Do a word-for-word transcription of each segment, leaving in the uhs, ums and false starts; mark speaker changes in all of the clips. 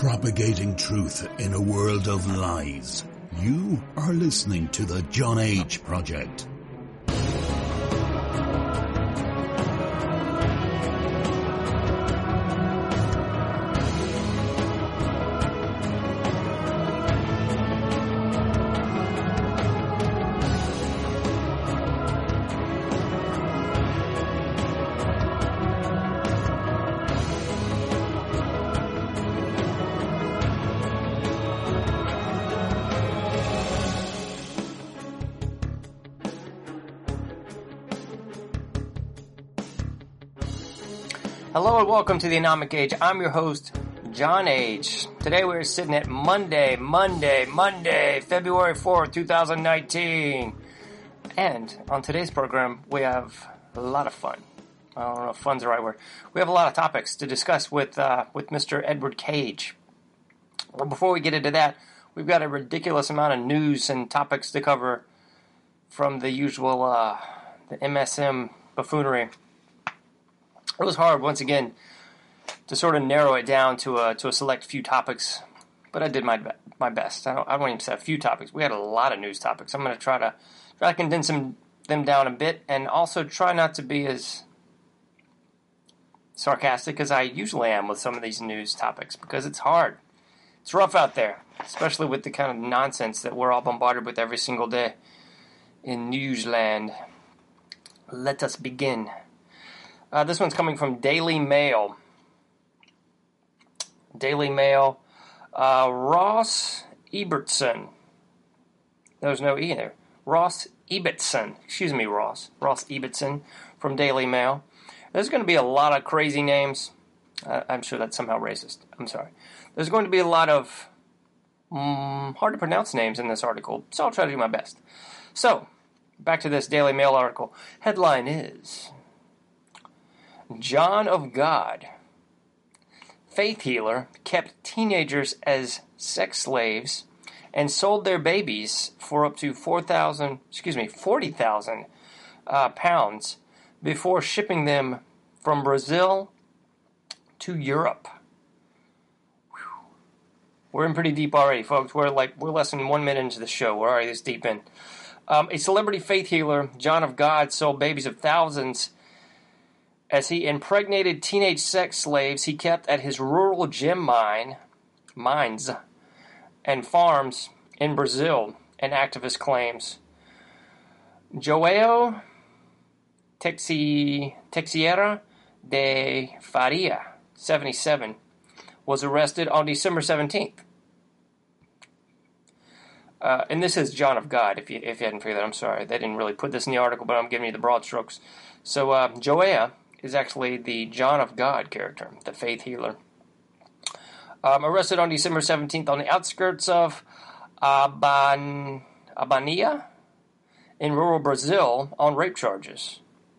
Speaker 1: propagating truth in a world of lies. You are listening to the John H. Project.
Speaker 2: Hello and welcome to the Anomic Age. I'm your host, John H. Today we're sitting at Monday, Monday, Monday, February fourth, twenty nineteen. And on today's program, we have a lot of fun. I don't know if fun's the right word. We have a lot of topics to discuss with uh, with Mister Edward Cage. Well, before we get into that, we've got a ridiculous amount of news and topics to cover from the usual uh, the M S M buffoonery. It was hard, once again, to sort of narrow it down to a to a select few topics, but I did my my best. I don't, I don't even say a few topics. We had a lot of news topics. I'm going to try to try to condense them them down a bit, and also try not to be as sarcastic as I usually am with some of these news topics, because it's hard. It's rough out there, especially with the kind of nonsense that we're all bombarded with every single day in newsland. Let us begin. Uh, this one's coming from Daily Mail. Daily Mail. Uh, Ross Ebertson. There's no E in there. Ross Ebertson. Excuse me, Ross. Ross Ebertson from Daily Mail. There's going to be a lot of crazy names. Uh, I'm sure that's somehow racist. I'm sorry. There's going to be a lot of um, hard to pronounce names in this article, so I'll try to do my best. So, back to this Daily Mail article. Headline is... John of God, faith healer, kept teenagers as sex slaves and sold their babies for up to four thousand, excuse me, forty thousand uh, pounds before shipping them from Brazil to Europe. Whew. We're in pretty deep already, folks. We're like we're less than one minute into the show. We're already this deep in. Um, a celebrity faith healer, John of God, sold babies of thousands as he impregnated teenage sex slaves he kept at his rural gem mine, mines, and farms in Brazil, an activist claims. João Texi, Teixeira de Faria, seventy-seven, was arrested on December seventeenth. Uh, and this is John of God, if you if you hadn't figured that. I'm sorry. They didn't really put this in the article, but I'm giving you the broad strokes. So, uh, João is actually the John of God character, the faith healer. Um, arrested on December seventeenth on the outskirts of Aban, Abania in rural Brazil on rape charges.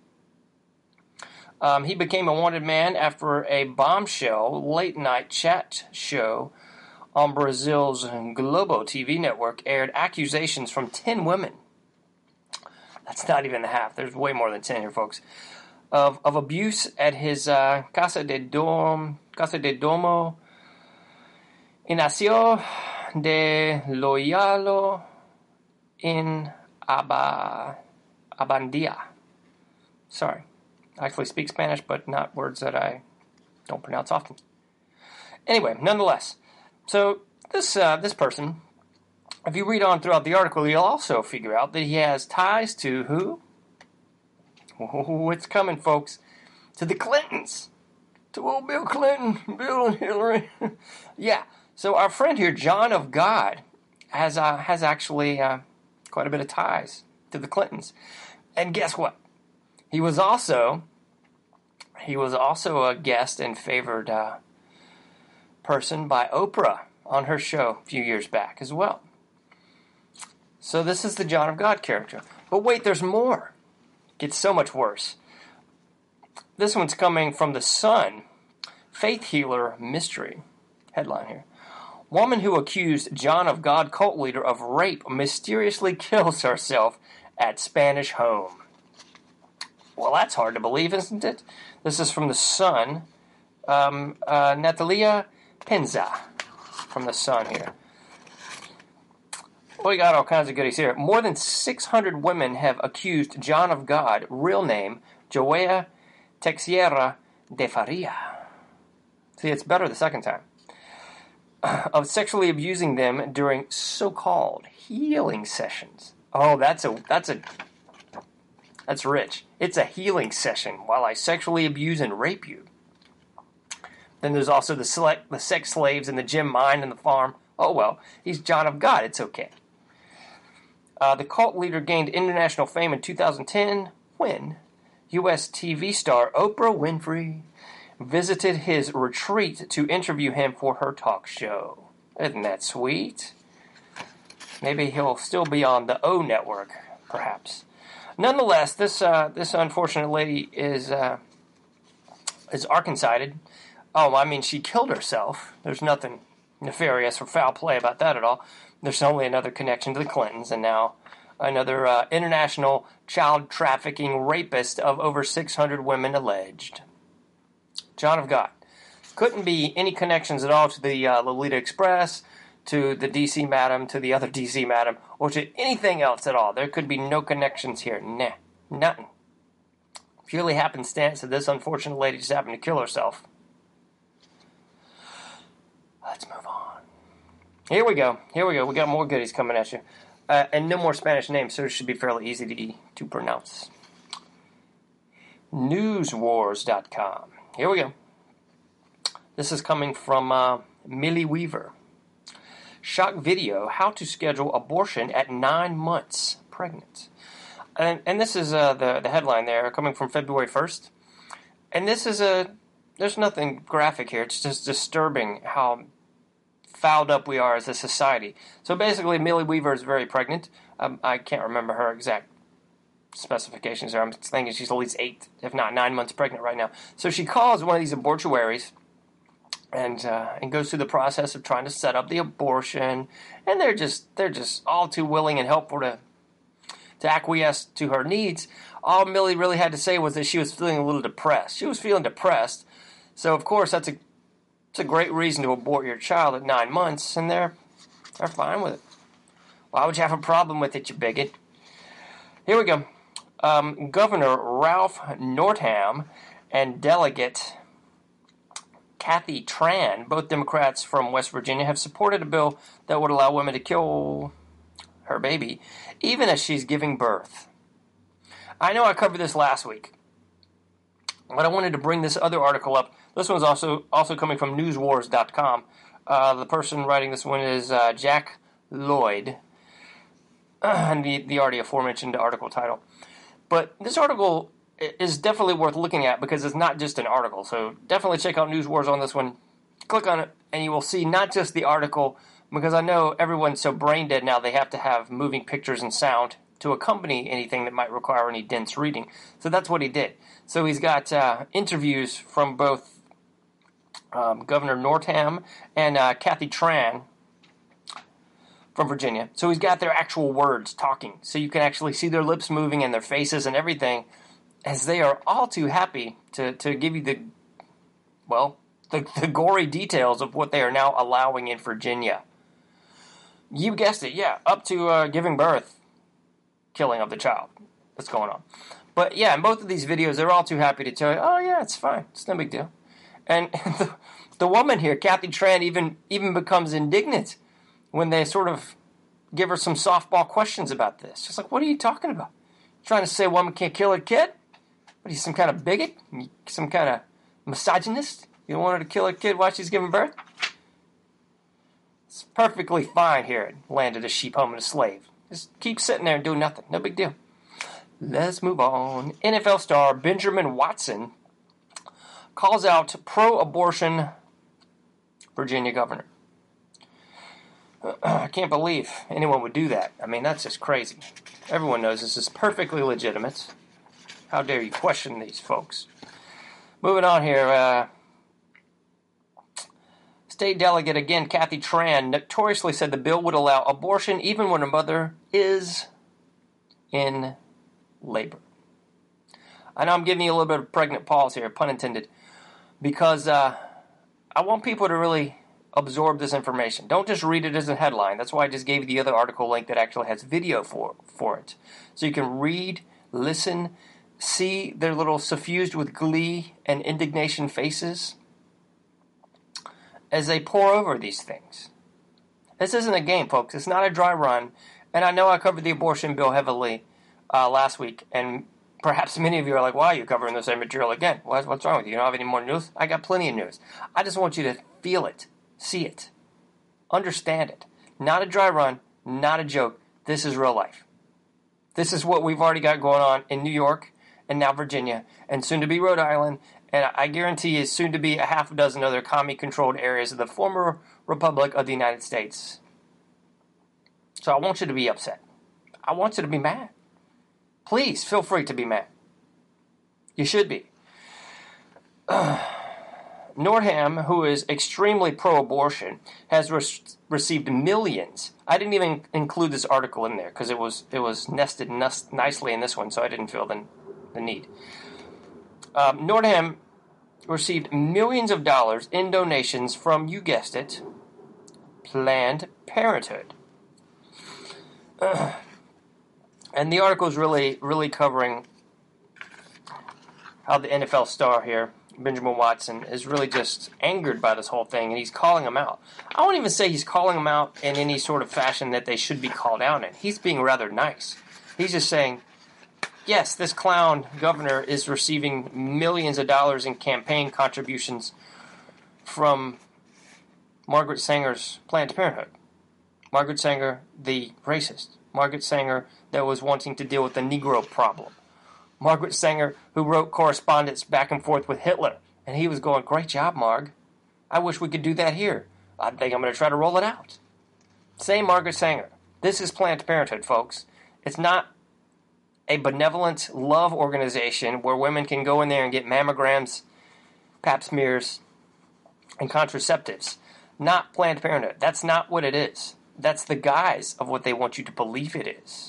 Speaker 2: Um, he became a wanted man after a bombshell late-night chat show on Brazil's Globo T V network aired accusations from ten women. That's not even the half. There's way more than ten here, folks. Of, of abuse at his uh, Casa de Dom, Casa de Domo, Inacio de Loyalo in Aba, Abandia. Sorry, I actually speak Spanish, but not words that I don't pronounce often. Anyway, nonetheless, so this uh, this person, if you read on throughout the article, you'll also figure out that he has ties to who? Oh, it's coming, folks. To the Clintons. To old Bill Clinton. Bill and Hillary. Yeah. So our friend here, John of God, has uh, has actually uh, quite a bit of ties to the Clintons. And guess what? He was also he was also a guest and favored uh, person by Oprah on her show a few years back as well. So this is the John of God character. But wait, there's more. Gets so much worse. This one's coming from The Sun. Faith healer mystery. Headline here. Woman who accused John of God cult leader of rape mysteriously kills herself at Spanish home. Well, that's hard to believe, isn't it? This is from The Sun. Um, uh, Natalia Penza. from the Sun here. We got all kinds of goodies here. More than six hundred women have accused John of God, real name, Joella Teixeira de Faria. See, it's better the second time. Of sexually abusing them during so-called healing sessions. Oh, that's a that's a that's rich. It's a healing session while I sexually abuse and rape you. Then there's also the select, the sex slaves in the gym mine and the farm. Oh well, he's John of God. It's okay. Uh, the cult leader gained international fame in two thousand ten when U S T V star Oprah Winfrey visited his retreat to interview him for her talk show. Isn't that sweet? Maybe he'll still be on the O Network, perhaps. Nonetheless, this uh, this unfortunate lady is uh, is Arkancided. Oh, I mean, she killed herself. There's nothing nefarious or foul play about that at all. There's only another connection to the Clintons, and now another uh, international child trafficking rapist of over six hundred women alleged. John of God. Couldn't be any connections at all to the uh, Lolita Express, to the D C Madam, to the other D C Madam, or to anything else at all. There could be no connections here. Nah, nothing. Purely happenstance that this unfortunate lady just happened to kill herself. Let's move on. Here we go. Here we go. We got more goodies coming at you. Uh, and no more Spanish names, so it should be fairly easy to, to pronounce. news wars dot com. Here we go. This is coming from uh, Millie Weaver. Shock video, how to schedule abortion at nine months pregnant. And, and this is uh, the, the headline there, coming from February first. And this is a, there's nothing graphic here. It's just disturbing how fouled up we are as a society. So basically, Millie Weaver is very pregnant. Um, I can't remember her exact specifications there. I'm thinking she's at least eight, if not nine months pregnant right now. So she calls one of these abortuaries and uh, and goes through the process of trying to set up the abortion. And they're just they're just all too willing and helpful to to acquiesce to her needs. All Millie really had to say was that she was feeling a little depressed. She was feeling depressed. So of course that's a It's a great reason to abort your child at nine months, and they're they're fine with it. Why would you have a problem with it, you bigot? Here we go. Um, Governor Ralph Northam and Delegate Kathy Tran, both Democrats from West Virginia, have supported a bill that would allow women to kill her baby, even as she's giving birth. I know I covered this last week, but I wanted to bring this other article up. This one's also also coming from news wars dot com. Uh, the person writing this one is uh, Jack Lloyd, uh, and the, the already aforementioned article title. But this article is definitely worth looking at because it's not just an article. So definitely check out News Wars on this one. Click on it, and you will see not just the article, because I know everyone's so brain dead now they have to have moving pictures and sound to accompany anything that might require any dense reading. So that's what he did. So he's got uh, interviews from both Um, Governor Northam and uh, Kathy Tran from Virginia. So he's got their actual words talking. So you can actually see their lips moving and their faces and everything as they are all too happy to, to give you the, well, the, the gory details of what they are now allowing in Virginia. You guessed it, yeah, up to uh, giving birth, killing of the child. What's going on? But yeah, in both of these videos, they're all too happy to tell you, oh yeah, it's fine. It's no big deal. And the, the woman here, Kathy Tran, even even becomes indignant when they sort of give her some softball questions about this. She's like, what are you talking about? You're trying to say a woman can't kill her kid? What are you, some kind of bigot? Some kind of misogynist? You don't want her to kill her kid while she's giving birth? It's perfectly fine here at Land of the Sheep, Home of the Slave. Just keep sitting there and do nothing. No big deal. Let's move on. N F L star Benjamin Watson calls out pro-abortion Virginia governor. I can't believe anyone would do that. I mean, that's just crazy. Everyone knows this is perfectly legitimate. How dare you question these folks? Moving on here. Uh, State Delegate, again, Kathy Tran, notoriously said the bill would allow abortion even when a mother is in labor. I know I'm giving you a little bit of pregnant pause here, pun intended, because uh, I want people to really absorb this information. Don't just read it as a headline. That's why I just gave you the other article link that actually has video for, for it. So you can read, listen, see their little suffused with glee and indignation faces as they pour over these things. This isn't a game, folks. It's not a dry run. And I know I covered the abortion bill heavily uh, last week, and perhaps many of you are like, why are you covering the same material again? What's wrong with you? You don't have any more news? I got plenty of news. I just want you to feel it, see it, understand it. Not a dry run, not a joke. This is real life. This is what we've already got going on in New York and now Virginia and soon to be Rhode Island. And I guarantee you soon to be a half a dozen other commie-controlled areas of the former Republic of the United States. So I want you to be upset. I want you to be mad. Please, feel free to be mad. You should be. Uh, Nordham, who is extremely pro-abortion, has re- received millions. I didn't even include this article in there because it was it was nested nus- nicely in this one, so I didn't feel the, the need. Um, Nordham received millions of dollars in donations from, you guessed it, Planned Parenthood. Uh, and the article is really, really covering how the N F L star here, Benjamin Watson, is really just angered by this whole thing, and he's calling them out. I won't even say he's calling them out in any sort of fashion that they should be called out in. He's being rather nice. He's just saying, yes, this clown governor is receiving millions of dollars in campaign contributions from Margaret Sanger's Planned Parenthood. Margaret Sanger, the racist. Margaret Sanger that was wanting to deal with the Negro problem. Margaret Sanger, who wrote correspondence back and forth with Hitler. And he was going, great job, Marg. I wish we could do that here. I think I'm going to try to roll it out. Same Margaret Sanger. This is Planned Parenthood, folks. It's not a benevolent love organization where women can go in there and get mammograms, pap smears, and contraceptives. Not Planned Parenthood. That's not what it is. That's the guise of what they want you to believe it is.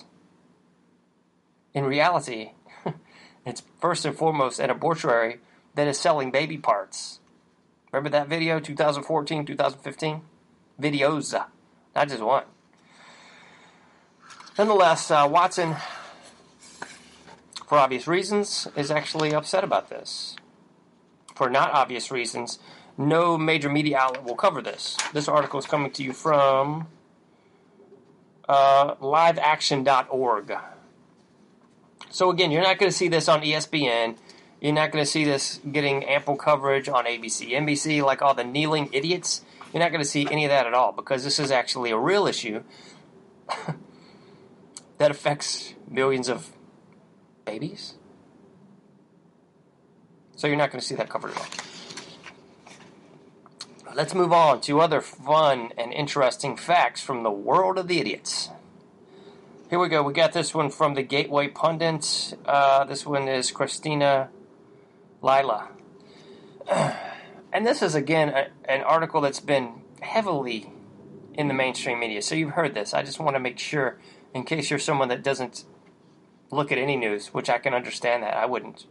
Speaker 2: In reality, it's first and foremost an abortuary that is selling baby parts. Remember that video, twenty fourteen, twenty fifteen? Videos, not just one. Nonetheless, uh, Watson, for obvious reasons, is actually upset about this. For not obvious reasons, no major media outlet will cover this. This article is coming to you from uh, live action dot org. So again, you're not going to see this on E S P N. You're not going to see this getting ample coverage on A B C, N B C, like all the kneeling idiots. You're not going to see any of that at all because this is actually a real issue that affects millions of babies. So you're not going to see that covered at all. Let's move on to other fun and interesting facts from the world of the idiots. Here we go. We got this one from the Gateway Pundit. Uh, this one is Christina Lila. And this is, again, a, an article that's been heavily in the mainstream media. So you've heard this. I just want to make sure, in case you're someone that doesn't look at any news, which I can understand that. I wouldn't.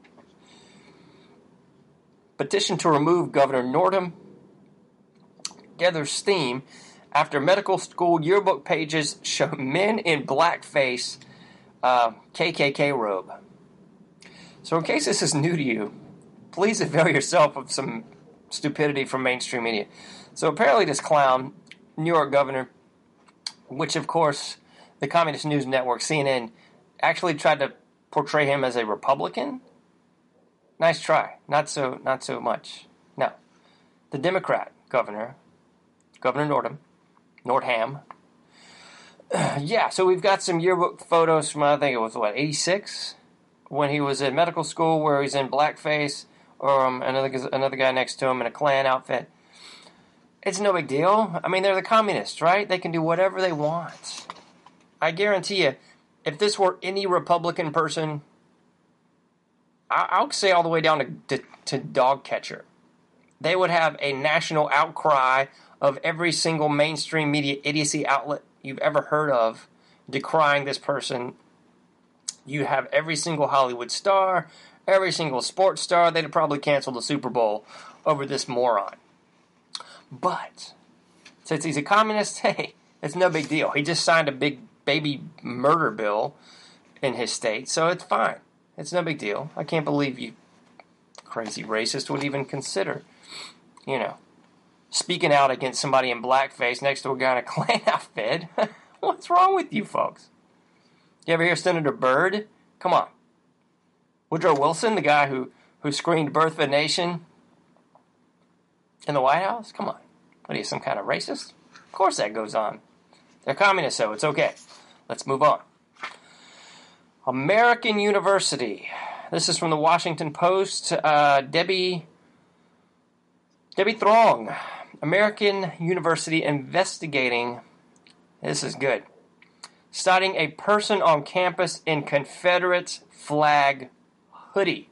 Speaker 2: Petition to remove Governor Nordham gathers steam after medical school yearbook pages show men in blackface uh, K K K robe. So in case this is new to you, please avail yourself of some stupidity from mainstream media. So apparently this clown, New York governor, which of course the Communist News Network, C N N, actually tried to portray him as a Republican. Nice try. Not so, not so much. No. The Democrat governor, Governor Nordham, Nordham. Uh, yeah, so we've got some yearbook photos from, I think it was, what, eighty-six? When he was in medical school where he's in blackface, or um, another, another guy next to him in a Klan outfit. It's no big deal. I mean, they're the communists, right? They can do whatever they want. I guarantee you, if this were any Republican person, I- I'll say all the way down to, to, to dog catcher, they would have a national outcry of every single mainstream media idiocy outlet you've ever heard of decrying this person. You have every single Hollywood star, every single sports star. They'd probably cancel the Super Bowl over this moron. But since he's a communist, hey, it's no big deal. He just signed a big baby murder bill in his state, so it's fine. It's no big deal. I can't believe you crazy racist would even consider, you know, speaking out against somebody in blackface next to a guy in a Klan outfit. What's wrong with you folks? You ever hear Senator Byrd? Come on. Woodrow Wilson, the guy who, who screened Birth of a Nation in the White House? Come on. What are you, some kind of racist? Of course that goes on. They're communists, so it's okay. Let's move on. American University. This is from the Washington Post. Uh, Debbie, Debbie Throng. American University investigating, this is good, citing a person on campus in Confederate flag hoodie.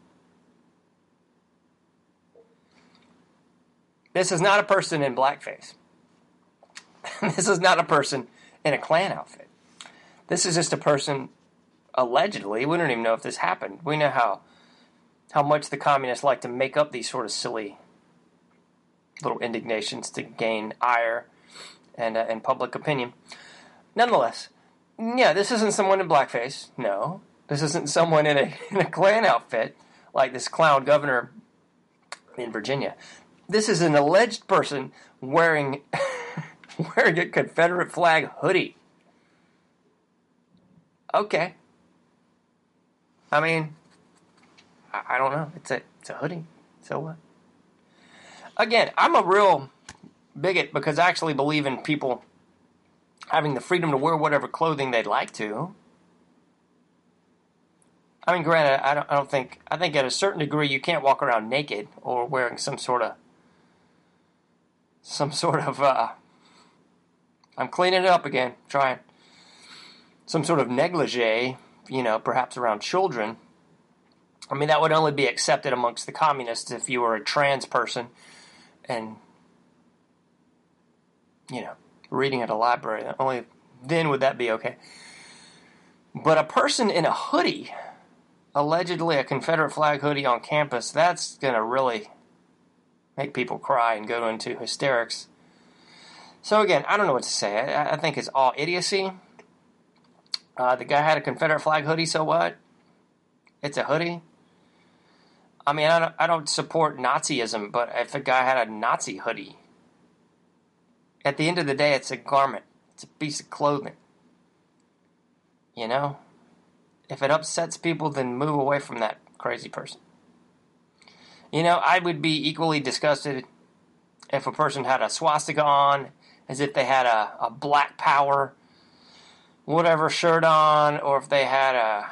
Speaker 2: This is not a person in blackface. This is not a person in a Klan outfit. This is just a person, allegedly, we don't even know if this happened. We know how how much the communists like to make up these sort of silly little indignations to gain ire and uh, and public opinion. Nonetheless, yeah, this isn't someone in blackface. No, this isn't someone in a in a Klan outfit like this clown governor in Virginia. This is an alleged person wearing wearing a Confederate flag hoodie. Okay. I mean, I, I don't know. It's a it's a hoodie. So what? Again, I'm a real bigot because I actually believe in people having the freedom to wear whatever clothing they'd like to. I mean, granted, I don't, I don't think, I think at a certain degree you can't walk around naked or wearing some sort of, some sort of, uh, I'm cleaning it up again, trying, some sort of negligee, you know, perhaps around children. I mean, that would only be accepted amongst the communists if you were a trans person and, you know, reading at a library. Only then would that be okay. But a person in a hoodie, allegedly a Confederate flag hoodie on campus, that's going to really make people cry and go into hysterics. So again, I don't know what to say. I, I think it's all idiocy. Uh, the guy had a Confederate flag hoodie, so what? It's a hoodie. I mean, I don't, I don't support Nazism, but if a guy had a Nazi hoodie, at the end of the day, it's a garment. It's a piece of clothing. You know? If it upsets people, then move away from that crazy person. You know, I would be equally disgusted if a person had a swastika on, as if they had a, a Black Power whatever shirt on, or if they had a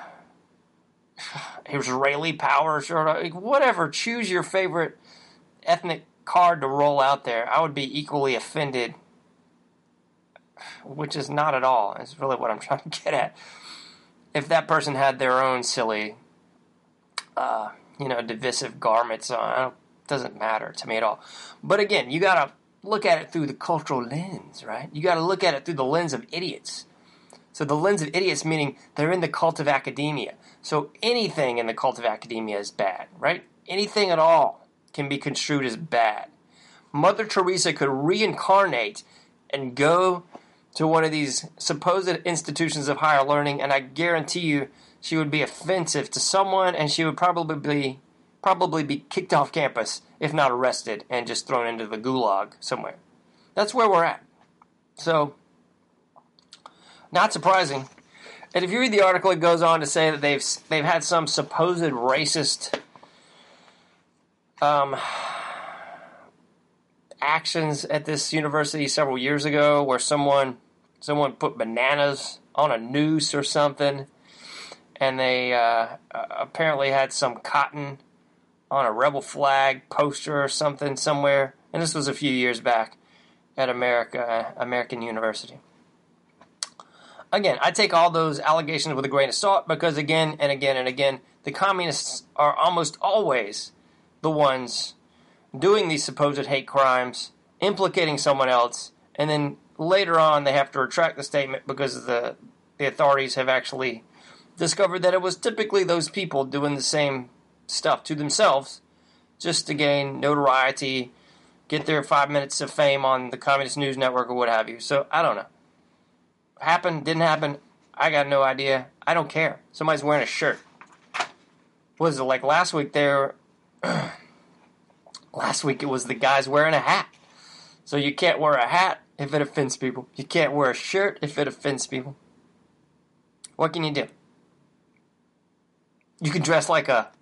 Speaker 2: Israeli Power shirt on, whatever. Choose your favorite ethnic card to roll out there. I would be equally offended, which is not at all. It's really what I'm trying to get at. If that person had their own silly, uh, you know, divisive garments on, it doesn't matter to me at all. But again, you got to look at it through the cultural lens, right? You got to look at it through the lens of idiots. So the lens of idiots meaning they're in the cult of academia. So anything in the cult of academia is bad, right? Anything at all can be construed as bad. Mother Teresa could reincarnate and go to one of these supposed institutions of higher learning, and I guarantee you she would be offensive to someone, and she would probably be probably be kicked off campus, if not arrested, and just thrown into the gulag somewhere. That's where we're at. So, not surprising. And if you read the article, it goes on to say that they've they've had some supposed racist um, actions at this university several years ago, where someone someone put bananas on a noose or something, and they uh, apparently had some cotton on a rebel flag poster or something somewhere. And this was a few years back at America American University. Again, I take all those allegations with a grain of salt because again and again and again, the communists are almost always the ones doing these supposed hate crimes, implicating someone else, and then later on they have to retract the statement because the, the authorities have actually discovered that it was typically those people doing the same stuff to themselves just to gain notoriety, get their five minutes of fame on the Communist News Network or what have you. So, I don't know. Happened, didn't happen, I got no idea. I don't care. Somebody's wearing a shirt. What was it, like last week there? Last week it was the guys wearing a hat. So you can't wear a hat if it offends people. You can't wear a shirt if it offends people. What can you do? You can dress like a...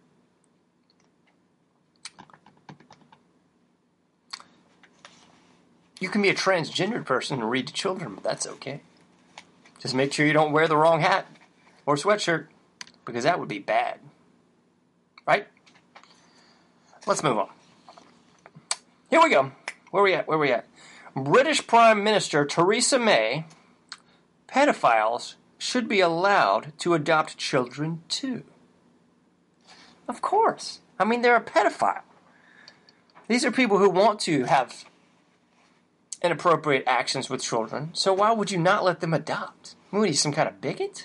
Speaker 2: You can be a transgendered person and read to children, but that's okay. Just make sure you don't wear the wrong hat or sweatshirt, because that would be bad. Right? Let's move on. Here we go. Where we at? Where we at? British Prime Minister Theresa May, pedophiles should be allowed to adopt children too. Of course. I mean, they're a pedophile. These are people who want to have inappropriate actions with children, so why would you not let them adopt? What are you, some kind of bigot?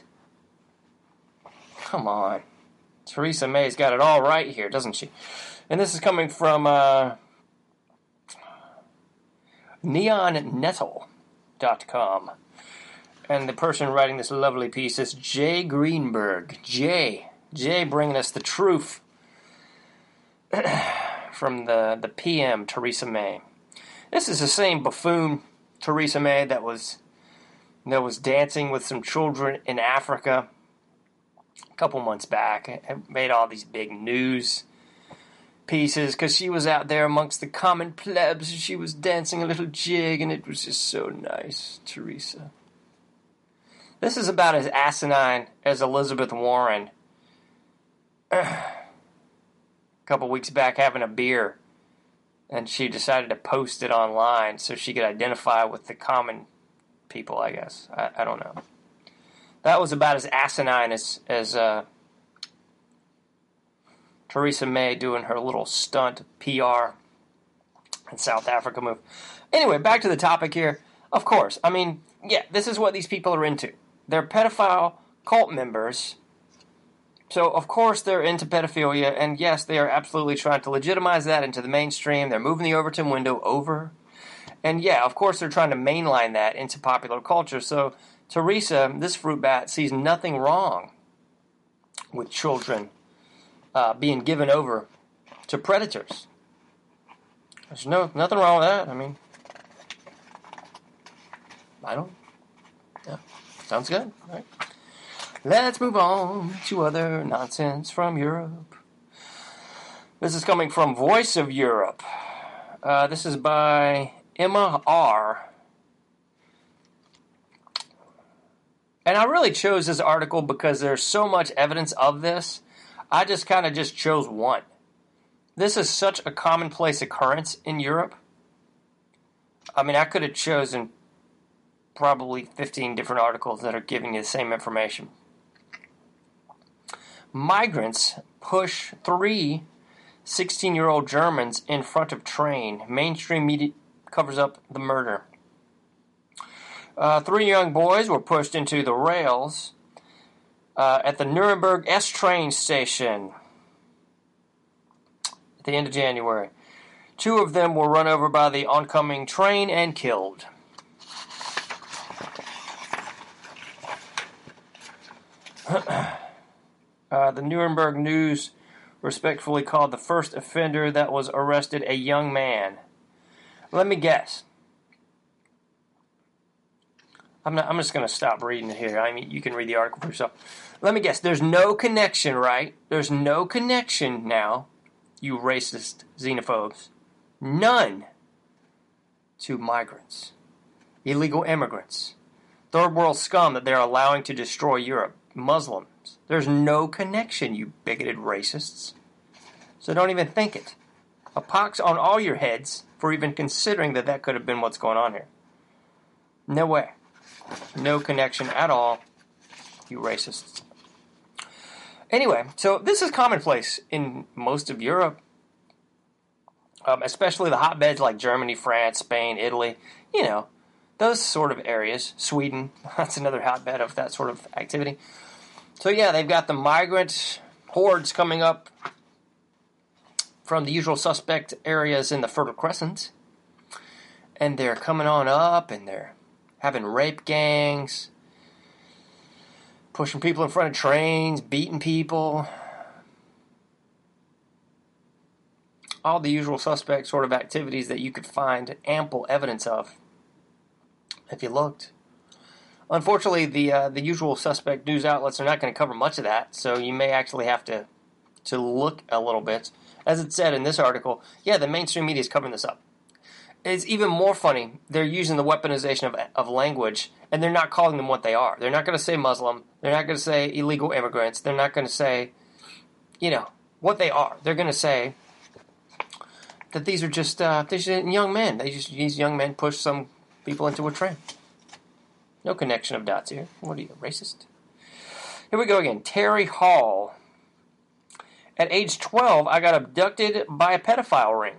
Speaker 2: Come on. Theresa May's got it all right here, doesn't she? And this is coming from uh, neon nettle dot com. And the person writing this lovely piece is Jay Greenberg. Jay. Jay bringing us the truth from the, the P M, Theresa May. This is the same buffoon Theresa May that was that was dancing with some children in Africa a couple months back. It made all these big news pieces because she was out there amongst the common plebs. She was dancing a little jig, and it was just so nice, Theresa. This is about as asinine as Elizabeth Warren a couple weeks back having a beer, and she decided to post it online so she could identify with the common people, I guess. I, I don't know. That was about as asinine as, as uh, Theresa May doing her little stunt P R in South Africa move. Anyway, back to the topic here. Of course, I mean, yeah, this is what these people are into. They're pedophile cult members. So, of course, they're into pedophilia, and yes, they are absolutely trying to legitimize that into the mainstream. They're moving the Overton window over. And yeah, of course, they're trying to mainline that into popular culture. So, Theresa, this fruit bat, sees nothing wrong with children uh, being given over to predators. There's no nothing wrong with that. I mean, I don't... Yeah, sounds good, right? Let's move on to other nonsense from Europe. This is coming from Voice of Europe. Uh, this is by Emma R. And I really chose this article because there's so much evidence of this. I just kind of just chose one. This is such a commonplace occurrence in Europe. I mean, I could have chosen probably fifteen different articles that are giving you the same information. Migrants push three sixteen-year-old Germans in front of train. Mainstream media covers up the murder. Uh, three young boys were pushed into the rails uh, at the Nuremberg S train station at the end of January. Two of them were run over by the oncoming train and killed. Uh, the Nuremberg News respectfully called the first offender that was arrested a young man. Let me guess. I'm not. I'm just going to stop reading it here. I mean, you can read the article for yourself. Let me guess. There's no connection, right? There's no connection now, you racist xenophobes. None to migrants, illegal immigrants, third world scum that they're allowing to destroy Europe, Muslims. There's no connection, you bigoted racists. So don't even think it. A pox on all your heads for even considering that that could have been what's going on here. No way. No connection at all, you racists. Anyway, so this is commonplace in most of Europe, um, especially the hotbeds like Germany, France, Spain, Italy, you know, those sort of areas. Sweden, that's another hotbed of that sort of activity. So yeah, they've got the migrant hordes coming up from the usual suspect areas in the Fertile Crescent, and they're coming on up, and they're having rape gangs, pushing people in front of trains, beating people. All the usual suspect sort of activities that you could find ample evidence of if you looked. Unfortunately, the uh, the usual suspect news outlets are not going to cover much of that, so you may actually have to, to look a little bit. As it said in this article, yeah, the mainstream media is covering this up. It's even more funny, they're using the weaponization of, of language, and they're not calling them what they are. They're not going to say Muslim. They're not going to say illegal immigrants. They're not going to say, you know, what they are. They're going to say that these are just uh, these are young men. They just these young men push some people into a train. No connection of dots here. What are you, racist? Here we go again. Terry Hall. At age twelve, I got abducted by a pedophile ring.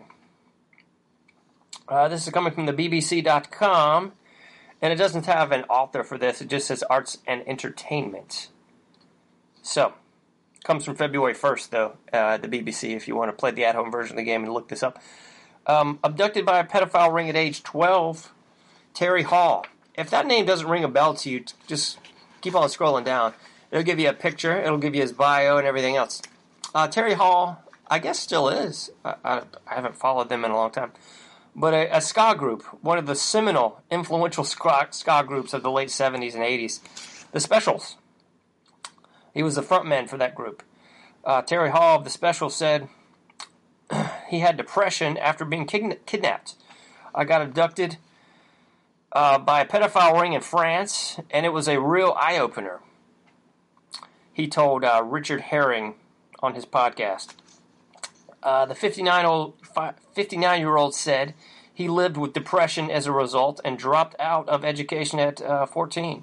Speaker 2: Uh, this is coming from the B B C dot com, and it doesn't have an author for this. It just says arts and entertainment. So, comes from February first, though, uh, the B B C, if you want to play the at-home version of the game and look this up. Um, abducted by a pedophile ring at age twelve, Terry Hall. If that name doesn't ring a bell to you, just keep on scrolling down. It'll give you a picture. It'll give you his bio and everything else. Uh, Terry Hall, I guess still is. I, I, I haven't followed them in a long time. But a, a ska group, one of the seminal, influential ska, ska groups of the late seventies and eighties, the Specials. He was the frontman for that group. Uh, Terry Hall of the Specials said he had depression after being kidna- kidnapped. I got abducted uh, by a pedophile ring in France, and it was a real eye-opener. He told uh, Richard Herring on his podcast. Uh, the fifty-nine-year-old said he lived with depression as a result and dropped out of education at uh, fourteen.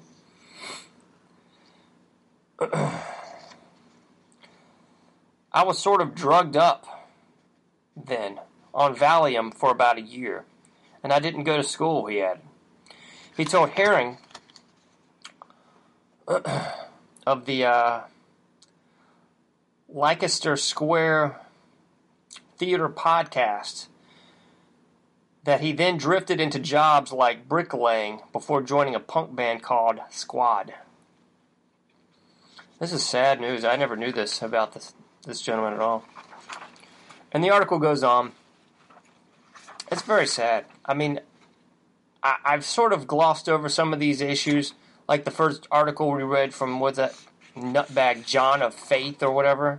Speaker 2: I was sort of drugged up then on Valium for about a year, and I didn't go to school, he added. He told Herring of the uh, Leicester Square Theater podcast that he then drifted into jobs like bricklaying before joining a punk band called Squad. This is sad news. I never knew this about this, this gentleman at all. And the article goes on. It's very sad. I mean, I, I've sort of glossed over some of these issues, like the first article we read from, what's that, nutbag John of Faith or whatever.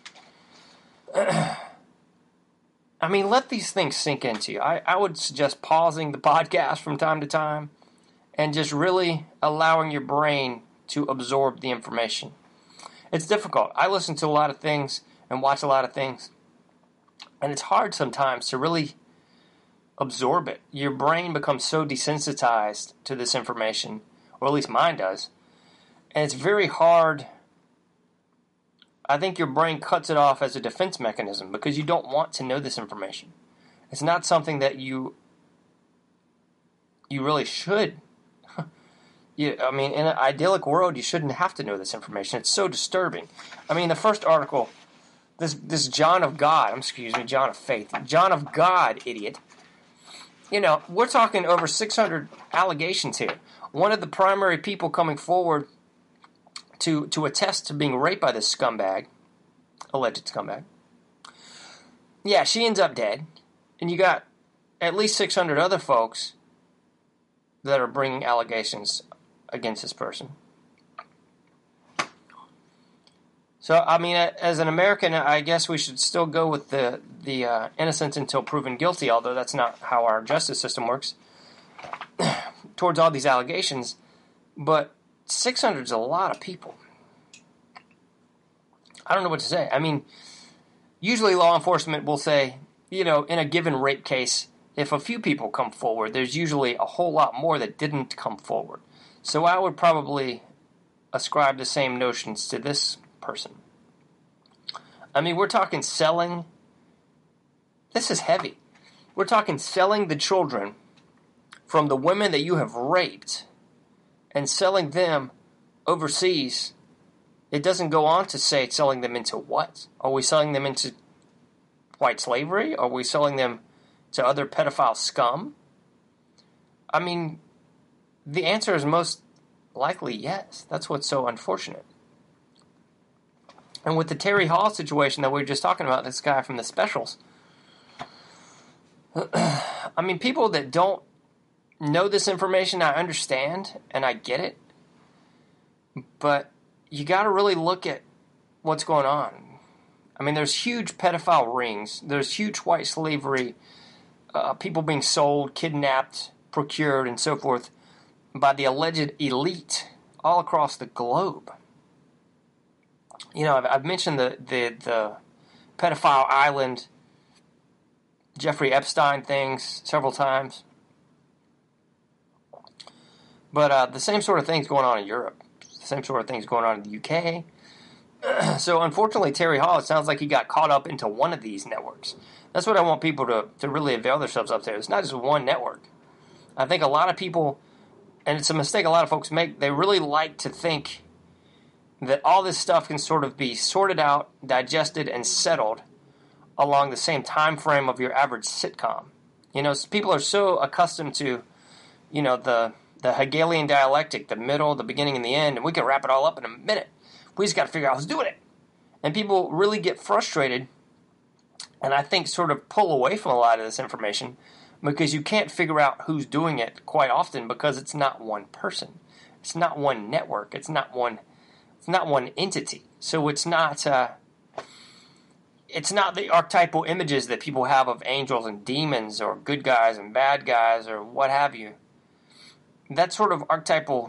Speaker 2: I mean, let these things sink into you. I, I would suggest pausing the podcast from time to time and just really allowing your brain to absorb the information. It's difficult. I listen to a lot of things and watch a lot of things, and it's hard sometimes to really absorb it. Your brain becomes so desensitized to this information, or at least mine does, and it's very hard. I think your brain cuts it off as a defense mechanism because you don't want to know this information. It's not something that you you really should. you, I mean, in an idyllic world, you shouldn't have to know this information. It's so disturbing. I mean, the first article, this this John of God, excuse me, John of Faith, John of God, idiot. You know, we're talking over six hundred allegations here. One of the primary people coming forward to to attest to being raped by this scumbag, alleged scumbag. Yeah, she ends up dead, and you got at least six hundred other folks that are bringing allegations against this person. So, I mean, as an American, I guess we should still go with the the uh, innocent until proven guilty, although that's not how our justice system works, towards all these allegations. But six hundred is a lot of people. I don't know what to say. I mean, usually law enforcement will say, you know, in a given rape case, if a few people come forward, there's usually a whole lot more that didn't come forward. So I would probably ascribe the same notions to this person. I mean, we're talking selling. This is heavy. We're talking selling the children from the women that you have raped and selling them overseas. It doesn't go on to say selling them into what? Are we selling them into white slavery? Are we selling them to other pedophile scum? I mean, the answer is most likely yes. That's what's so unfortunate. And with the Terry Hall situation that we were just talking about, this guy from the specials, I mean, people that don't know this information, I understand, and I get it, but you got to really look at what's going on. I mean, there's huge pedophile rings, there's huge white slavery, uh, people being sold, kidnapped, procured, and so forth by the alleged elite all across the globe. You know, I've, I've mentioned the, the, the pedophile island, Jeffrey Epstein things several times. But uh, the same sort of things going on in Europe. The same sort of things going on in the U K. So unfortunately, Terry Hall, it sounds like he got caught up into one of these networks. That's what I want people to, to really avail themselves up to. It's not just one network. I think a lot of people, and it's a mistake a lot of folks make, they really like to think that all this stuff can sort of be sorted out, digested, and settled along the same time frame of your average sitcom. You know, people are so accustomed to, you know, the the Hegelian dialectic, the middle, the beginning, and the end, and we can wrap it all up in a minute. We just got to figure out who's doing it. And people really get frustrated, and I think sort of pull away from a lot of this information because you can't figure out who's doing it quite often because it's not one person. It's not one network. It's not one It's not one entity. So it's not uh, it's not the archetypal images that people have of angels and demons or good guys and bad guys or what have you. That sort of archetypal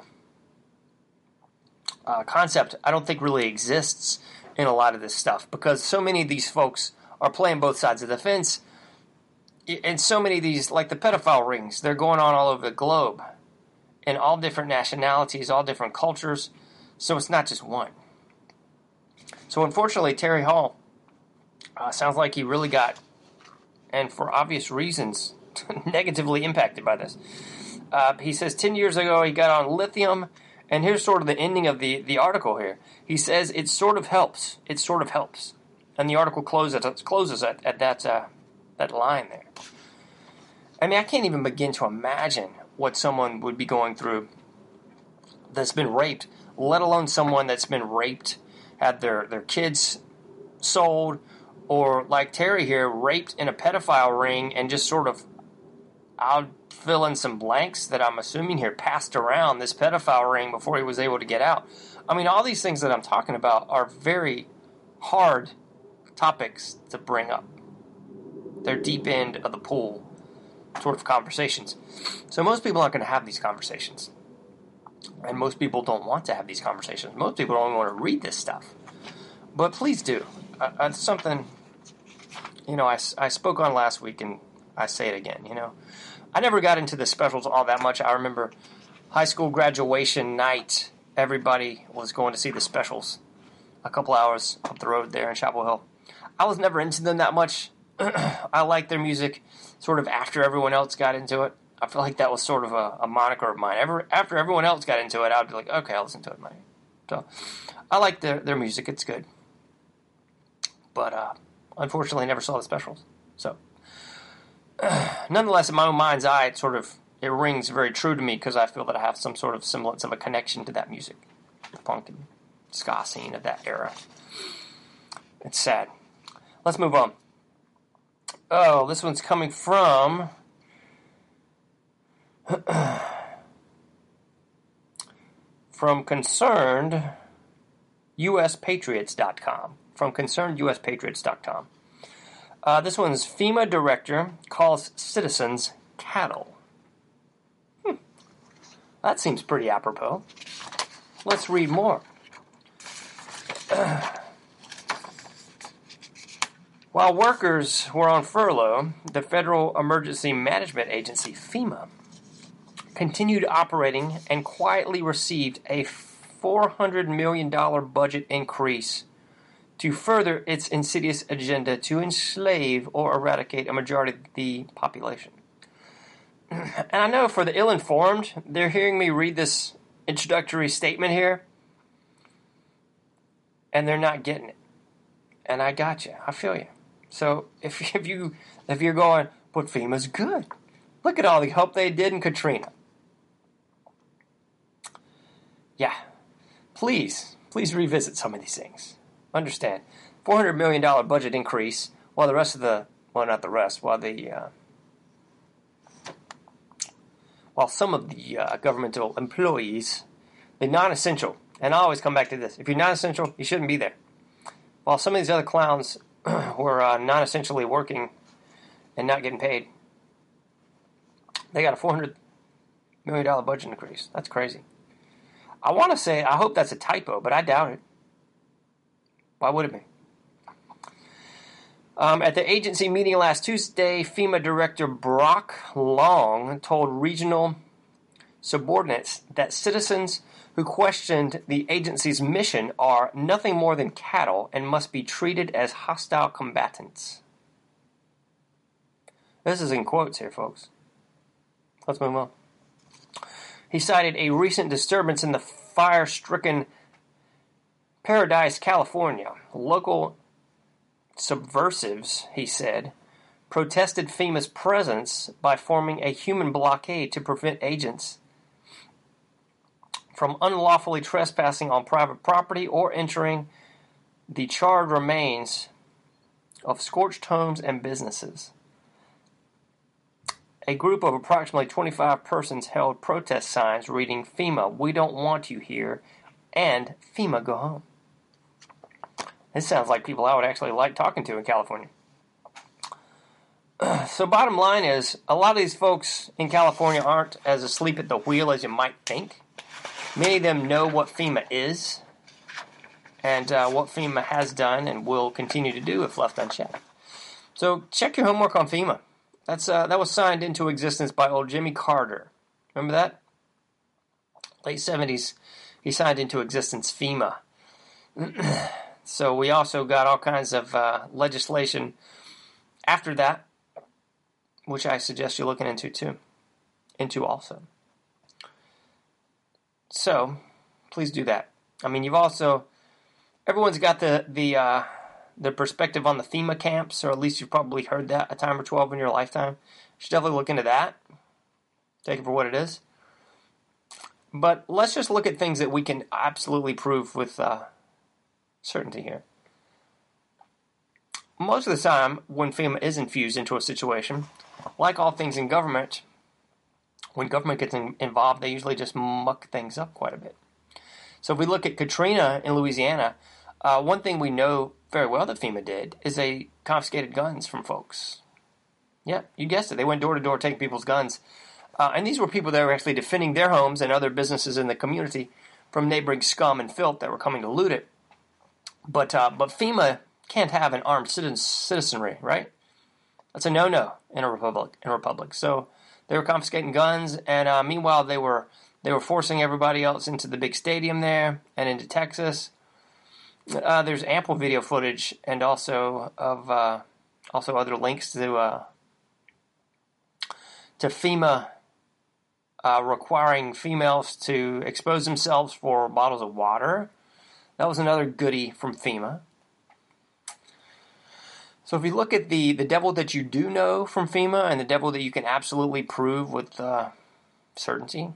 Speaker 2: uh, concept I don't think really exists in a lot of this stuff because so many of these folks are playing both sides of the fence. And so many of these, like the pedophile rings, they're going on all over the globe in all different nationalities, all different cultures. So it's not just one. So unfortunately, Terry Hall uh, sounds like he really got, and for obvious reasons, negatively impacted by this. Uh, he says ten years ago he got on lithium, and here's sort of the ending of the, the article here. He says it sort of helps. It sort of helps. And the article closes, closes at, at that, uh, that line there. I mean, I can't even begin to imagine what someone would be going through that's been raped, let alone someone that's been raped, had their, their kids sold, or like Terry here, raped in a pedophile ring and just sort of, I'll fill in some blanks that I'm assuming here, passed around this pedophile ring before he was able to get out. I mean, all these things that I'm talking about are very hard topics to bring up. They're deep end of the pool sort of conversations. So most people aren't going to have these conversations. And most people don't want to have these conversations. Most people don't want to read this stuff. But please do. Uh, it's something, you know, I, I spoke on last week, and I say it again, you know. I never got into the specials all that much. I remember high school graduation night, everybody was going to see the specials a couple hours up the road there in Chapel Hill. I was never into them that much. I liked their music sort of after everyone else got into it. I feel like that was sort of a, a moniker of mine. Ever, after everyone else got into it, I'd be like, okay, I'll listen to it. Man. So I like their, their music. It's good. But uh, unfortunately, I never saw the specials. So uh, nonetheless, in my own mind's eye, it sort of it rings very true to me because I feel that I have some sort of semblance of a connection to that music. The punk and ska scene of that era. It's sad. Let's move on. Oh, this one's coming from from concerned U S Patriots dot com. From concerned U S Patriots dot com. Uh, this one's FEMA director calls citizens cattle. Hmm. That seems pretty apropos. Let's read more. Uh, While workers were on furlough, the Federal Emergency Management Agency, FEMA, continued operating and quietly received a four hundred million dollars budget increase to further its insidious agenda to enslave or eradicate a majority of the population. And I know for the ill-informed, they're hearing me read this introductory statement here, and they're not getting it. And I got you. I feel you. So if if you if you're going, but FEMA's good, Look at all the help they did in Katrina. Yeah. Please, please revisit some of these things. Understand. four hundred million dollars budget increase, while the rest of the, well, not the rest, while the, uh, while some of the uh, governmental employees, the non-essential, and I always come back to this, if you're non-essential, you shouldn't be there. While some of these other clowns were uh, non-essentially working and not getting paid, they got a four hundred million dollars budget increase. That's crazy. I want to say, I hope that's a typo, but I doubt it. Why would it be? Um, at the agency meeting last Tuesday, FEMA Director Brock Long told regional subordinates that citizens who questioned the agency's mission are nothing more than cattle and must be treated as hostile combatants. This is in quotes here, folks. Let's move on. He cited a recent disturbance in the fire-stricken Paradise, California. Local subversives, he said, protested FEMA's presence by forming a human blockade to prevent agents from unlawfully trespassing on private property or entering the charred remains of scorched homes and businesses. A group of approximately twenty-five persons held protest signs reading, FEMA, we don't want you here, and FEMA, go home. This sounds like people I would actually like talking to in California. So bottom line is, a lot of these folks in California aren't as asleep at the wheel as you might think. Many of them know what FEMA is and uh, what FEMA has done and will continue to do if left unchecked. So check your homework on FEMA. That's uh, that was signed into existence by old Jimmy Carter. Remember that? Late seventies, he signed into existence FEMA. So we also got all kinds of uh, legislation after that, which I suggest you're looking into too, into also. So please do that. I mean, you've also, everyone's got the the uh, the perspective on the FEMA camps, or at least you've probably heard that a time or twelve in your lifetime. You should definitely look into that. Take it for what it is. But let's just look at things that we can absolutely prove with uh, certainty here. Most of the time, when FEMA is infused into a situation, like all things in government, when government gets in, involved, they usually just muck things up quite a bit. So if we look at Katrina in Louisiana, uh, one thing we know very well that FEMA did is they confiscated guns from folks. Yeah, you guessed it. They went door to door taking people's guns. Uh, and these were people that were actually defending their homes and other businesses in the community from neighboring scum and filth that were coming to loot it. But uh, but FEMA can't have an armed citizenry, right? That's a no-no in a republic. In a republic. So they were confiscating guns, and uh, meanwhile they were they were forcing everybody else into the big stadium there and into Texas. Uh, there's ample video footage and also of uh, also other links to uh, to FEMA uh, requiring females to expose themselves for bottles of water. That was another goodie from FEMA. So if you look at the, the devil that you do know from FEMA and the devil that you can absolutely prove with uh, certainty,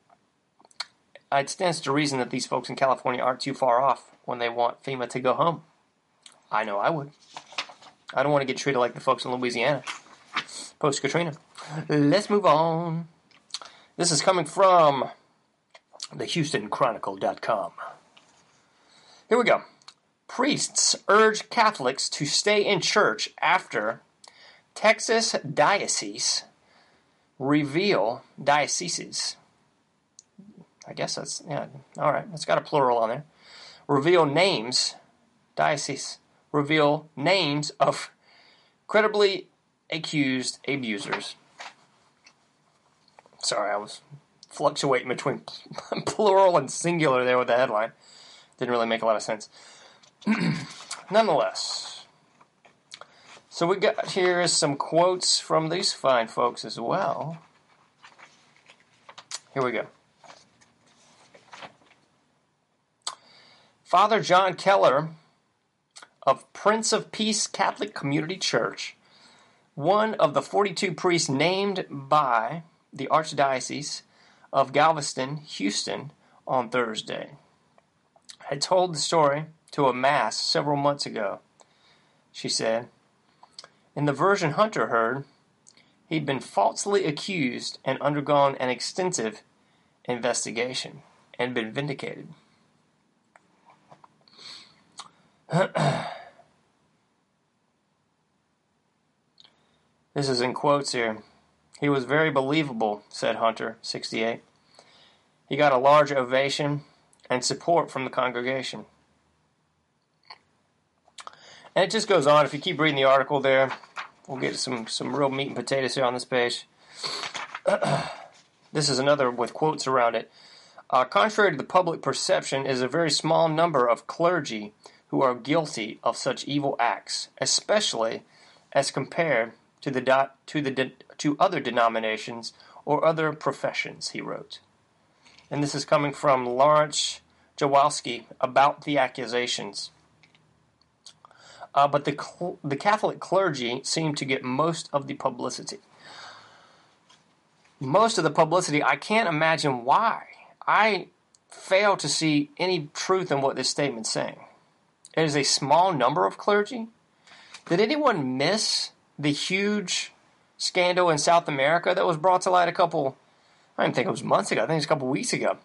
Speaker 2: it stands to reason that these folks in California aren't too far off when they want FEMA to go home. I know I would. I don't want to get treated like the folks in Louisiana post-Katrina. Let's move on. This is coming from the Houston Chronicle dot com. Here we go. Priests urge Catholics to stay in church after Texas diocese reveal dioceses. I guess that's, yeah, all right. It's got a plural on there. Reveal names, diocese, reveal names of credibly accused abusers. Sorry, I was fluctuating between plural and singular there with the headline. Didn't really make a lot of sense. Nonetheless, so we got here some quotes from these fine folks as well. Here we go. Father John Keller of Prince of Peace Catholic Community Church one of the forty-two priests named by the Archdiocese of Galveston, Houston, on Thursday, had told the story to a mass several months ago. She said, in the version Hunter heard, he'd been falsely accused and undergone an extensive investigation and been vindicated. This is in quotes here. He was very believable, said Hunter, sixty-eight. He got a large ovation and support from the congregation. And it just goes on. If you keep reading the article there, we'll get some, some real meat and potatoes here on this page. This is another with quotes around it. Uh, contrary to the public perception, is a very small number of clergy who are guilty of such evil acts, especially as compared to the do, to the de, to other denominations or other professions, he wrote. And this is coming from Lawrence Jawalski about the accusations. Uh, but the cl- the Catholic clergy seem to get most of the publicity. Most of the publicity, I can't imagine why. I fail to see any truth in what this statement's saying. It is a small number of clergy. Did anyone miss the huge scandal in South America that was brought to light a couple, I didn't think it was months ago, I think it was a couple weeks ago,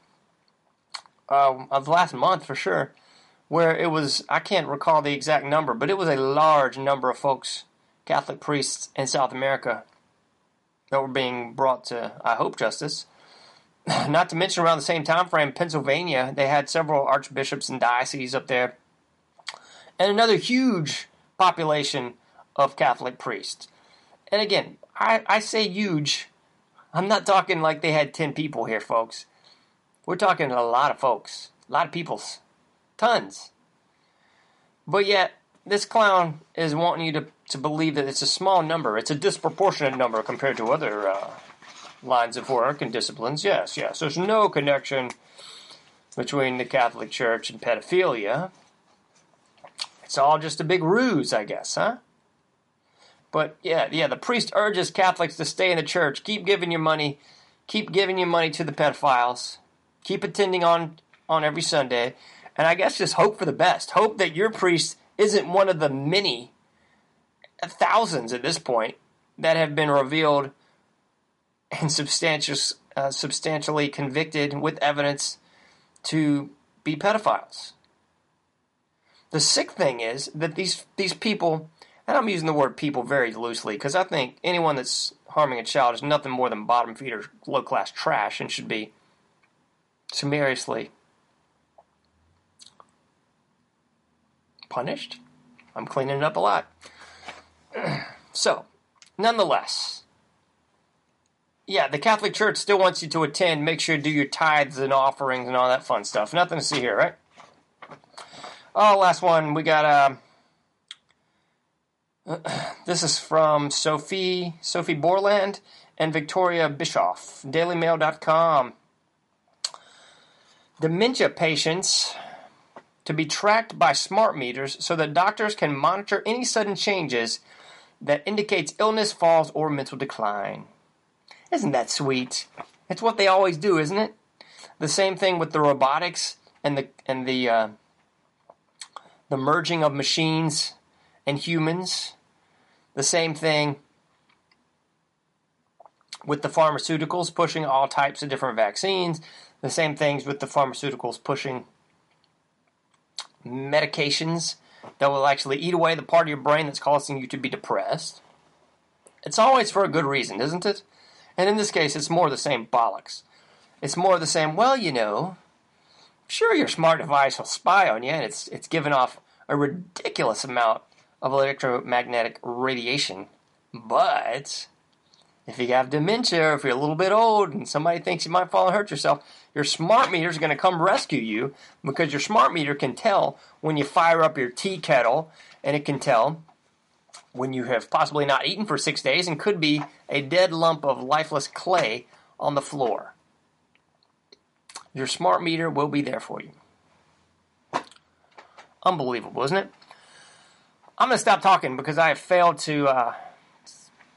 Speaker 2: uh, of last month for sure, where it was, I can't recall the exact number, but it was a large number of folks, Catholic priests in South America, that were being brought to, I hope, justice. Not to mention around the same time frame, Pennsylvania, they had several archbishops and dioceses up there, and another huge population of Catholic priests. And again, I, I say huge. I'm not talking like they had ten people here, folks. We're talking a lot of folks. A lot of peoples. Tons. But yet, this clown is wanting you to, to believe that it's a small number. It's a disproportionate number compared to other uh, lines of work and disciplines. Yes, yes. There's no connection between the Catholic Church and pedophilia. It's all just a big ruse, I guess, huh? But yeah, yeah, the priest urges Catholics to stay in the church. Keep giving your money. Keep giving your money to the pedophiles. Keep attending on, on every Sunday. And I guess just hope for the best. Hope that your priest isn't one of the many, thousands at this point, that have been revealed and substantial, uh, substantially convicted with evidence to be pedophiles. The sick thing is that these these people, and I'm using the word people very loosely because I think anyone that's harming a child is nothing more than bottom feeder, low-class trash and should be summariously punished. I'm cleaning it up a lot. So, nonetheless, yeah, the Catholic Church still wants you to attend. Make sure to do your tithes and offerings and all that fun stuff. Nothing to see here, right? Oh, last one. We got, uh, this is from Sophie, Sophie Borland and Victoria Bischoff, Daily Mail dot com. Dementia patients to be tracked by smart meters so that doctors can monitor any sudden changes that indicates illness, falls, or mental decline. Isn't that sweet? It's what they always do, isn't it? The same thing with the robotics and the and the uh, the merging of machines and humans. The same thing with the pharmaceuticals pushing all types of different vaccines. The same things with the pharmaceuticals pushing medications that will actually eat away the part of your brain that's causing you to be depressed. It's always for a good reason, isn't it? And in this case, it's more the same bollocks. It's more the same, well, you know, sure, your smart device will spy on you, and it's it's giving off a ridiculous amount of electromagnetic radiation. But if you have dementia, or if you're a little bit old, and somebody thinks you might fall and hurt yourself, your smart meter is going to come rescue you, because your smart meter can tell when you fire up your tea kettle, and it can tell when you have possibly not eaten for six days and could be a dead lump of lifeless clay on the floor. Your smart meter will be there for you. Unbelievable, isn't it? I'm going to stop talking because I have failed to uh,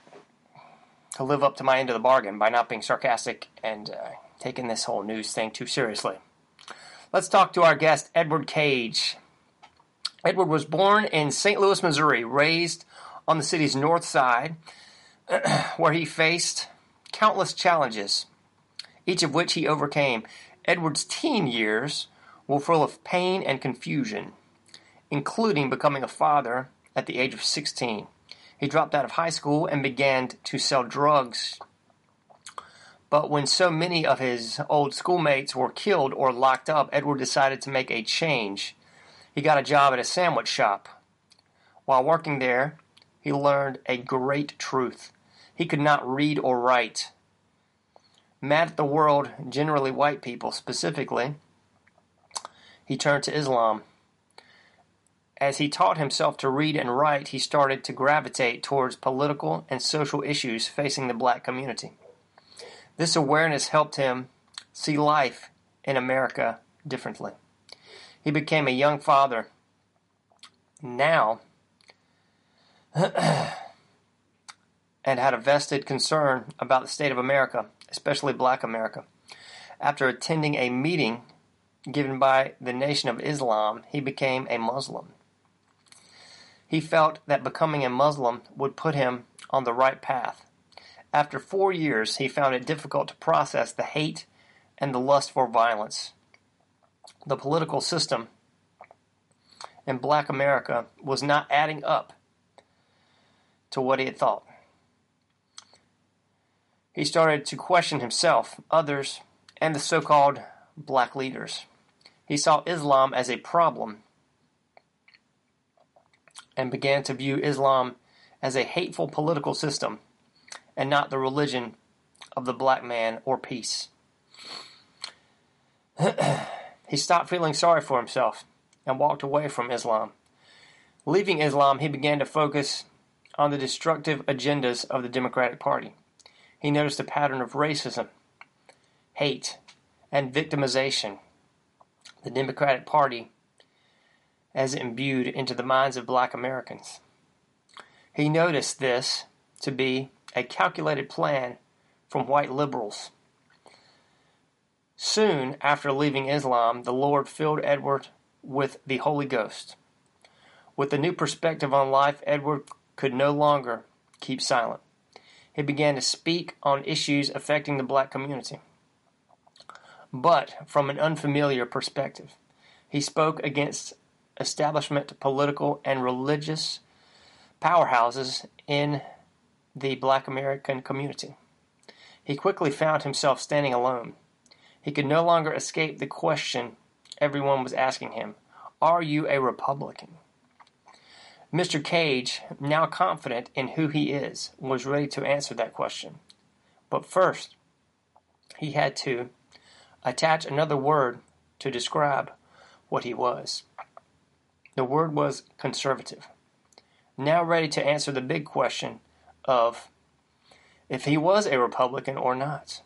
Speaker 2: to live up to my end of the bargain by not being sarcastic and uh, taking this whole news thing too seriously. Let's talk to our guest, Edward Cage. Edward was born in Saint Louis, Missouri, raised on the city's north side, where he faced countless challenges, each of which he overcame. Edward's teen years were full of pain and confusion, including becoming a father at the age of sixteen. He dropped out of high school and began to sell drugs. But when so many of his old schoolmates were killed or locked up, Edward decided to make a change. He got a job at a sandwich shop. While working there, he learned a great truth. He could not read or write. Mad at the world, generally white people specifically, he turned to Islam. As he taught himself to read and write, he started to gravitate towards political and social issues facing the black community. This awareness helped him see life in America differently. He became a young father now and had a vested concern about the state of America, especially black America. After attending a meeting given by the Nation of Islam, he became a Muslim. He felt that becoming a Muslim would put him on the right path. After four years, he found it difficult to process the hate and the lust for violence. The political system in black America was not adding up to what he had thought. He started to question himself, others, and the so-called black leaders. He saw Islam as a problem and began to view Islam as a hateful political system and not the religion of the black man or peace. He stopped feeling sorry for himself and walked away from Islam. Leaving Islam, he began to focus on the destructive agendas of the Democratic Party. He noticed a pattern of racism, hate, and victimization the Democratic Party has imbued into the minds of black Americans. He noticed this to be a calculated plan from white liberals. Soon after leaving Islam, the Lord filled Edward with the Holy Ghost. With a new perspective on life, Edward could no longer keep silent. He began to speak on issues affecting the black community, but from an unfamiliar perspective. He spoke against establishment, political, and religious powerhouses in the black American community. He quickly found himself standing alone. He could no longer escape the question everyone was asking him, "Are you a Republican?" Mister Cage, now confident in who he is, was ready to answer that question. But first, he had to attach another word to describe what he was. The word was conservative. Now ready to answer the big question of if he was a Republican or not.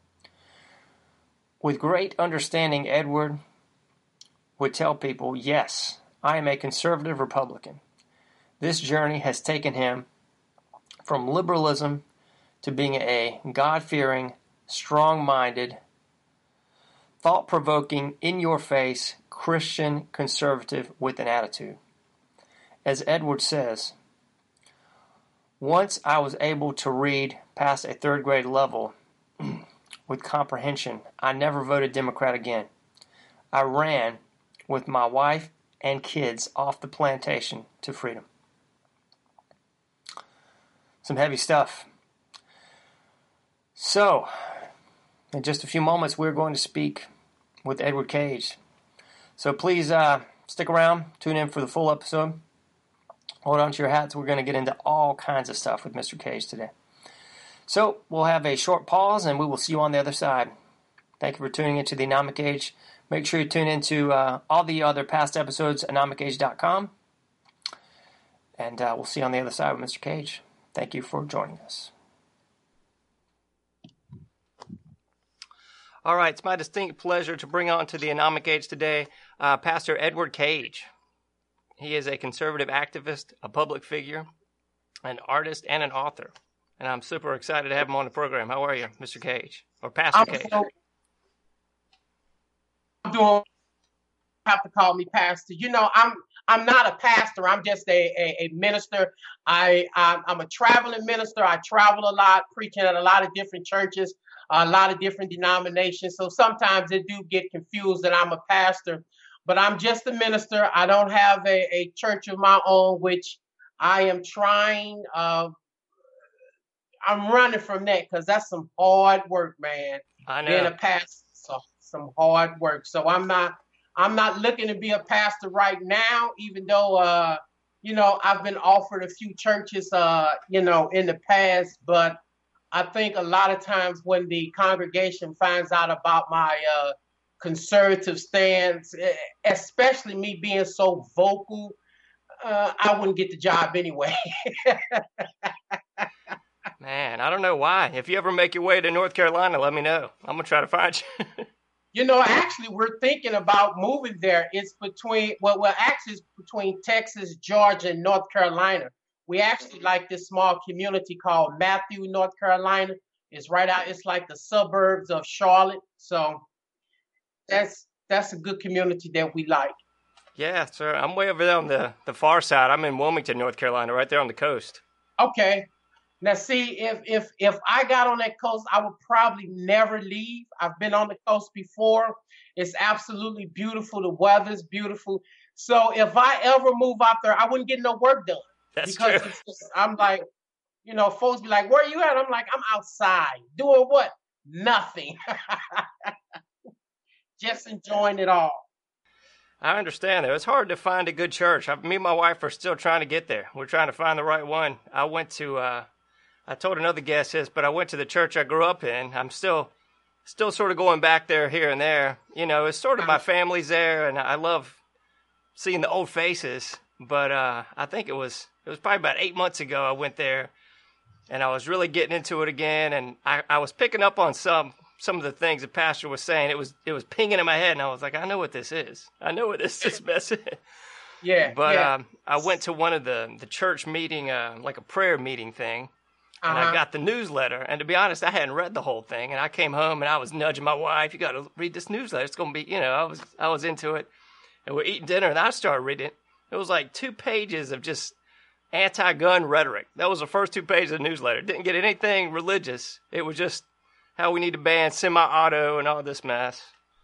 Speaker 2: With great understanding, Edward would tell people, yes, I am a conservative Republican. This journey has taken him from liberalism to being a God-fearing, strong-minded, thought-provoking, in-your-face Christian conservative with an attitude. As Edward says, once I was able to read past a third grade level with comprehension, I never voted Democrat again. I ran with my wife and kids off the plantation to freedom. Some heavy stuff. So, in just a few moments, we're going to speak with Edward Cage. So please uh, stick around, tune in for the full episode. Hold on to your hats. We're going to get into all kinds of stuff with Mister Cage today. So we'll have a short pause, and we will see you on the other side. Thank you for tuning into the Anomic Age. Make sure you tune into uh, all the other past episodes, anomic age dot com. And uh, we'll see you on the other side with Mister Cage. Thank you for joining us. All right, it's my distinct pleasure to bring on to the Anomic Age today uh, Pastor Edward Cage. He is a conservative activist, a public figure, an artist, and an author. and I'm super excited to have him on the program. How are you, Mister Cage, or Pastor
Speaker 3: I'm
Speaker 2: Cage?
Speaker 3: so I'm doing. Have to call me pastor. You know, I'm I'm not a pastor. I'm just a a, a minister. I I'm, I'm a traveling minister. I travel a lot, preaching at a lot of different churches, a lot of different denominations. So sometimes it do get confused that I'm a pastor, but I'm just a minister. I don't have a, a church of my own, which I am trying. Uh, I'm running from that because that's some hard work, man.
Speaker 2: I know.
Speaker 3: Being a pastor, so, some hard work. So I'm not. I'm not looking to be a pastor right now, even though, uh, you know, I've been offered a few churches, uh, you know, in the past. But I think a lot of times when the congregation finds out about my uh, conservative stance, especially me being so vocal, uh, I wouldn't get the job anyway.
Speaker 2: Man, I don't know why. If you ever make your way to North Carolina, let me know. I'm going to try to find you.
Speaker 3: You know, actually, we're thinking about moving there. It's between, well, well, actually, it's between Texas, Georgia, and North Carolina. We actually like this small community called Matthew, North Carolina. It's right out, it's like the suburbs of Charlotte. So that's that's a good community that we like.
Speaker 2: Yeah, sir. I'm way over there on the, the far side. I'm in Wilmington, North Carolina, right there on the coast.
Speaker 3: Okay. Now, see, if if if I got on that coast, I would probably never leave. I've been on the coast before. It's absolutely beautiful. The weather's beautiful. So if I ever move out there, I wouldn't get no work done.
Speaker 2: That's
Speaker 3: because
Speaker 2: true.
Speaker 3: It's just, I'm like, you know, folks be like, where are you at? I'm like, I'm outside. Doing what? Nothing. Just enjoying it all.
Speaker 2: I understand, though. It's hard to find a good church. I, me and my wife are still trying to get there. We're trying to find the right one. I went to... Uh, I told another guest this, but I went to the church I grew up in. I'm still still sort of going back there here and there. You know, it's sort of my family's there, and I love seeing the old faces. But uh, I think it was it was probably about eight months ago I went there, and I was really getting into it again, and I, I was picking up on some some of the things the pastor was saying. It was it was pinging in my head, and I was like, I know what this is. I know what this this mess is.
Speaker 3: Yeah.
Speaker 2: But
Speaker 3: yeah.
Speaker 2: Um, I went to one of the, the church meeting, uh, like a prayer meeting thing. And
Speaker 3: Uh-huh.
Speaker 2: I got the newsletter, and to be honest, I hadn't read the whole thing. And I came home, and I was nudging my wife, "You got to read this newsletter. It's gonna be, you know." I was, I was into it, and we're eating dinner, and I started reading it. It was like two pages of just anti-gun rhetoric. That was the first two pages of the newsletter. It didn't get anything religious. It was just how we need to ban semi-auto and all this mess.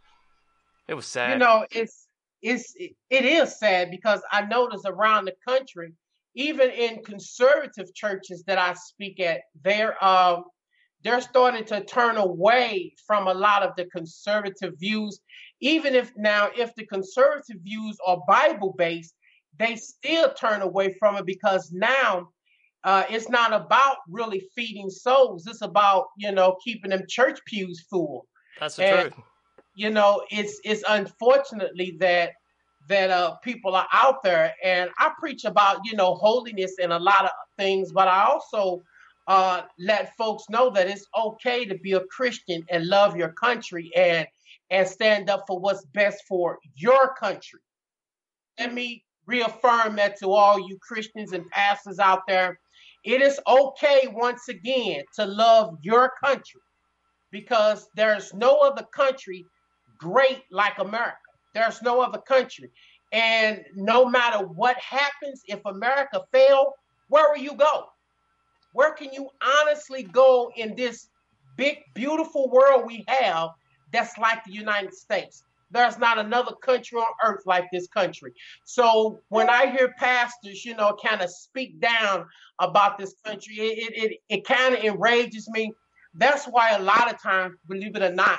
Speaker 2: It was sad.
Speaker 3: You know, it's it's it is sad because I notice around the country, even in conservative churches that I speak at, they're um they're starting to turn away from a lot of the conservative views. Even if now, if the conservative views are Bible based, they still turn away from it because now uh, it's not about really feeding souls. It's about, you know, keeping them church pews full.
Speaker 2: That's the
Speaker 3: And,
Speaker 2: truth.
Speaker 3: you know, it's it's unfortunately that that uh, people are out there, and I preach about, you know, holiness and a lot of things, but I also uh, let folks know that it's okay to be a Christian and love your country and and stand up for what's best for your country. Let me reaffirm that to all you Christians and pastors out there. It is okay, once again, to love your country because there's no other country great like America. There's no other country. And no matter what happens, if America fails, where will you go? Where can you honestly go in this big, beautiful world we have that's like the United States? There's not another country on earth like this country. So when I hear pastors, you know, kind of speak down about this country, it it, it, it kind of enrages me. That's why a lot of times, believe it or not,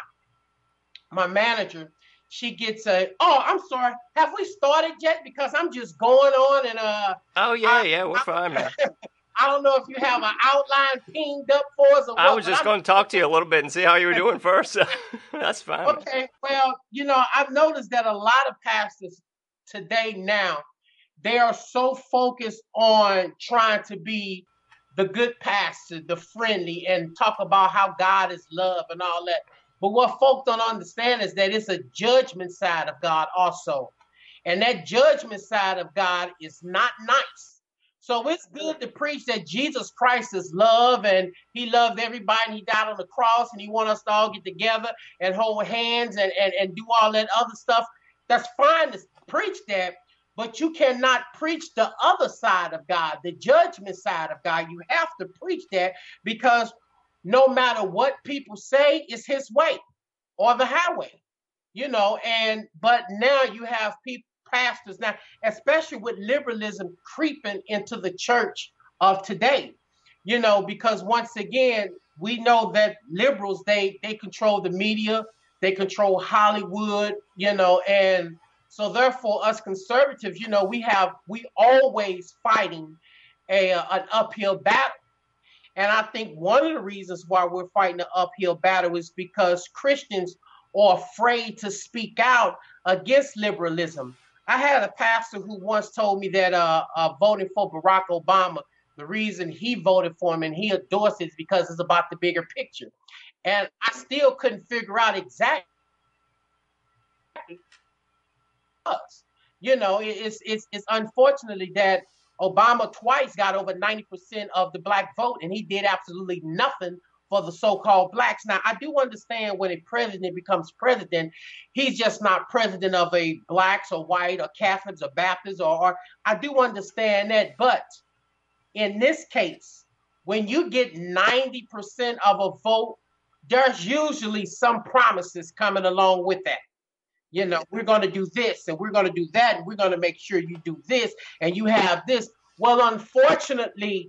Speaker 3: my manager, she gets a, oh, I'm sorry, have we started yet? Because I'm just going on and uh.
Speaker 2: Oh yeah, I, yeah, we're I, fine, man.
Speaker 3: I don't know if you have an outline pinged up for us or what.
Speaker 2: I was just going to talk to you a little bit and see how you were doing first. That's fine.
Speaker 3: Okay, well, you know, I've noticed that a lot of pastors today now, they are so focused on trying to be the good pastor, the friendly, and talk about how God is love and all that. But what folks don't understand is that it's a judgment side of God also. And that judgment side of God is not nice. So it's good to preach that Jesus Christ is love and he loved everybody and he died on the cross and he wants us to all get together and hold hands and, and, and do all that other stuff. That's fine to preach that, but you cannot preach the other side of God, the judgment side of God. You have to preach that because no matter what people say, it's his way or the highway, you know, and but now you have people, pastors now, especially with liberalism creeping into the church of today, you know, because once again, we know that liberals, they they control the media, they control Hollywood, you know, and so therefore us conservatives, you know, we have, we always fighting a an uphill battle. And I think one of the reasons why we're fighting an uphill battle is because Christians are afraid to speak out against liberalism. I had a pastor who once told me that uh, uh, voting for Barack Obama, the reason he voted for him and he endorsed it is because it's about the bigger picture. And I still couldn't figure out exactly what it was. You know, it- it's, it's, it's unfortunately that Obama twice got over ninety percent of the black vote and he did absolutely nothing for the so-called blacks. Now, I do understand when a president becomes president, he's just not president of a blacks or white or Catholics or Baptists, or, or I do understand that. But in this case, when you get ninety percent of a vote, there's usually some promises coming along with that. You know, we're going to do this and we're going to do that and we're going to make sure you do this and you have this. Well, unfortunately,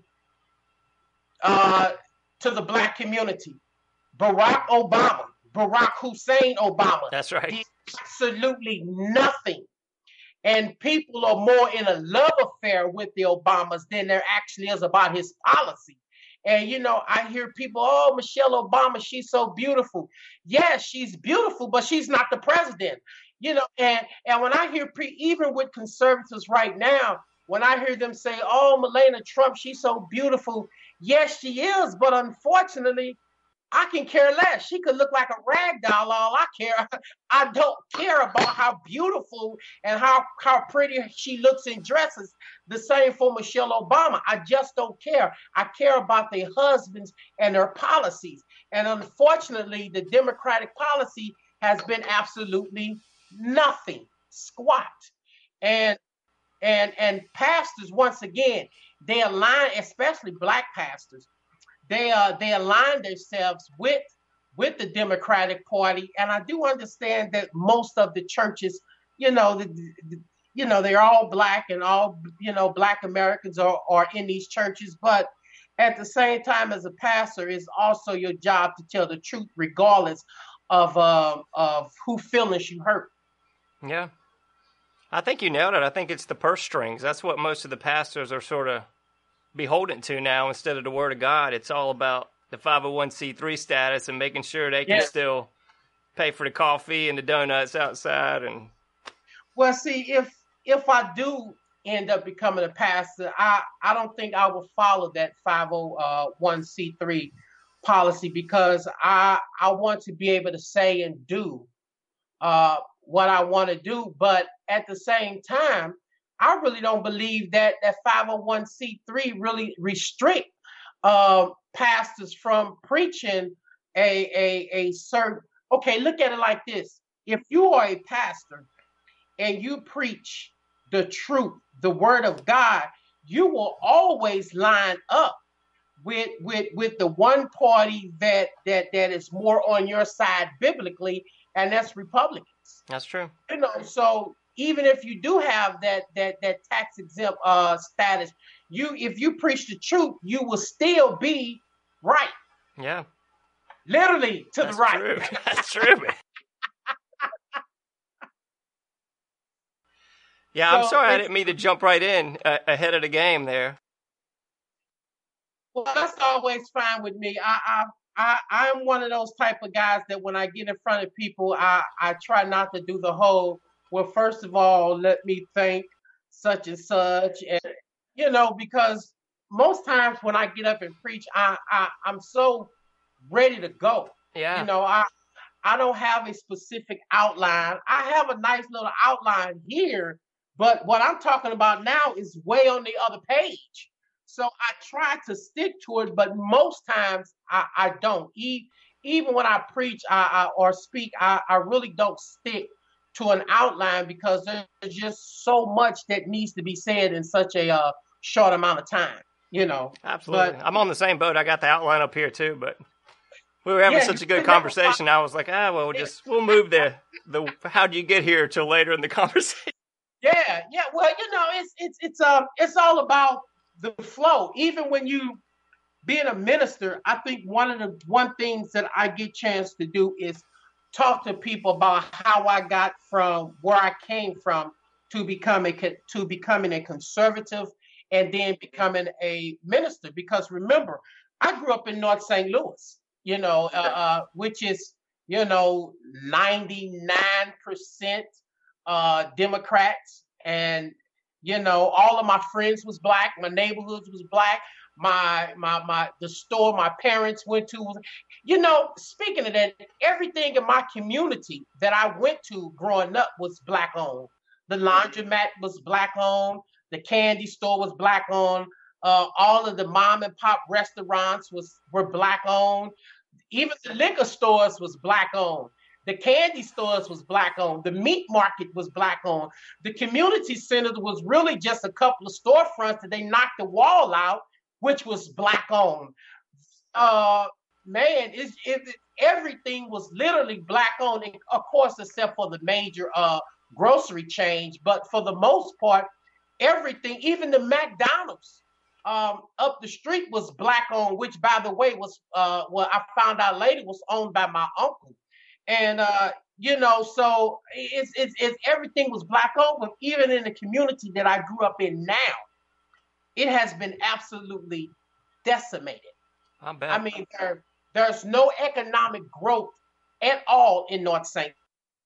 Speaker 3: uh, to the black community, Barack Obama, Barack Hussein Obama,
Speaker 2: That's right.
Speaker 3: did absolutely nothing. And people are more in a love affair with the Obamas than there actually is about his policy. And, you know, I hear people, oh, Michelle Obama, she's so beautiful. Yes, she's beautiful, but she's not the president. You know, and, and when I hear, pre- even with conservatives right now, when I hear them say, oh, Melania Trump, she's so beautiful. Yes, she is. But unfortunately, I can care less. She could look like a rag doll. All I care, I don't care about how beautiful and how, how pretty she looks in dresses. The same for Michelle Obama. I just don't care. I care about their husbands and their policies. And unfortunately, the Democratic policy has been absolutely nothing, squat. And and and pastors, once again, they align, especially black pastors. They uh they align themselves with with the Democratic Party, and I do understand that most of the churches, you know, the, the, you know, they're all black and all, you know, black Americans are, are in these churches. But at the same time, as a pastor, it's also your job to tell the truth, regardless of uh, of who feelings you hurt.
Speaker 2: Yeah. I think you nailed it. I think it's the purse strings. That's what most of the pastors are sort of beholden to now instead of the word of God. It's all about the five oh one c three status and making sure they can
Speaker 3: Yes.
Speaker 2: still pay for the coffee and the donuts outside. And
Speaker 3: Well, see, if if I do end up becoming a pastor, I, I don't think I will follow that five oh one c three policy because I I want to be able to say and do uh, what I want to do. But at the same time, I really don't believe that that five oh one c three really restrict uh, pastors from preaching a, a, a certain, okay, look at it like this. If you are a pastor and you preach the truth, the word of God, you will always line up with with with the one party that that that is more on your side biblically, and that's Republicans.
Speaker 2: that's true.
Speaker 3: You know, so even if you do have that that that tax exempt uh status, you if you preach the truth, you will still be right,
Speaker 2: Yeah.
Speaker 3: literally to
Speaker 2: That's
Speaker 3: the right.
Speaker 2: true. That's true, man. Yeah, I'm
Speaker 3: So
Speaker 2: sorry I
Speaker 3: it's,
Speaker 2: didn't mean to jump right in uh, ahead of the game there.
Speaker 3: well, that's always fine with me. I I. I, I'm one of those type of guys that when I get in front of people, I, I try not to do the whole, well, first of all, let me think such and such. And, you know, because most times when I get up and preach, I, I, I'm so ready to go. You
Speaker 2: Yeah.
Speaker 3: know, I, I don't have a specific outline. I have a nice little outline here, But what I'm talking about now is way on the other page. So I try to stick to it, but most times I, I don't. E- even when I preach I, I, or speak, I, I really don't stick to an outline because there's just so much that needs to be said in such a uh, short amount of time, you know.
Speaker 2: Absolutely.
Speaker 3: But
Speaker 2: I'm on the same boat. I got the outline up here too, but we were having
Speaker 3: yeah,
Speaker 2: such
Speaker 3: you
Speaker 2: a good
Speaker 3: can never
Speaker 2: conversation. I was like, ah, well, we'll just we'll move the the how do you get here till later in the conversation.
Speaker 3: Yeah, yeah. Well, you know, it's it's it's um it's all about the flow. Even when you being a minister, I think one of the one things that I get chance to do is talk to people about how I got from where I came from to becoming to becoming a conservative and then becoming a minister. Because remember, I grew up in North Saint Louis, you know, uh, uh, which is you know ninety-nine percent uh, Democrats, and you know all of my friends was black, my neighborhoods was black, my my my the store my parents went to was, you know, speaking of that, everything in my community that I went to growing up was black owned. The laundromat was black owned, the candy store was black owned, uh, all of the mom and pop restaurants was were black owned, even the liquor stores was black owned. The candy stores was black owned. The meat market was black owned. The community center was really just a couple of storefronts that they knocked the wall out, which was black owned. Uh, man, it's, it, everything was literally black owned, of course, except for the major uh, grocery chains. But for the most part, everything, even the McDonald's um, up the street was black owned, which, by the way, was uh, well, I found out later was owned by my uncle. And uh, you know, so it's, it's it's everything was black owned, but even in the community that I grew up in now, it has been absolutely decimated.
Speaker 2: I bet.
Speaker 3: I mean, there, there's no economic growth at all in North Saint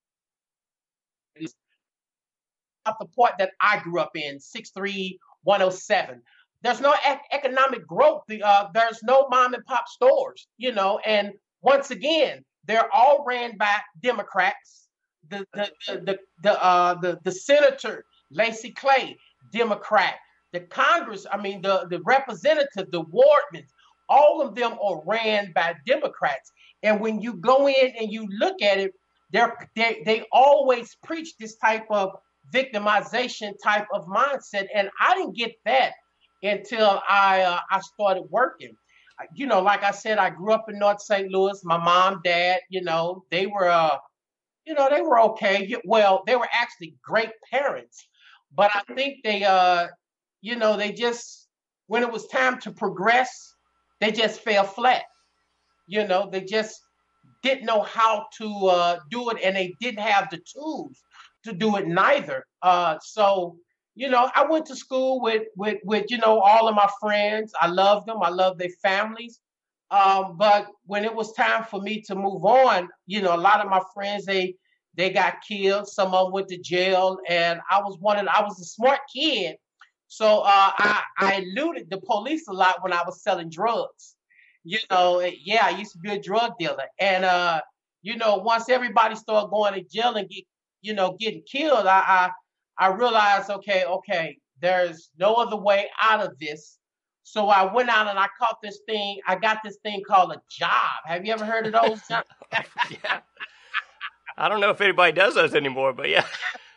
Speaker 3: Louis. At the point that I grew up in, six three one oh seven. There's no ec- economic growth. The, uh, there's no mom and pop stores, you know, and once again, they're all ran by Democrats. The the the the the, uh, the, the senator Lacy Clay, Democrat. The Congress, I mean the the representative, the wardmen, all of them are ran by Democrats. And when you go in and you look at it, they're, they they always preach this type of victimization type of mindset, and I didn't get that until I uh, I started working. You know, like I said, I grew up in North Saint Louis. My mom, dad, you know, they were, uh, you know, they were okay. Well, they were actually great parents, but I think they, uh, you know, they just, when it was time to progress, they just fell flat. You know, they just didn't know how to uh, do it, and they didn't have the tools to do it neither. Uh, so, you know, I went to school with with with you know all of my friends. I loved them. I loved their families. Um, but when it was time for me to move on, you know, a lot of my friends they they got killed. Some of them went to jail, and I was one of I was a smart kid, so uh, I I eluded the police a lot when I was selling drugs. You know, yeah, I used to be a drug dealer, and uh, you know, once everybody started going to jail and get you know getting killed, I, I I realized, okay, okay, there's no other way out of this. So I went out and I caught this thing. I got this thing called a job. Have you ever heard of those?
Speaker 2: Yeah. I don't know if anybody does those anymore, but yeah.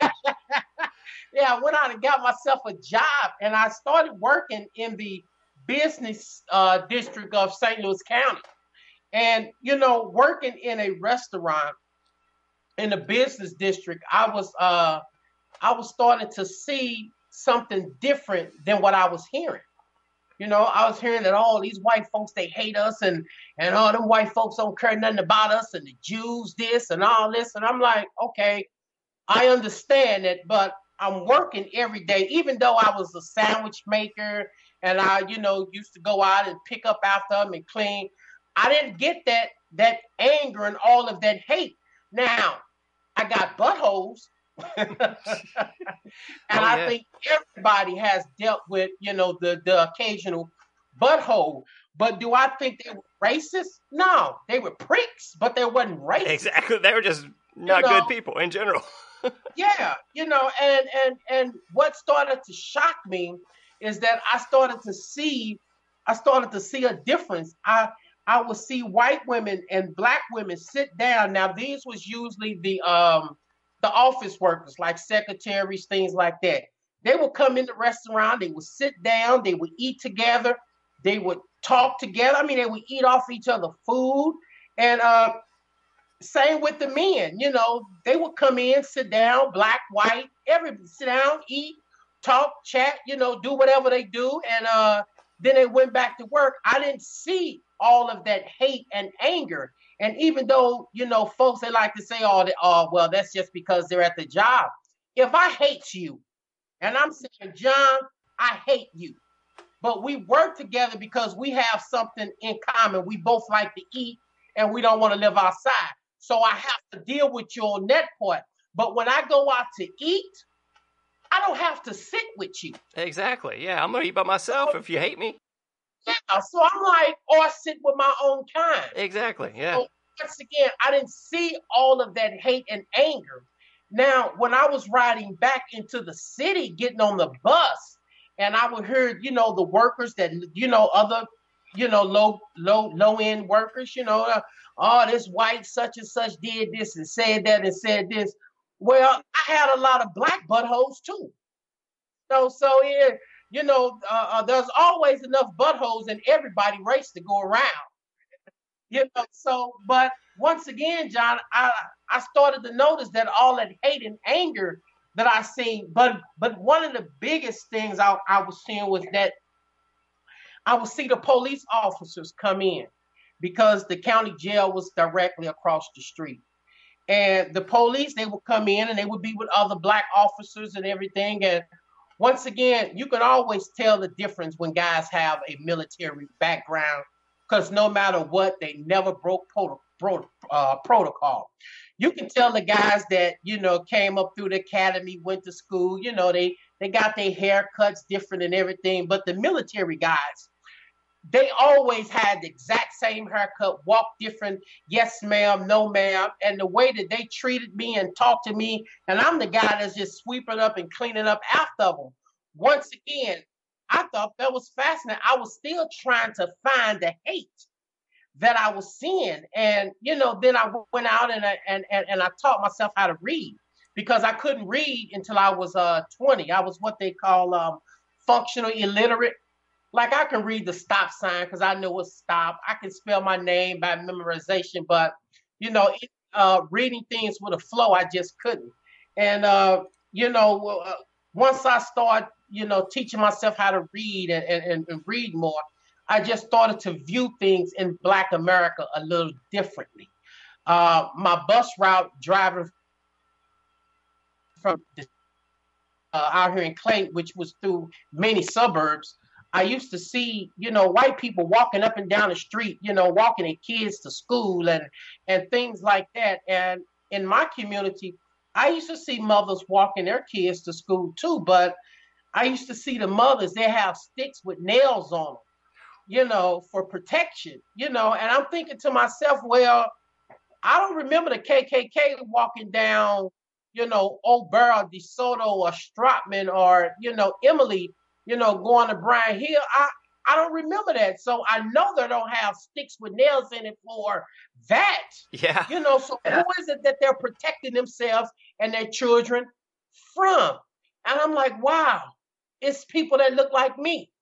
Speaker 3: Yeah, I went out and got myself a job, and I started working in the business uh, district of Saint Louis County. And, you know, working in a restaurant in the business district, I was uh, I was starting to see something different than what I was hearing. You know, I was hearing that all these white folks, they hate us, and and all them white folks don't care nothing about us, and the Jews this and all this. And I'm like, okay, I understand it, but I'm working every day, even though I was a sandwich maker and I, you know, used to go out and pick up after them and clean. I didn't get that that anger and all of that hate. Now, I got buttholes. and oh, yeah. I think everybody has dealt with, you know, the, the occasional butthole. But do I think they were racist? No, they were pricks, but they wasn't racist.
Speaker 2: Exactly. They were just not you know, good people in general.
Speaker 3: Yeah, you know, and and and what started to shock me is that I started to see, I started to see a difference. I I would see white women and black women sit down. Now these was usually the um the office workers, like secretaries, things like that. They would come in the restaurant, they would sit down, they would eat together, they would talk together. I mean, they would eat off each other food, and uh same with the men, you know, they would come in, sit down, black, white, everybody sit down, eat, talk, chat, you know, do whatever they do. And uh, then they went back to work. I didn't see all of that hate and anger. And even though, you know, folks, they like to say, oh, they, oh, well, that's just because they're at the job. If I hate you, and I'm saying, John, I hate you, but we work together because we have something in common. We both like to eat and we don't want to live outside. So I have to deal with you on that part. But when I go out to eat, I don't have to sit with you.
Speaker 2: Exactly. Yeah, I'm going to eat by myself if you hate me.
Speaker 3: Yeah, so I'm like, or sit with my own kind.
Speaker 2: Exactly, yeah.
Speaker 3: So once again, I didn't see all of that hate and anger. Now, when I was riding back into the city, getting on the bus, and I would hear, you know, the workers that, you know, other, you know, low, low, low end workers, you know, uh, oh, this white such and such did this and said that and said this. Well, I had a lot of black buttholes too. So, so yeah, you know, uh, uh, there's always enough buttholes in everybody race to go around. You know, so, but once again, John, I I started to notice that all that hate and anger that I seen, but but one of the biggest things I, I was seeing was that I would see the police officers come in because the county jail was directly across the street. And the police, they would come in and they would be with other black officers and everything. And once again, you can always tell the difference when guys have a military background because no matter what, they never broke pro- pro- uh, protocol. You can tell the guys that, you know, came up through the academy, went to school, you know, they, they got their haircuts different and everything. But the military guys, they always had the exact same haircut, walked different, yes ma'am, no ma'am, and the way that they treated me and talked to me, and I'm the guy that's just sweeping up and cleaning up after them. Once again, I thought that was fascinating. I was still trying to find the hate that I was seeing, and you know, then I went out and I, and, and and I taught myself how to read because I couldn't read until I was uh twenty. I was what they call um functional illiterate. Like I can read the stop sign because I know it's stop. I can spell my name by memorization, but you know, it, uh, reading things with a flow, I just couldn't. And uh, you know, uh, once I start, you know, teaching myself how to read and, and, and read more, I just started to view things in Black America a little differently. Uh, my bus route driving from uh, out here in Clayton, which was through many suburbs, I used to see, you know, white people walking up and down the street, you know, walking their kids to school and and things like that. And in my community, I used to see mothers walking their kids to school too. But I used to see the mothers, they have sticks with nails on them, you know, for protection, you know. And I'm thinking to myself, well, I don't remember the K K K walking down, you know, Old Barrel, DeSoto, or Stratman, or, you know, Emily, you know, going to Brian Hill. I, I don't remember that. So I know they don't have sticks with nails in it for that.
Speaker 2: Yeah.
Speaker 3: You know, so who is it that they're protecting themselves and their children from? And I'm like, wow, it's people that look like me.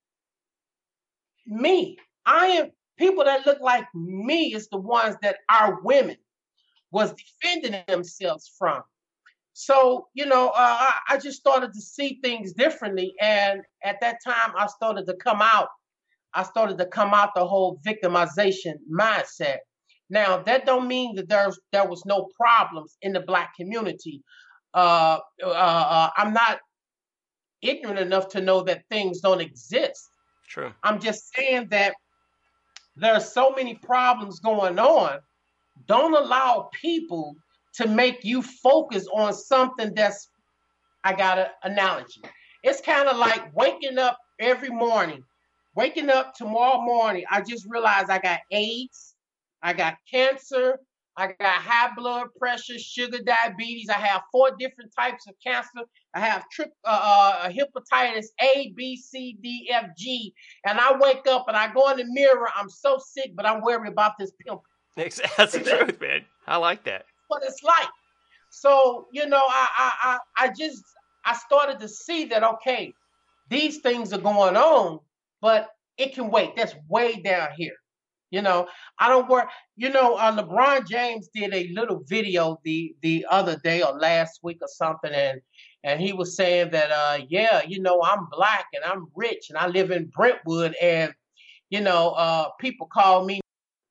Speaker 3: Me. I am people that look like me is the ones that our women was defending themselves from. So, you know, uh, I, I just started to see things differently. And at that time, I started to come out. I started to come out the whole victimization mindset. Now, that don't mean that there's there was no problems in the Black community. Uh, uh, uh, I'm not ignorant enough to know that things don't exist.
Speaker 2: True.
Speaker 3: I'm just saying that there's so many problems going on. Don't allow people to make you focus on something that's, I got an analogy. It's kind of like waking up every morning, waking up tomorrow morning. I just realized I got AIDS, I got cancer, I got high blood pressure, sugar, diabetes. I have four different types of cancer. I have trip, uh, uh, hepatitis A, B, C, D, F, G. And I wake up and I go in the mirror. I'm so sick, but I'm worried about this pimple.
Speaker 2: That's the truth, man. I like that.
Speaker 3: What it's like. So, you know, I, I, I, I just, I started to see that, okay, these things are going on, but it can wait. That's way down here. You know, I don't work. You know, uh, LeBron James did a little video the the other day or last week or something, and and he was saying that, uh, yeah, you know, I'm black and I'm rich and I live in Brentwood, and you know, uh, people call me,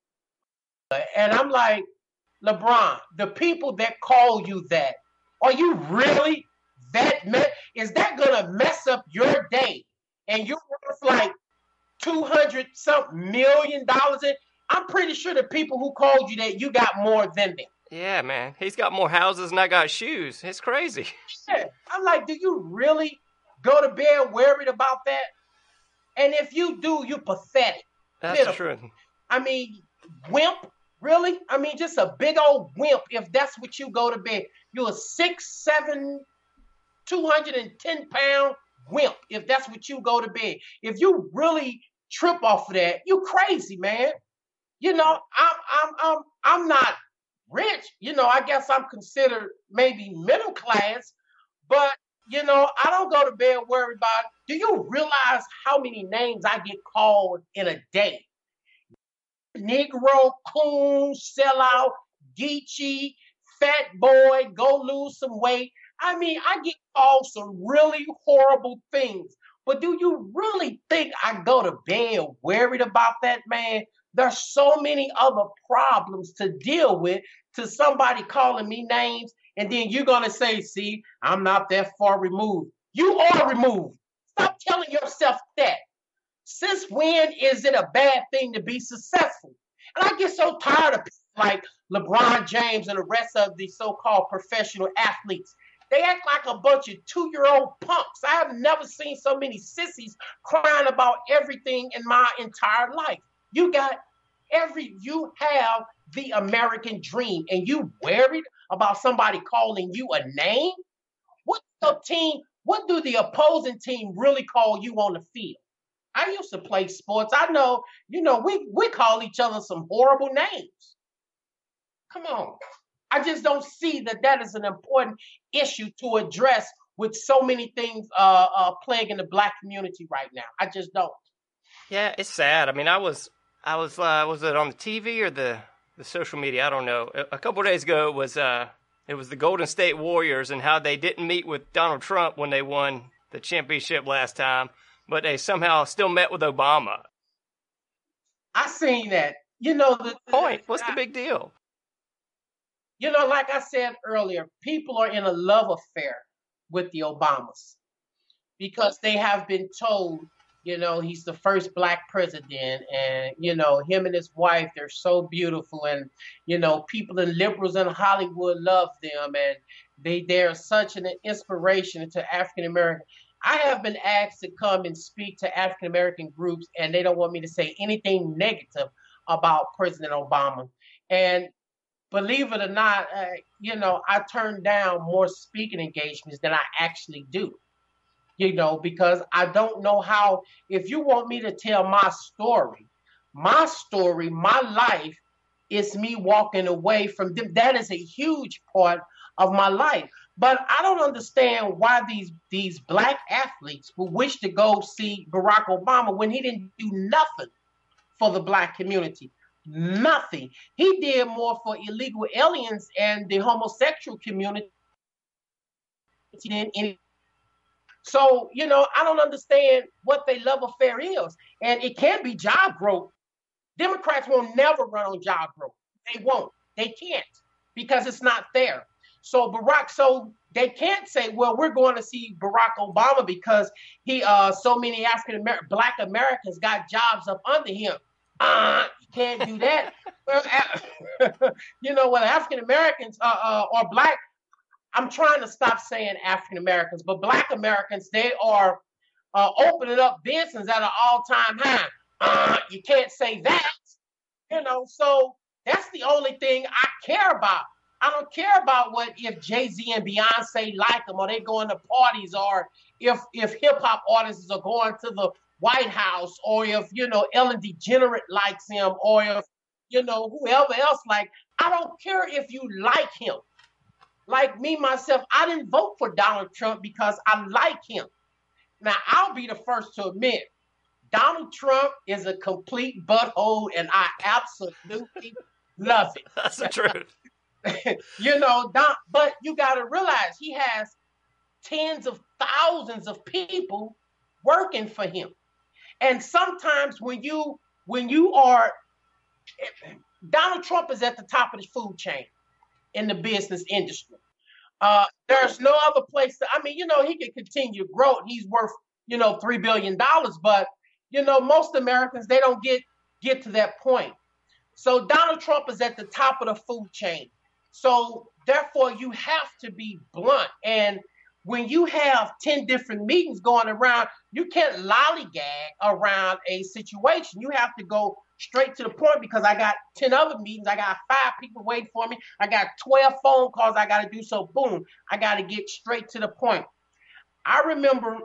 Speaker 3: and I'm like, LeBron, the people that call you that, are you really that? Me- is that gonna mess up your day? And you're worth like two hundred something million dollars in. I'm pretty sure the people who called you that, you got more than them.
Speaker 2: Yeah, man. He's got more houses than I got shoes. It's crazy.
Speaker 3: Yeah. I'm like, do you really go to bed worried about that? And if you do, you're pathetic.
Speaker 2: That's the truth.
Speaker 3: I mean, wimp, really? I mean, just a big old wimp if that's what you go to bed. You're a six, seven, two hundred ten pound wimp if that's what you go to bed. If you really trip off of that, you crazy, man. You know, I'm I'm I'm I'm not rich. You know, I guess I'm considered maybe middle class, but you know, I don't go to bed worried about it. Do you realize how many names I get called in a day? Negro, coon, sellout, geechee, fat boy, go lose some weight. I mean, I get called some really horrible things. But do you really think I go to bed worried about that, man? There's so many other problems to deal with to somebody calling me names, and then you're going to say, see, I'm not that far removed. You are removed. Stop telling yourself that. Since when is it a bad thing to be successful? And I get so tired of people like LeBron James and the rest of the so-called professional athletes. They act like a bunch of two-year-old punks. I have never seen so many sissies crying about everything in my entire life. You got every, you have the American dream, and you worried about somebody calling you a name? What the team, what do the opposing team really call you on the field? I used to play sports. I know, you know, we, we call each other some horrible names. Come on. I just don't see that that is an important issue to address with so many things uh, uh, plaguing the black community right now. I just don't.
Speaker 2: Yeah, it's sad. I mean, I was, I was, uh, was it on the T V or the, the social media? I don't know. A, a couple of days ago, it was, uh, it was the Golden State Warriors and how they didn't meet with Donald Trump when they won the championship last time, but they somehow still met with Obama.
Speaker 3: I seen that. You know the
Speaker 2: point. What's the big deal?
Speaker 3: You know, like I said earlier, people are in a love affair with the Obamas because they have been told, you know, he's the first black president, and, you know, him and his wife, they're so beautiful, and, you know, people and liberals in Hollywood love them, and they, they're such an inspiration to African American. I have been asked to come and speak to African American groups, and they don't want me to say anything negative about President Obama. And believe it or not, uh, you know, I turn down more speaking engagements than I actually do, you know, because I don't know how, if you want me to tell my story, my story, my life is me walking away from them. That is a huge part of my life. But I don't understand why these, these black athletes would wish to go see Barack Obama when he didn't do nothing for the black community. Nothing. He did more for illegal aliens and the homosexual community than any. So, you know, I don't understand what their love affair is. And it can't be job growth. Democrats will never run on job growth. They won't. They can't because it's not there. So Barack, so they can't say, well, we're going to see Barack Obama because he, uh, so many African American, black Americans got jobs up under him. Uh, you can't do that. Well, you know, when African Americans uh, uh, or black, I'm trying to stop saying African Americans, but black Americans, they are uh, opening up business at an all-time high. Uh, you can't say that, you know. So That's the only thing I care about. I don't care about what if Jay-Z and Beyonce like them or they going to parties or if if hip hop artists are going to the White House or if, you know, Ellen DeGeneres likes him or if, you know, whoever else like. I don't care if you like him. Like me, myself, I didn't vote for Donald Trump because I like him. Now, I'll be the first to admit, Donald Trump is a complete butthole and I absolutely love it.
Speaker 2: That's the truth.
Speaker 3: You know, Don, but you got to realize he has tens of thousands of people working for him. And sometimes when you when you are Donald Trump is at the top of the food chain in the business industry. Uh, there's no other place to, I mean, you know, he can continue to grow. He's worth, you know, three billion dollars, but, you know, most Americans, they don't get, get to that point. So Donald Trump is at the top of the food chain. So therefore you have to be blunt. And when you have ten different meetings going around, you can't lollygag around a situation. You have to go straight to the point because I got ten other meetings. I got five people waiting for me. I got twelve phone calls I got to do. So boom, I got to get straight to the point. I remember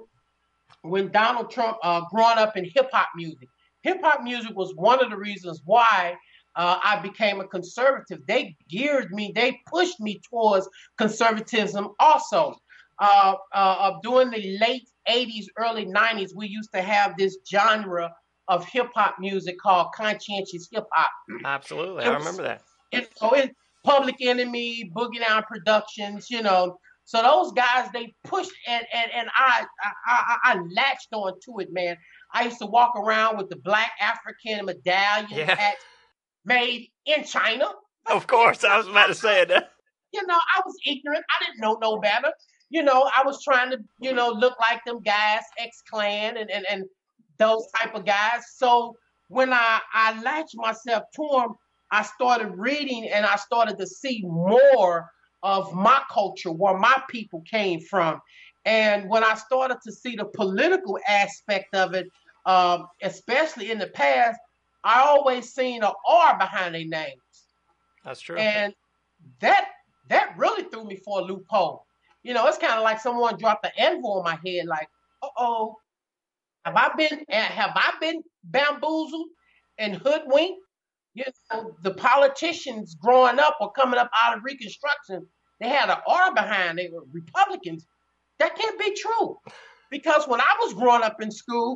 Speaker 3: when Donald Trump uh, growing up in hip hop music. Hip hop music was one of the reasons why uh, I became a conservative. They geared me, they pushed me towards conservatism also. Uh, uh, during the late eighties, early nineties, we used to have this genre of hip hop music called conscientious hip hop.
Speaker 2: Absolutely, I remember that.
Speaker 3: And so in Public Enemy, Boogie Down Productions, you know, so those guys they pushed and and and I I I, I latched on to it, man. I used to walk around with the black African medallion
Speaker 2: Yeah.
Speaker 3: hats made in China.
Speaker 2: Of course, I was about to say it.
Speaker 3: You know, I was ignorant. I didn't know no better. You know, I was trying to, you know, look like them guys, X-Clan and, and, and those type of guys. So when I, I latched myself to them, I started reading and I started to see more of my culture, where my people came from. And when I started to see the political aspect of it, um, especially in the past, I always seen an R behind their names.
Speaker 2: That's true.
Speaker 3: And that that really threw me for a loophole. You know, it's kind of like someone dropped an anvil on my head, like, uh-oh, have I been have I been bamboozled and hoodwinked? You know, the politicians growing up or coming up out of Reconstruction, they had an R behind. They were Republicans. That can't be true. Because when I was growing up in school,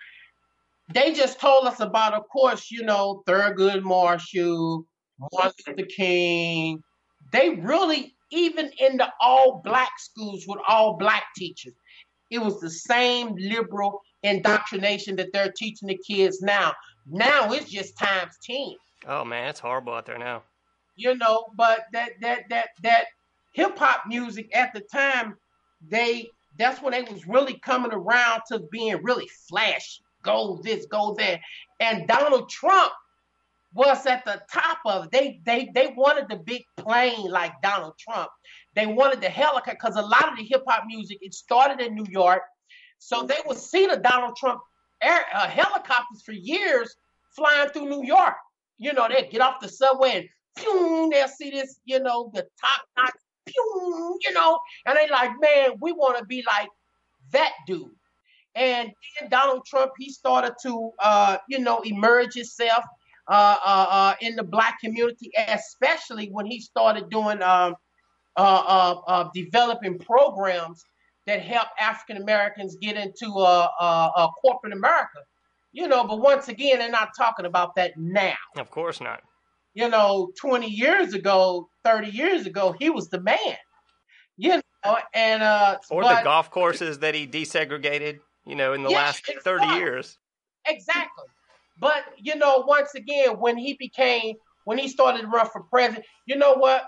Speaker 3: they just told us about, of course, you know, Thurgood Marshall, Martin Luther King. They really, even in the all-black schools with all-black teachers, it was the same liberal indoctrination that they're teaching the kids now. Now it's just times ten.
Speaker 2: Oh man, it's horrible out there now.
Speaker 3: You know, but that that that that hip hop music at the time, they that's when they was really coming around to being really flashy. Go this, go that. And Donald Trump was at the top of it. They they they wanted the big plane like Donald Trump. They wanted the helicopter because a lot of the hip hop music, it started in New York. So they would see the Donald Trump air, uh, helicopters for years flying through New York. You know, they'd get off the subway and pew, they'll see this, you know, the top notch, pew, you know, and they like, man, we want to be like that dude. And then Donald Trump, he started to, uh, you know, emerge himself uh, uh, uh, in the black community, especially when he started doing, um, uh, uh, uh, developing programs that help African Americans get into uh, uh, uh, corporate America. You know, but once again, they're not talking about that now.
Speaker 2: Of course not.
Speaker 3: You know, twenty years ago, thirty years ago, he was the man. You know, and uh,
Speaker 2: or
Speaker 3: but,
Speaker 2: the golf courses that he desegregated. You know, in the
Speaker 3: yeah,
Speaker 2: last thirty
Speaker 3: exactly.
Speaker 2: years.
Speaker 3: Exactly. But you know, once again, when he became, when he started to run for president, you know what?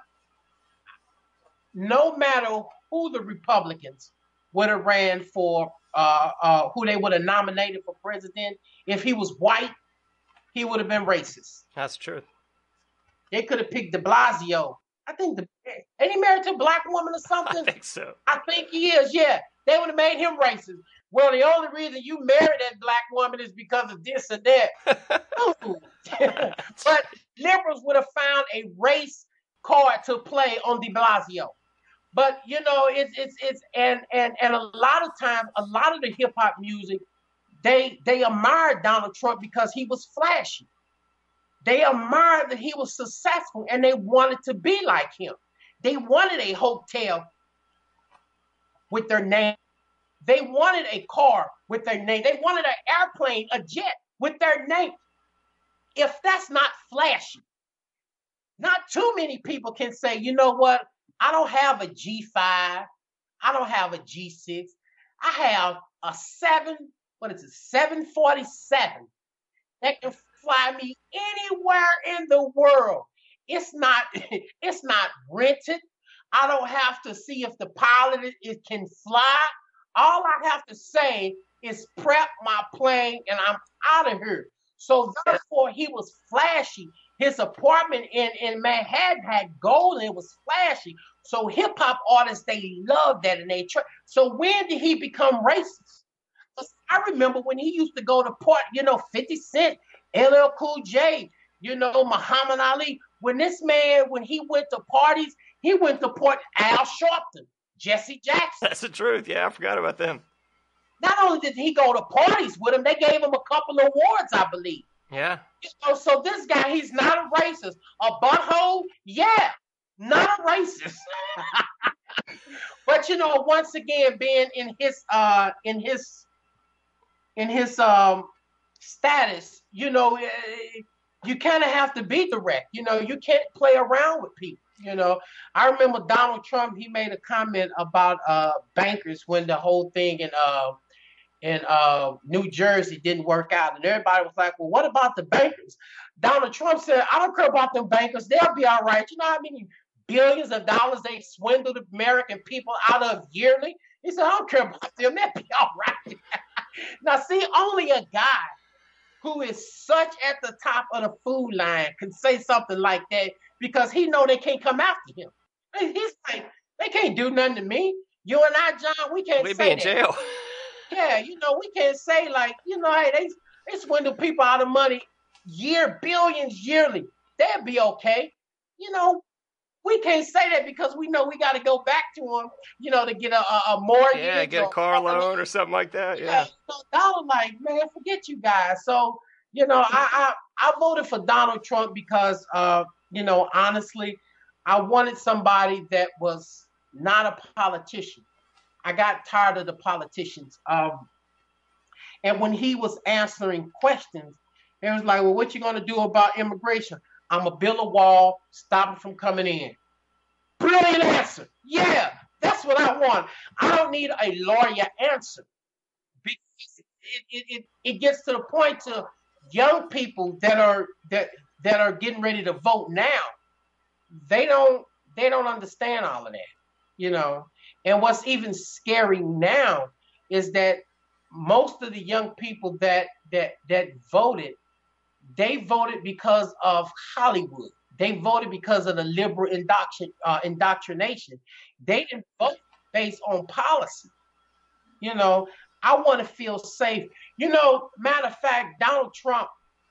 Speaker 3: No matter who the Republicans would have ran for, uh, uh, who they would have nominated for president, if he was white, he would have been racist.
Speaker 2: That's true.
Speaker 3: They could have picked de Blasio. I think the ain't he married to a black woman or something?
Speaker 2: I think so.
Speaker 3: I think he is, yeah. They would have made him racist. Well, the only reason you married that black woman is because of this or that. But liberals would have a race card to play on De Blasio. But you know, it's it's it's and and and a lot of times, a lot of the hip hop music, they they admired Donald Trump because he was flashy. They admired that he was successful, and they wanted to be like him. They wanted a hotel with their name. They wanted a car with their name. They wanted an airplane, a jet with their name. If that's not flashy, not too many people can say, you know what? I don't have a G five. I don't have a G six. I have a seven, what is it, seven forty-seven that can fly me anywhere in the world. It's not, it's not rented. I don't have to see if the pilot it, it can fly. All I have to say is prep my plane and I'm out of here. So therefore, he was flashy. His apartment in, in Manhattan had gold and it was flashy. So hip hop artists, they loved that and they tra- So when did he become racist? I remember when he used to go to port, you know, fifty Cent, L L Cool J, you know, Muhammad Ali. When this man, when he went to parties, he went to port Al Sharpton, Jesse Jackson.
Speaker 2: That's the truth. Yeah, I forgot about them.
Speaker 3: Not only did he go to parties with him, they gave him a couple of awards, I believe.
Speaker 2: Yeah.
Speaker 3: You know, so this guy, he's not a racist. A butthole? Yeah, not a racist. But you know, once again, being in his uh in his in his um status, you know, you kind of have to be direct. You know, you can't play around with people. You know, I remember Donald Trump, he made a comment about uh bankers when the whole thing in uh in uh, New Jersey didn't work out. And everybody was like, well, what about the bankers? Donald Trump said, I don't care about them bankers. They'll be all right. You know how many billions of dollars they swindled American people out of yearly? He said, I don't care about them. They'll be all right. Now, see, only a guy who is such at the top of the food line can say something like that because he know they can't come after him. He's like, they can't do nothing to me. You and I, John, we can't
Speaker 2: We'd
Speaker 3: say
Speaker 2: be in
Speaker 3: that.
Speaker 2: jail.
Speaker 3: Yeah, you know, we can't say like, you know, hey, they, they swindle people out of money year, billions yearly. They'll be okay. You know, we can't say that because we know we got to go back to them, you know, to get a, a, a mortgage.
Speaker 2: Yeah, get a car loan or something like that. Yeah.
Speaker 3: yeah. So Donald, like, man, forget you guys. So, you know, I, I, I voted for Donald Trump because, uh, you know, honestly, I wanted somebody that was not a politician. I got tired of the politicians. Um, and when he was answering questions, it was like, well, what you going to do about immigration? I'm going to build a wall, stop them from coming in. Brilliant answer. Yeah, that's what I want. I don't need a lawyer answer. Because it, it, it, it gets to the point to young people that are that that are getting ready to vote now. They don't they don't understand all of that, you know. And what's even scary now is that most of the young people that that that voted, they voted because of Hollywood. They voted because of the liberal indoctrin, uh, indoctrination. They didn't vote based on policy. You know, I want to feel safe. You know, matter of fact, Donald Trump,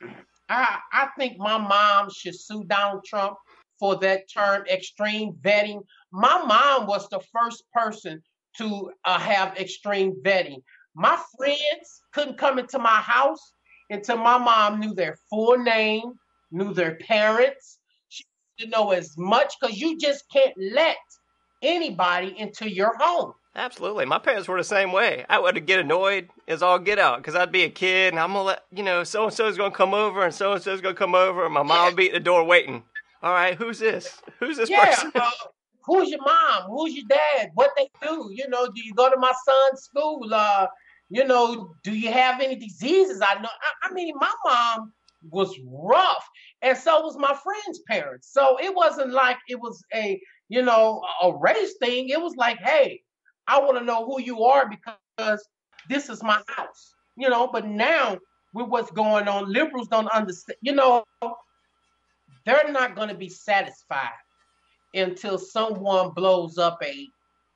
Speaker 3: I, I think my mom should sue Donald Trump for that term, extreme vetting. My mom was the first person to uh, have extreme vetting. My friends couldn't come into my house until my mom knew their full name, knew their parents. She didn't know as much because you just can't let anybody into your home.
Speaker 2: Absolutely. My parents were the same way. I would get annoyed as all get out because I'd be a kid and I'm going to let, you know, so-and-so's going to come over and so-and-so's going to come over and my mom would be at the door waiting. All right, who's this? Who's this
Speaker 3: yeah,
Speaker 2: person?
Speaker 3: Uh, who's your mom? Who's your dad? What they do? You know, do you go to my son's school? Uh, you know, do you have any diseases? I know. I, I mean, my mom was rough, and so was my friend's parents. So it wasn't like it was a, you know, a race thing. It was like, hey, I want to know who you are because this is my house. You know, but now with what's going on, liberals don't understand. You know, they're not going to be satisfied until someone blows up a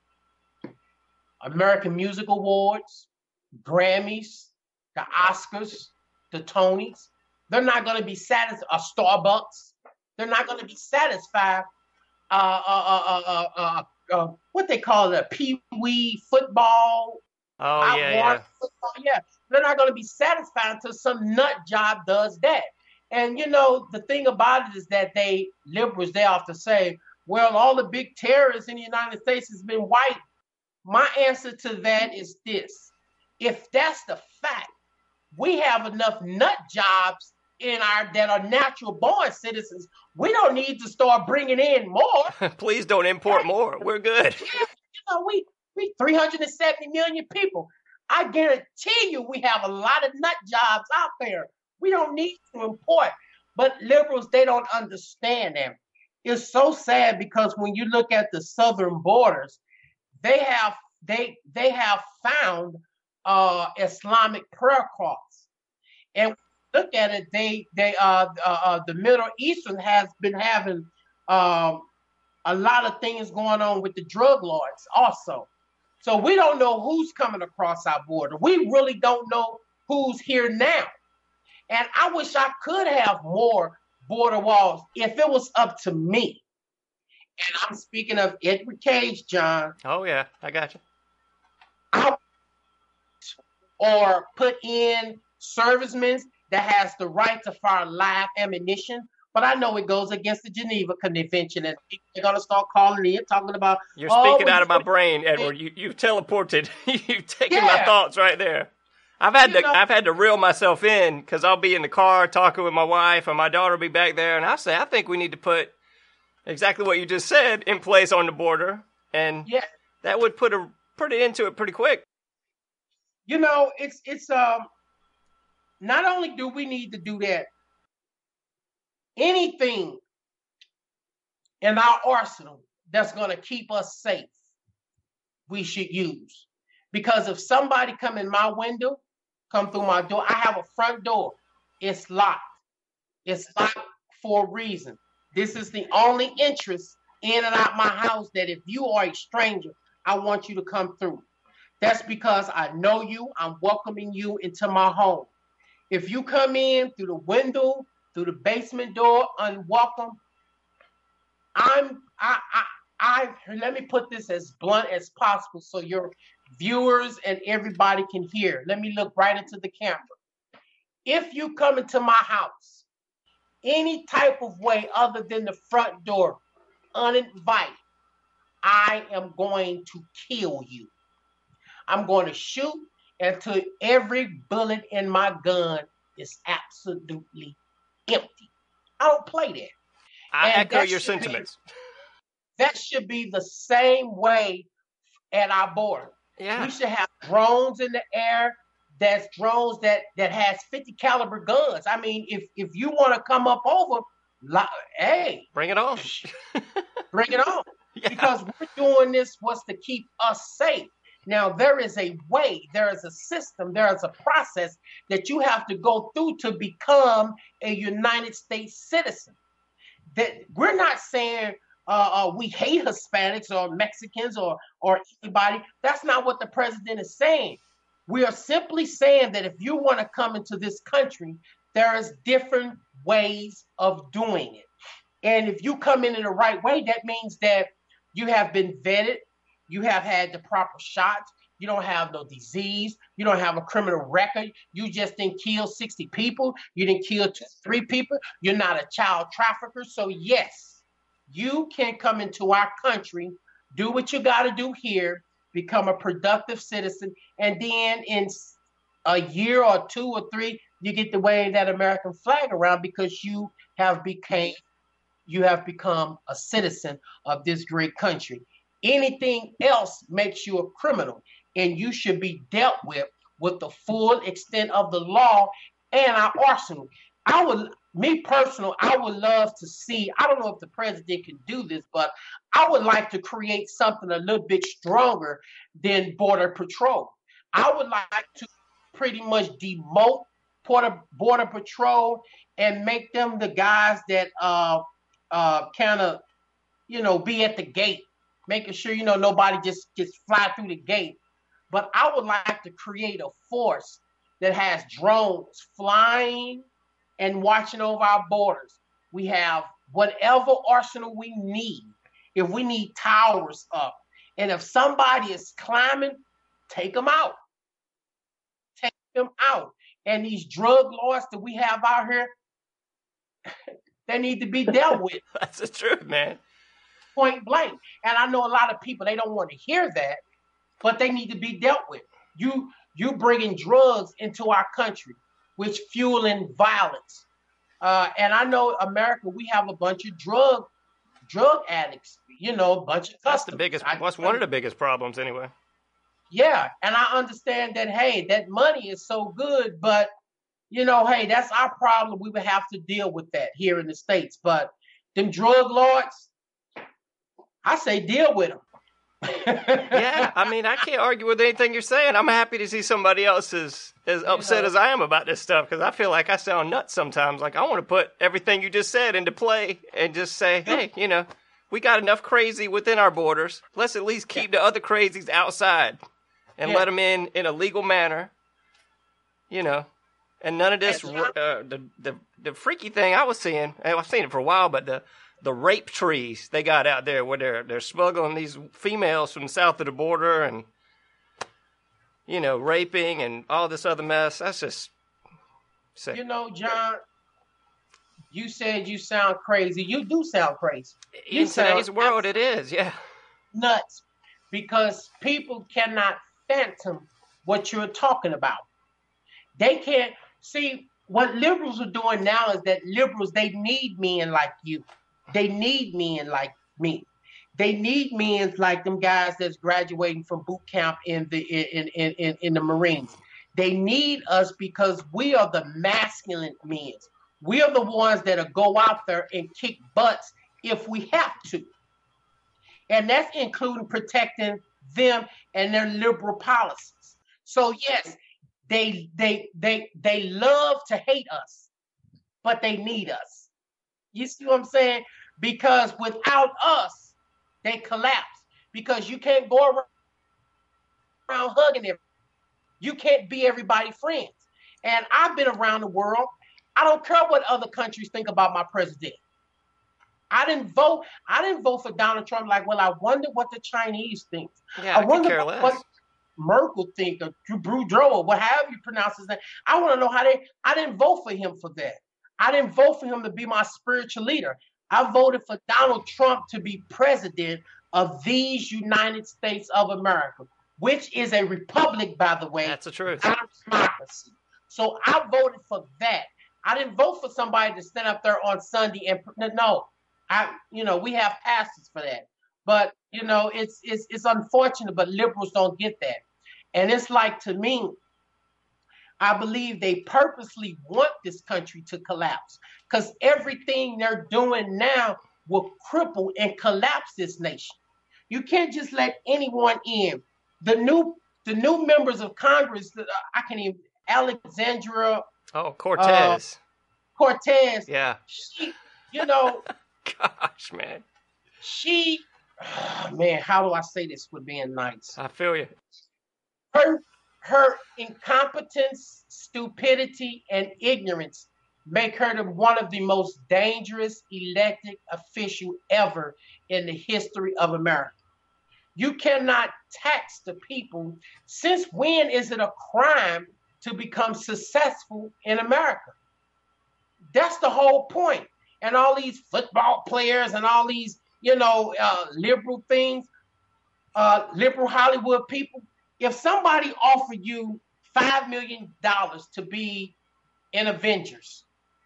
Speaker 3: American Music Awards, Grammys, the Oscars, the Tonys. They're not going to be satisfied. A Starbucks. They're not going to be satisfied. Uh, uh, uh, uh, uh, uh, what they call it, Pee Wee football.
Speaker 2: Oh,
Speaker 3: I
Speaker 2: yeah,
Speaker 3: want
Speaker 2: yeah.
Speaker 3: football. Yeah, they're not going to be satisfied until some nut job does that. And you know, the thing about it is that they liberals they often say, "Well, all the big terrorists in the United States has been white." My answer to that is this: if that's the fact, we have enough nut jobs in our that are natural born citizens. We don't need to start bringing in more.
Speaker 2: Please don't import more. We're good.
Speaker 3: Yeah, you know, we we three hundred seventy million people. I guarantee you we have a lot of nut jobs out there. We don't need to import. But liberals, they don't understand them. It's so sad because when you look at the southern borders, they have they they have found uh, Islamic prayer cross. And look at it, they they uh, uh, uh the Middle Eastern has been having um, a lot of things going on with the drug lords also. So we don't know who's coming across our border. We really don't know who's here now. And I wish I could have more border walls if it was up to me. And I'm speaking of Edward Cage, John.
Speaker 2: Oh, yeah, I got you.
Speaker 3: I, or put in servicemen that has the right to fire live ammunition. But I know it goes against the Geneva Convention, and they're going to start calling in, talking about...
Speaker 2: You're
Speaker 3: oh,
Speaker 2: speaking out of my brain, Edward. You, you've teleported. You've taken my
Speaker 3: Yeah.
Speaker 2: thoughts right there. I've had
Speaker 3: You
Speaker 2: to
Speaker 3: know-
Speaker 2: I've had to reel myself in because I'll be in the car talking with my wife, and my daughter will be back there, and I say, I think we need to put exactly what you just said in place on the border, and
Speaker 3: Yeah.
Speaker 2: that would put a put it into it pretty quick.
Speaker 3: You know, it's it's um. Not only do we need to do that, anything in our arsenal that's going to keep us safe, we should use. Because if somebody come in my window, come through my door, I have a front door. It's locked. It's locked for a reason. This is the only entrance in and out my house that if you are a stranger, I want you to come through. That's because I know you. I'm welcoming you into my home. If you come in through the window, through the basement door, unwelcome, I'm I I I let me put this as blunt as possible so your viewers and everybody can hear. Let me look right into the camera. If you come into my house any type of way other than the front door, uninvited, I am going to kill you. I'm going to shoot until every bullet in my gun is absolutely empty. I don't play that.
Speaker 2: I
Speaker 3: And
Speaker 2: echo
Speaker 3: that
Speaker 2: your
Speaker 3: should be-
Speaker 2: sentiments.
Speaker 3: That should be the same way at our border.
Speaker 2: Yeah.
Speaker 3: We should have drones in the air. That's drones that that has fifty caliber guns. I mean, if if you want to come up over, li- hey,
Speaker 2: Bring it on.
Speaker 3: bring it on.
Speaker 2: Yeah.
Speaker 3: Because we're doing this was to keep us safe. Now, there is a way, there is a system, there is a process that you have to go through to become a United States citizen. That we're not saying uh, uh, we hate Hispanics or Mexicans or or anybody. That's not what the president is saying. We are simply saying that if you want to come into this country, there is different ways of doing it. And if you come in in the right way, that means that you have been vetted, you have had the proper shots, you don't have no disease, you don't have a criminal record, you just didn't kill sixty people, you didn't kill two, three people, you're not a child trafficker. So yes, you can come into our country, do what you got to do here, become a productive citizen, and then in a year or two or three, you get to wave that American flag around because you have became you have become a citizen of this great country. Anything else makes you a criminal, and you should be dealt with with the full extent of the law and our arsenal. I would, me personal, I would love to see, I don't know if the president can do this, but I would like to create something a little bit stronger than Border Patrol. I would like to pretty much demote Border, Border Patrol and make them the guys that uh, uh, kind of, you know, be at the gate, making sure, you know, nobody just gets fly through the gate. But I would like to create a force that has drones flying and watching over our borders. We have whatever arsenal we need. If we need towers up, and if somebody is climbing, take them out. Take them out. And these drug lords that we have out here, they need to be dealt with.
Speaker 2: That's the truth, man.
Speaker 3: Point blank. And I know a lot of people, they don't want to hear that, but they need to be dealt with. You you bringing drugs into our country, which fueling violence. Uh, and I know America, we have a bunch of drug drug addicts. You know, a bunch of customers.
Speaker 2: That's the biggest. What's one of the biggest problems, anyway?
Speaker 3: Yeah, and I understand that. Hey, that money is so good, but you know, hey, that's our problem. We would have to deal with that here in the States. But them drug lords, I say deal with them.
Speaker 2: Yeah, I mean, I can't argue with anything you're saying. I'm happy to see somebody else is as upset
Speaker 3: know.
Speaker 2: as I am about this stuff, because I feel like I sound nuts sometimes. Like, I want to put everything you just said into play and just say, hey, you know, we got enough crazy within our borders. Let's at least keep yeah. the other crazies outside and yeah. let them in in a legal manner, you know. And none of this, uh, the, the the freaky thing I was seeing, and I've seen it for a while, but the the rape trees they got out there where they're they're smuggling these females from south of the border and, you know, raping and all this other mess. That's just sick.
Speaker 3: You know, John, you said you sound crazy. You do sound crazy. You
Speaker 2: In today's world, it is, yeah.
Speaker 3: Nuts. Because people cannot fathom what you're talking about. They can't. See, what liberals are doing now is that liberals, they need men like you. They need men like me. They need men like them guys that's graduating from boot camp in the in, in, in, in the Marines. They need us because we are the masculine men. We are the ones that'll go out there and kick butts if we have to. And that's including protecting them and their liberal policies. So yes, They they they they love to hate us, but they need us. You see what I'm saying? Because without us, they collapse. Because you can't go around, around hugging them. You can't be everybody's friends. And I've been around the world. I don't care what other countries think about my president. I didn't vote. I didn't vote for Donald Trump. Like, well, I wonder what the Chinese think.
Speaker 2: Yeah,
Speaker 3: I,
Speaker 2: I
Speaker 3: wonder
Speaker 2: could care
Speaker 3: what,
Speaker 2: less.
Speaker 3: what Merkel think, or Boudreaux, or what have you pronounce his name. I want to know how they. I didn't vote for him for that. I didn't vote for him to be my spiritual leader. I voted for Donald Trump to be president of these United States of America, which is a republic, by the way.
Speaker 2: That's the truth.
Speaker 3: Not a democracy. So I voted for that. I didn't vote for somebody to stand up there on Sunday and no. I, you know, we have pastors for that. But you know, it's it's it's unfortunate, but liberals don't get that. And it's like, to me, I believe they purposely want this country to collapse because everything they're doing now will cripple and collapse this nation. You can't just let anyone in. The new the new members of Congress, uh, I can even, Alexandria.
Speaker 2: Oh, Cortez.
Speaker 3: Uh, Cortez.
Speaker 2: Yeah.
Speaker 3: She, you know.
Speaker 2: Gosh, man.
Speaker 3: She, oh, man, how do I say this with being nice?
Speaker 2: I feel you.
Speaker 3: Her, her incompetence, stupidity, and ignorance make her the, one of the most dangerous elected official ever in the history of America. You cannot tax the people. Since when is it a crime to become successful in America? That's the whole point. And all these football players and all these, you know, uh, liberal things, uh, liberal Hollywood people, if somebody offered you five million dollars to be in Avengers,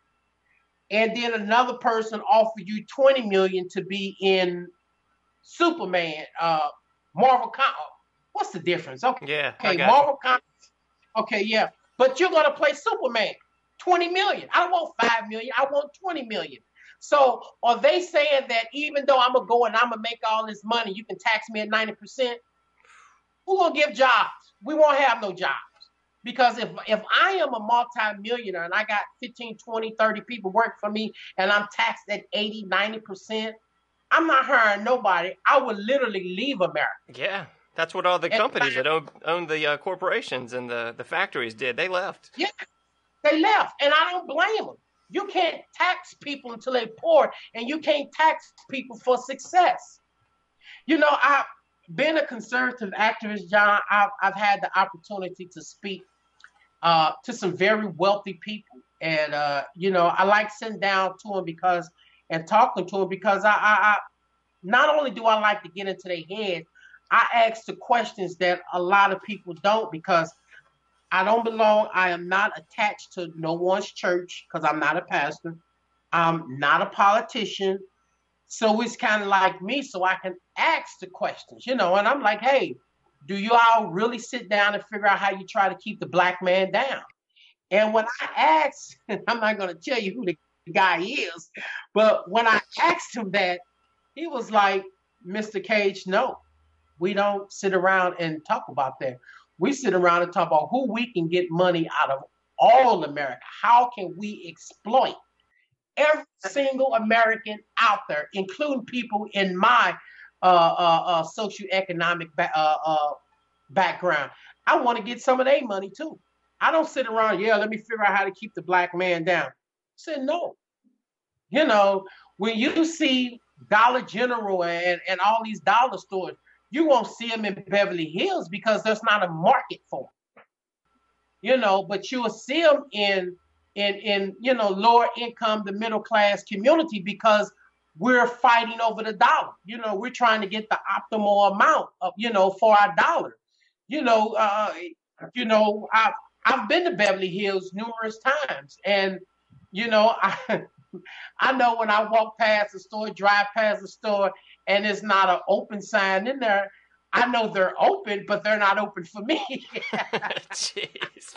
Speaker 3: and then another person offered you twenty million dollars to be in Superman, uh, Marvel Comics, what's the difference? Okay,
Speaker 2: yeah,
Speaker 3: okay, Marvel Comics. Okay, yeah, but you're gonna play Superman. twenty million. I don't want five million. I want twenty million. So are they saying that even though I'm going to go and I'm going to make all this money, you can tax me at ninety percent? Who going to give jobs? We won't have no jobs. Because if, if I am a multi-millionaire and I got fifteen, twenty, thirty people working for me and I'm taxed at eighty, ninety percent, I'm not hiring nobody. I would literally leave America.
Speaker 2: Yeah. That's what all the
Speaker 3: and
Speaker 2: companies
Speaker 3: I,
Speaker 2: that own, own the uh, corporations and the, the factories did. They left.
Speaker 3: Yeah. They left, and I don't blame them You can't tax people until they're poor, and you can't tax people for success. You know, I being a conservative activist, John, I've, I've had the opportunity to speak uh, to some very wealthy people. And, uh, you know, I like sitting down to them because, and talking to them because I, I, I, not only do I like to get into their head, I ask the questions that a lot of people don't, because I don't belong. I am not attached to no one's church because I'm not a pastor. I'm not a politician. So it's kind of like me, so I can ask the questions, you know, and I'm like, hey, do you all really sit down and figure out how you try to keep the black man down? And when I asked, I'm not going to tell you who the guy is, but when I asked him that, he was like, Mister Cage, no, we don't sit around and talk about that. We sit around and talk about who we can get money out of all America. How can we exploit every single American out there, including people in my uh, uh, uh, socioeconomic ba- uh, uh, background? I want to get some of their money too. I don't sit around, yeah, let me figure out how to keep the black man down. I said, no. You know, when you see Dollar General and, and all these dollar stores, you won't see them in Beverly Hills because there's not a market for them. You know, but you will see them in, in, in you know, lower income, the middle class community, because we're fighting over the dollar. You know, we're trying to get the optimal amount of, you know, for our dollar. You know, uh, you know, I've, I've been to Beverly Hills numerous times, and, you know, I, I know when I walk past the store, drive past the store, and there's not an open sign in there, I know they're open, but they're not open for me.
Speaker 2: Jeez.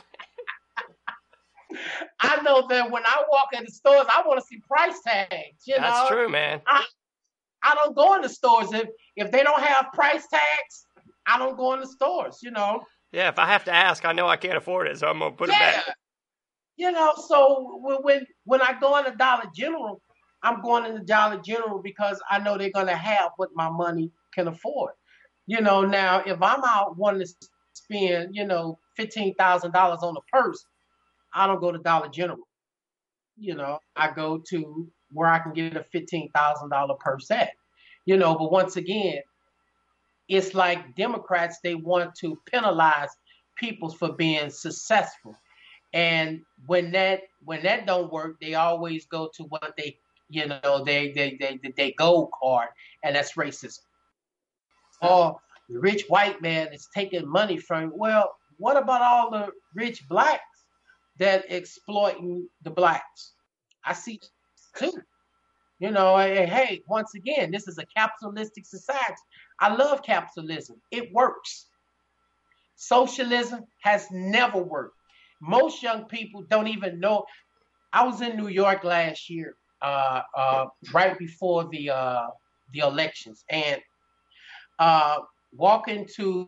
Speaker 3: I know that when I walk in the stores, I want to see price tags. You
Speaker 2: That's
Speaker 3: know?
Speaker 2: true, man.
Speaker 3: I, I don't go in the stores. If, if they don't have price tags, I don't go in the stores, you know?
Speaker 2: Yeah, if I have to ask, I know I can't afford it, so I'm going to put
Speaker 3: yeah.
Speaker 2: it back.
Speaker 3: You know, so when when I go in the Dollar General, I'm going in the Dollar General because I know they're going to have what my money can afford. You know, now, if I'm out wanting to spend, you know, fifteen thousand dollars on a purse, I don't go to Dollar General. You know, I go to where I can get a fifteen thousand dollars purse at. You know, but once again, it's like Democrats, they want to penalize people for being successful. And when that when that don't work, they always go to what they, you know, they they they they gold card, and that's racism. Or the rich white man is taking money from. Well, what about all the rich blacks that exploiting the blacks? I see too. You know, and hey, once again, this is a capitalistic society. I love capitalism. It works. Socialism has never worked. Most young people don't even know. I was in New York last year, uh, uh, right before the uh, the elections, and uh, walking to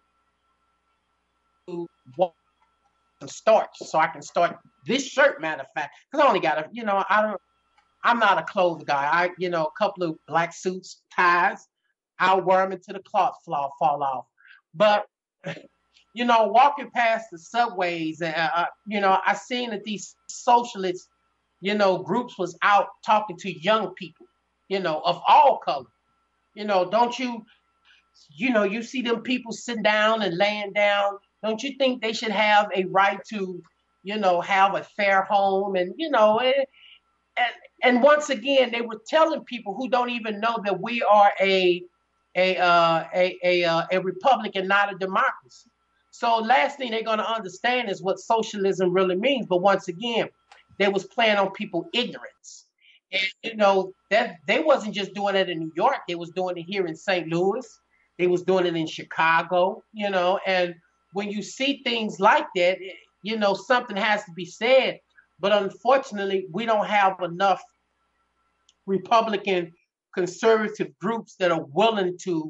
Speaker 3: walk some starch so I can start this shirt. Matter of fact, because I only got a, you know, I don't. I'm not a clothes guy. I, you know, a couple of black suits, ties. I'll wear them until the cloth fall fall off. But you know, walking past the subways, and uh, you know, I seen that these socialist, you know, groups was out talking to young people, you know, of all colors. You know, don't you, you know, you see them people sitting down and laying down. Don't you think they should have a right to, you know, have a fair home? And you know, and and, and once again, they were telling people who don't even know that we are a a uh, a a, uh, a republic and not a democracy. So last thing they're going to understand is what socialism really means. But once again, they was playing on people ignorance. And, you know, that they wasn't just doing it in New York. They was doing it here in Saint Louis. They was doing it in Chicago, you know. And when you see things like that, you know, something has to be said. But unfortunately, we don't have enough Republican conservative groups that are willing to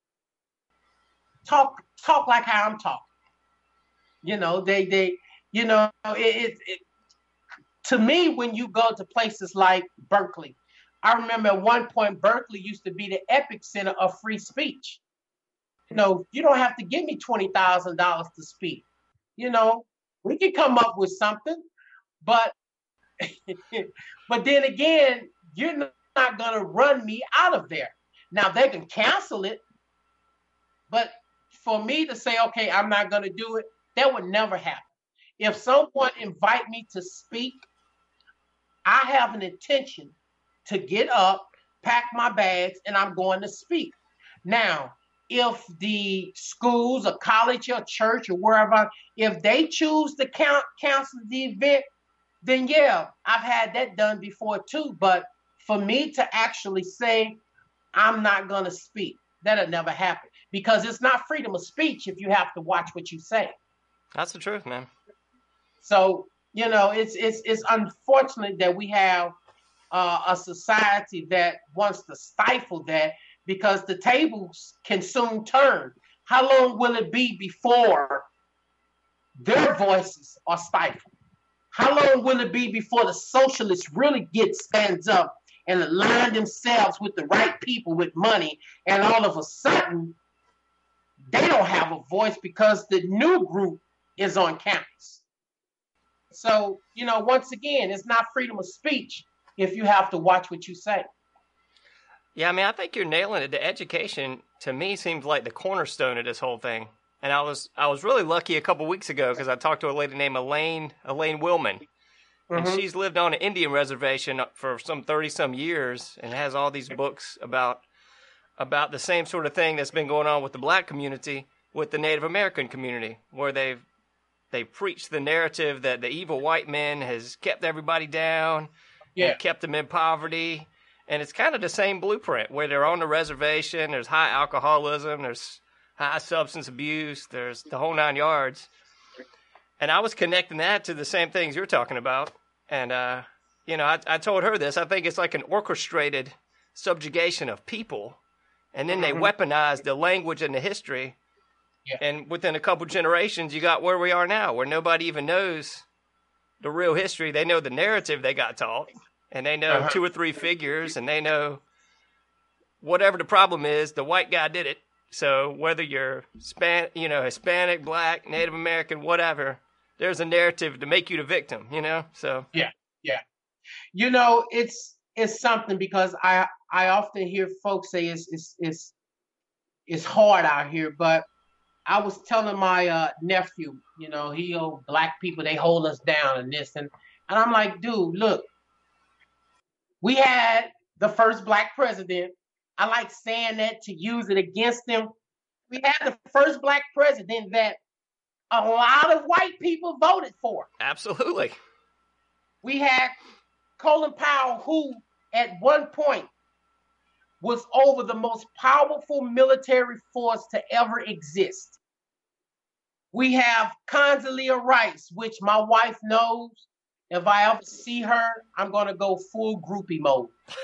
Speaker 3: talk talk like how I'm talking. You know, they, they, you know, it, it, it, to me, when you go to places like Berkeley, I remember at one point, Berkeley used to be the epic center of free speech. You know, you don't have to give me twenty thousand dollars to speak. You know, we can come up with something, but But then again, you're not going to run me out of there. Now, they can cancel it, but for me to say, okay, I'm not going to do it, that would never happen. If someone invite me to speak, I have an intention to get up, pack my bags, and I'm going to speak. Now, if the schools or college or church or wherever, if they choose to count, cancel the event, then yeah, I've had that done before too. But for me to actually say, I'm not going to speak, that'll never happen, because it's not freedom of speech if you have to watch what you say.
Speaker 2: That's the truth, man.
Speaker 3: So, you know, it's it's it's unfortunate that we have uh, a society that wants to stifle that, because the tables can soon turn. How long will it be before their voices are stifled? How long will it be before the socialists really get stands up and align themselves with the right people with money, and all of a sudden they don't have a voice because the new group is on campus? So, you know, once again, it's not freedom of speech if you have to watch what you say.
Speaker 2: Yeah, I mean, I think you're nailing it. The education, to me, seems like the cornerstone of this whole thing. And I was I was really lucky a couple weeks ago because I talked to a lady named Elaine Elaine Willman. And mm-hmm. she's lived on an Indian reservation for some thirty-some years and has all these books about about the same sort of thing that's been going on with the black community, with the Native American community, where they've they preach the narrative that the evil white man has kept everybody down,
Speaker 3: yeah.
Speaker 2: and kept them in poverty. And it's kind of the same blueprint, where they're on the reservation, there's high alcoholism, there's high substance abuse, there's the whole nine yards. And I was connecting that to the same things you're talking about. And, uh, you know, I, I told her this. I think it's like an orchestrated subjugation of people. And then mm-hmm. they weaponize the language and the history.
Speaker 3: Yeah.
Speaker 2: And within a couple generations, you got where we are now, where nobody even knows the real history. They know the narrative they got taught. And they know uh-huh. two or three figures, and they know whatever the problem is, the white guy did it. So whether you're Span, you know, Hispanic, Black, Native American, whatever, there's a narrative to make you the victim, you know? So
Speaker 3: yeah, yeah. You know, it's it's something, because I I often hear folks say it's it's it's it's hard out here, but I was telling my uh, nephew, you know, he oh, black people, they hold us down and this and and I'm like, dude, look. We had the first black president. I like saying that to use it against them. We had the first black president that a lot of white people voted for.
Speaker 2: Absolutely.
Speaker 3: We had Colin Powell, who at one point was over the most powerful military force to ever exist. We have Condoleezza Rice, which my wife knows. If I ever see her, I'm going to go full groupie mode.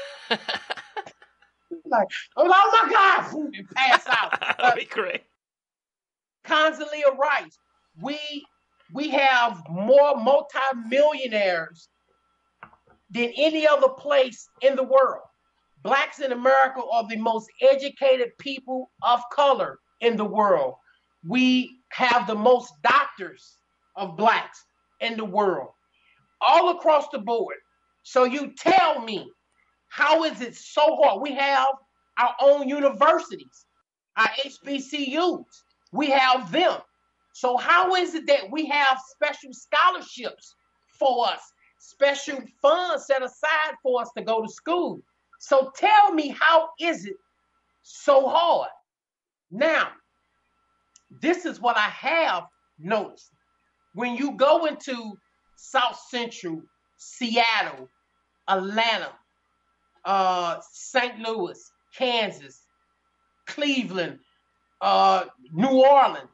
Speaker 3: Like, oh my God, and pass out.
Speaker 2: That'd be great.
Speaker 3: Condoleezza Rice. We, we have more multimillionaires than any other place in the world. Blacks in America are the most educated people of color in the world. We have the most doctors of blacks in the world. All across the board. So you tell me, how is it so hard? We have our own universities, our H B C Us. We have them. So how is it that we have special scholarships for us, special funds set aside for us to go to school? So tell me, how is it so hard? Now, this is what I have noticed. When you go into South Central, Seattle, Atlanta, uh, Saint Louis, Kansas, Cleveland, uh, New Orleans.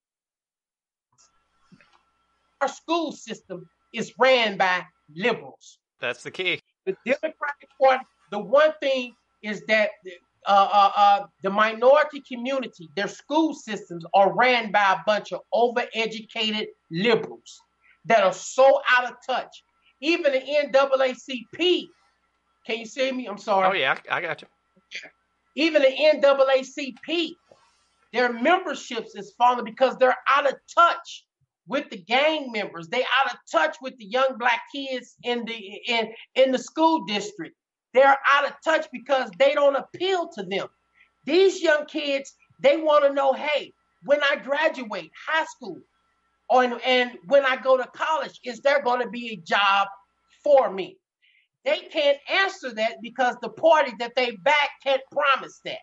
Speaker 3: Our school system is ran by liberals.
Speaker 2: That's the key.
Speaker 3: The Democratic Party, the one thing is that uh, uh, uh, the minority community, their school systems are ran by a bunch of overeducated liberals that are so out of touch. Even the N double A C P, can you see me? I'm sorry.
Speaker 2: Oh, yeah, I got you.
Speaker 3: Even the N double A C P, their memberships is falling because they're out of touch with the gang members. They out of touch with the young black kids in the in in the school district. They're out of touch because they don't appeal to them. These young kids, they want to know, hey, when I graduate high school or and when I go to college, is there going to be a job for me? They can't answer that because the party that they back can't promise that.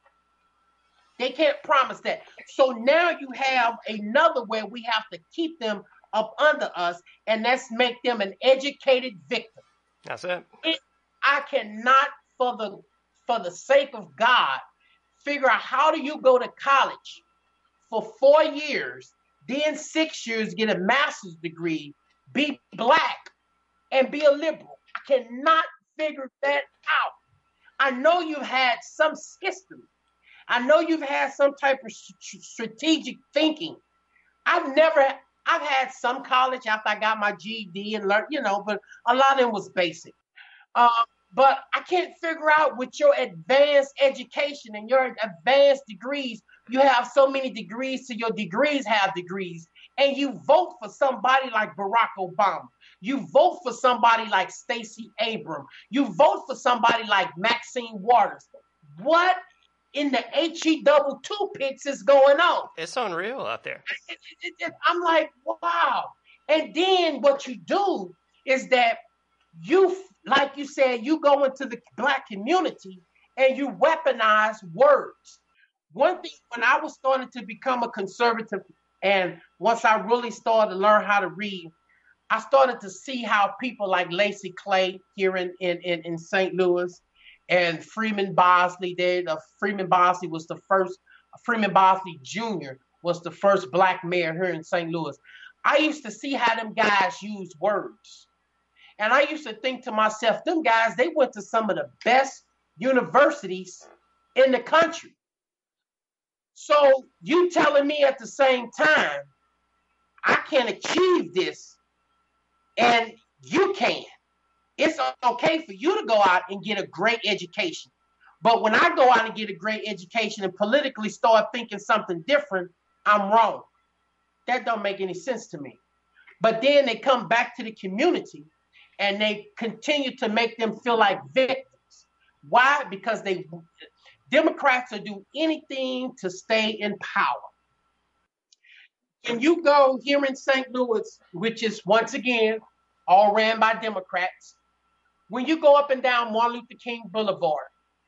Speaker 3: They can't promise that. So now you have another way we have to keep them up under us, and that's make them an educated victim.
Speaker 2: That's it.
Speaker 3: it I cannot, for the for the sake of God, figure out how do you go to college for four years, then six years get a master's degree, be black, and be a liberal. I cannot figure that out. I know you've had some system. I know you've had some type of strategic thinking. I've never, I've had some college after I got my G E D and learned, you know, but a lot of them was basic. Uh, but I can't figure out with your advanced education and your advanced degrees, you have so many degrees to your degrees have degrees, and you vote for somebody like Barack Obama. You vote for somebody like Stacey Abrams. You vote for somebody like Maxine Waters. What in the H E double two pits is going on?
Speaker 2: It's unreal out there.
Speaker 3: It, it, it, I'm like, wow. And then what you do is that you, like you said, you go into the black community and you weaponize words. One thing, when I was starting to become a conservative, and once I really started to learn how to read, I started to see how people like Lacy Clay here in, in, in, in Saint Louis and Freeman Bosley did. Uh, Freeman Bosley was the first, Freeman Bosley Junior was the first black mayor here in Saint Louis. I used to see how them guys use words. And I used to think to myself, them guys, they went to some of the best universities in the country. So you telling me at the same time, I can achieve this and you can. It's okay for you to go out and get a great education. But when I go out and get a great education and politically start thinking something different, I'm wrong. That don't make any sense to me. But then they come back to the community and they continue to make them feel like victims. Why? Because they Democrats will do anything to stay in power. And you go here in Saint Louis, which is once again all ran by Democrats. When you go up and down Martin Luther King Boulevard,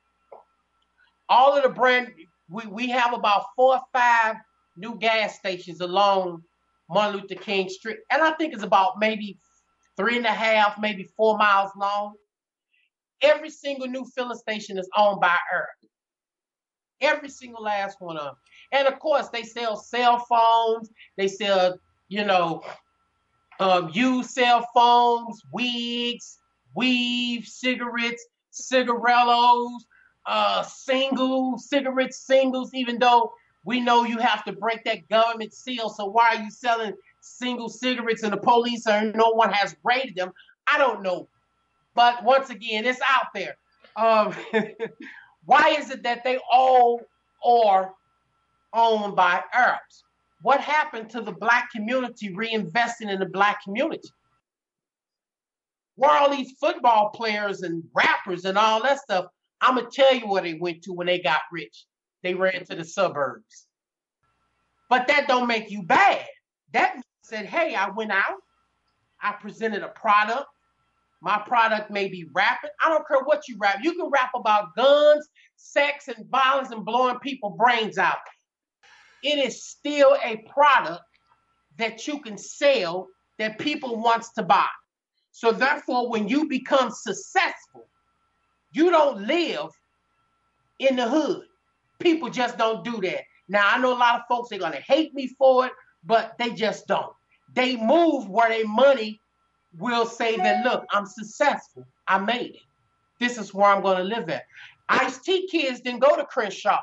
Speaker 3: all of the brand, we, we have about four or five new gas stations along Martin Luther King Street. And I think it's about maybe three and a half, maybe four miles long. Every single new filling station is owned by Earth. Every single last one of them. And of course, they sell cell phones. They sell, you know, um, used cell phones, wigs, weaves, cigarettes, cigarellos, uh, singles, cigarette singles, even though we know you have to break that government seal. So why are you selling single cigarettes and the police and no one has raided them? I don't know. But once again, it's out there. Um, why is it that they all are owned by Arabs? What happened to the black community reinvesting in the black community? Where are all these football players and rappers and all that stuff? I'm going to tell you where they went to when they got rich. They ran to the suburbs. But that don't make you bad. That said, hey, I went out. I presented a product. My product may be rapping. I don't care what you rap. You can rap about guns, sex, and violence and blowing people's brains out. It is still a product that you can sell that people wants to buy. So therefore, when you become successful, you don't live in the hood. People just don't do that. Now, I know a lot of folks, they're going to hate me for it, but they just don't. They move where their money will say that, look, I'm successful. I made it. This is where I'm going to live at. Ice-T kids didn't go to Crenshaw.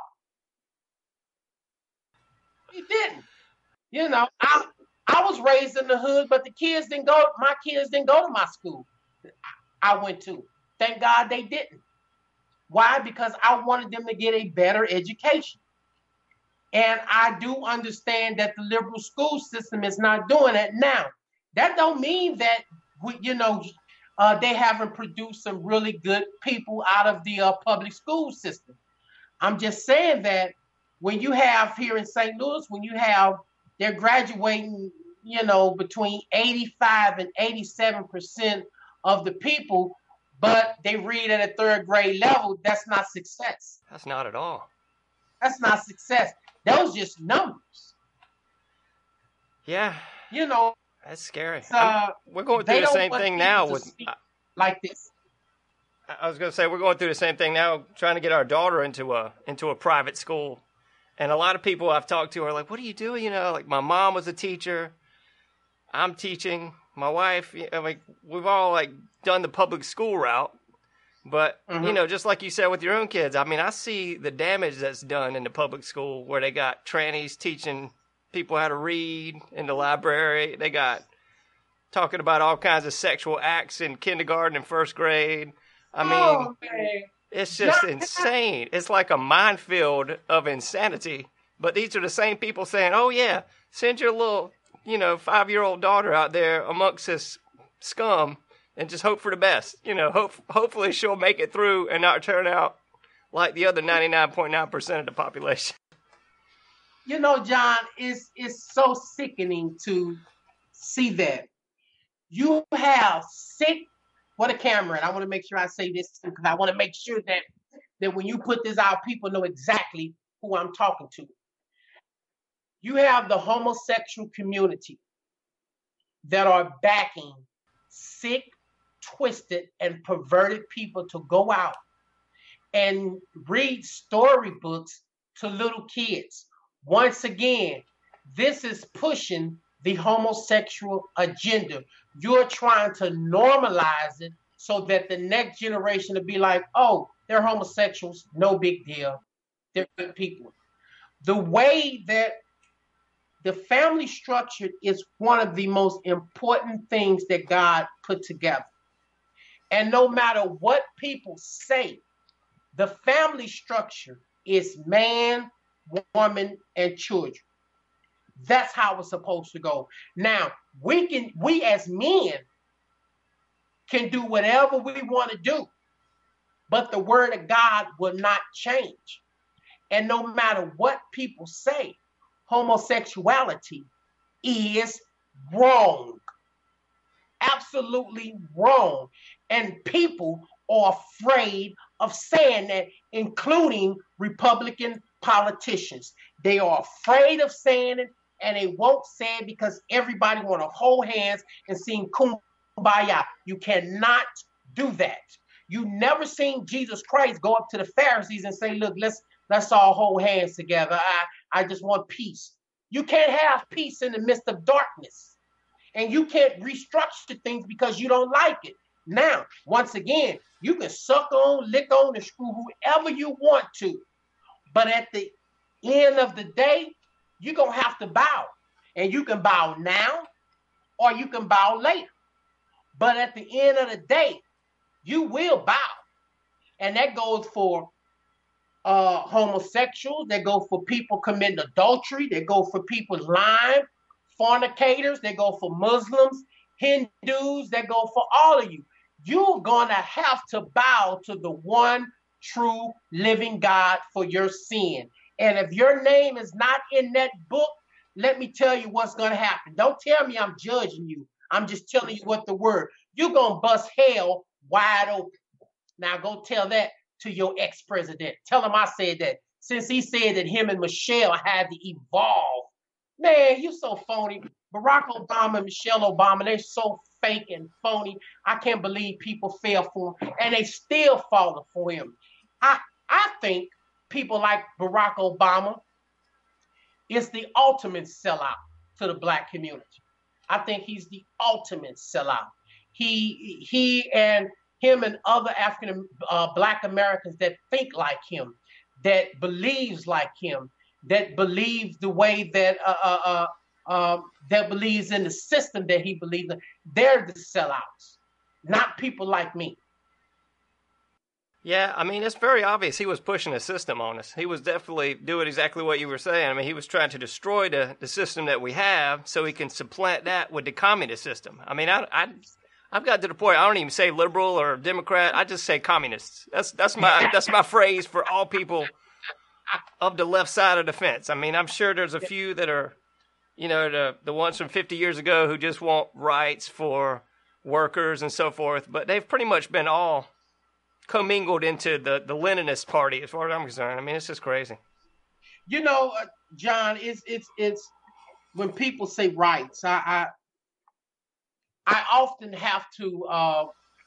Speaker 3: He didn't. You know, I I was raised in the hood, but the kids didn't go, my kids didn't go to my school I went to. Thank God they didn't. Why? Because I wanted them to get a better education. And I do understand that the liberal school system is not doing it now. That don't mean that we, you know, uh, they haven't produced some really good people out of the uh, public school system. I'm just saying that when you have here in Saint Louis, when you have, they're graduating, you know, between eighty-five and eighty-seven percent of the people, but they read at a third grade level, that's not success.
Speaker 2: That's not at all.
Speaker 3: That's not success. Those just numbers.
Speaker 2: Yeah.
Speaker 3: You know.
Speaker 2: That's scary.
Speaker 3: Uh,
Speaker 2: we're going through the same thing now with
Speaker 3: like this.
Speaker 2: I was going to say we're going through the same thing now, trying to get our daughter into a into a private school, and a lot of people I've talked to are like, "What are you doing?" You know, like my mom was a teacher, I'm teaching, my wife. You know, like we've all like done the public school route, but mm-hmm. you know, just like you said with your own kids, I mean, I see the damage that's done in the public school where they got trannies teaching people how to read in the library. They got talking about all kinds of sexual acts in kindergarten and first grade. I mean, oh, it's just yeah. insane. It's like a minefield of insanity. But these are the same people saying, oh, yeah, send your little, you know, five-year-old daughter out there amongst this scum and just hope for the best. You know, hope, hopefully she'll make it through and not turn out like the other ninety-nine point nine percent of the population.
Speaker 3: You know, John, it's, it's so sickening to see that. You have sick, what a camera, and I want to make sure I say this because I want to make sure that, that when you put this out, people know exactly who I'm talking to. You have the homosexual community that are backing sick, twisted, and perverted people to go out and read storybooks to little kids. Once again, this is pushing the homosexual agenda. You're trying to normalize it so that the next generation will be like, oh, they're homosexuals, no big deal. They're good people. The way that the family structure is one of the most important things that God put together. And no matter what people say, the family structure is man, woman, and children. That's how it's supposed to go. Now, we can, we as men can do whatever we want to do, but the word of God will not change. And no matter what people say, homosexuality is wrong. Absolutely wrong. And people are afraid of saying that, including Republican politicians. They are afraid of saying it, and they won't say it because everybody want to hold hands and sing kumbaya. You cannot do that. You never seen Jesus Christ go up to the Pharisees and say, look, let's let's all hold hands together. I, I just want peace. You can't have peace in the midst of darkness. And you can't restructure things because you don't like it. Now, once again, you can suck on, lick on, and screw whoever you want to. But at the end of the day, you're going to have to bow. And you can bow now or you can bow later. But at the end of the day, you will bow. And that goes for uh, homosexuals. That go for people committing adultery. That go for people lying, fornicators. That go for Muslims, Hindus. That go for all of you. You're going to have to bow to the one true living God for your sin. And if your name is not in that book, let me tell you what's going to happen. Don't tell me I'm judging you. I'm just telling you what the word. You're going to bust hell wide open. Now go tell that to your ex-president. Tell him I said that. Since he said that him and Michelle had to evolve. Man, you so phony. Barack Obama and Michelle Obama, they're so fake and phony. I can't believe people fell for him. And they still falling for him. I, I think people like Barack Obama is the ultimate sellout to the black community. I think he's the ultimate sellout. He he and him and other African uh, black Americans that think like him, that believes like him, that believes the way that uh, uh, uh, uh, that believes in the system that he believes in. They're the sellouts, not people like me.
Speaker 2: Yeah, I mean, it's very obvious he was pushing a system on us. He was definitely doing exactly what you were saying. I mean, he was trying to destroy the, the system that we have so he can supplant that with the communist system. I mean, I, I, I've got to the point, I don't even say liberal or Democrat. I just say communists. That's that's my that's my phrase for all people of the left side of the fence. I mean, I'm sure there's a few that are, you know, the, the ones from fifty years ago who just want rights for workers and so forth, but they've pretty much been all commingled into the, the Leninist party, as far as I'm concerned. I mean, it's just crazy.
Speaker 3: You know, uh, John, it's it's it's when people say rights, I I, I often have to uh,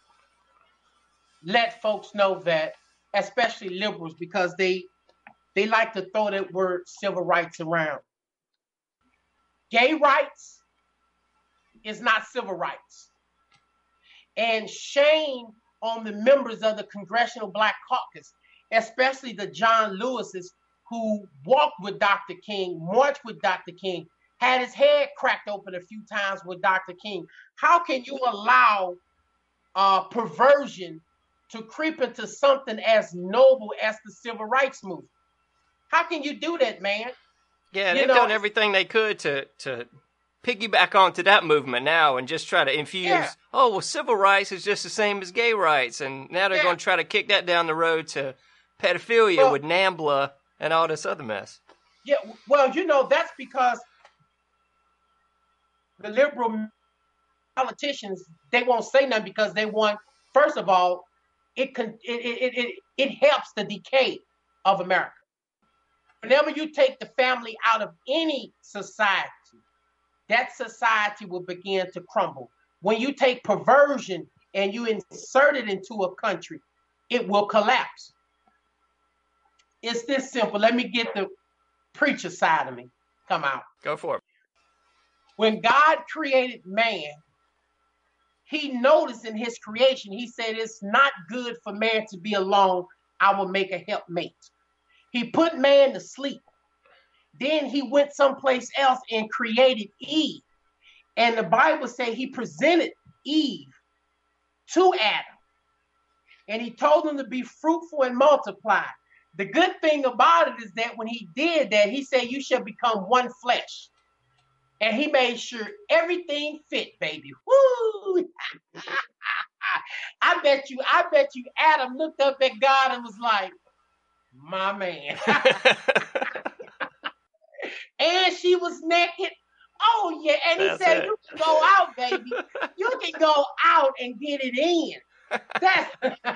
Speaker 3: let folks know that, especially liberals, because they they like to throw that word civil rights around. Gay rights is not civil rights, and shame on the members of the Congressional Black Caucus, especially the John Lewises who walked with Doctor King, marched with Doctor King, had his head cracked open a few times with Doctor King. How can you allow uh, perversion to creep into something as noble as the civil rights movement? How can you do that, man?
Speaker 2: Yeah,
Speaker 3: You
Speaker 2: they've
Speaker 3: know,
Speaker 2: done everything they could to to piggyback onto that movement now and just try to infuse,
Speaker 3: Yeah.
Speaker 2: oh, well, civil rights is just the same as gay rights. And now they're
Speaker 3: Yeah.
Speaker 2: going to try to kick that down the road to pedophilia
Speaker 3: Well-
Speaker 2: with NAMBLA and all this other mess.
Speaker 3: Yeah, well, you know, that's because the liberal politicians, they won't say nothing because they want, first of all, it can it it it, it helps the decay of America. Whenever you take the family out of any society, that society will begin to crumble. When you take perversion and you insert it into a country, it will collapse. It's this simple. Let me get the preacher side of me come out.
Speaker 2: Go for it.
Speaker 3: When God created man, he noticed in his creation, he said, it's not good for man to be alone. I will make a helpmate. He put man to sleep. Then he went someplace else and created Eve. And the Bible says he presented Eve to Adam. And he told him to be fruitful and multiply. The good thing about it is that when he did that, he said, you shall become one flesh. And he made sure everything fit, baby. Woo! I bet you, I bet you Adam looked up at God and was like, my man. And she was naked. Oh, yeah. And he
Speaker 2: That's
Speaker 3: said,
Speaker 2: it.
Speaker 3: you can go out, baby. You can go out and get it in. That's,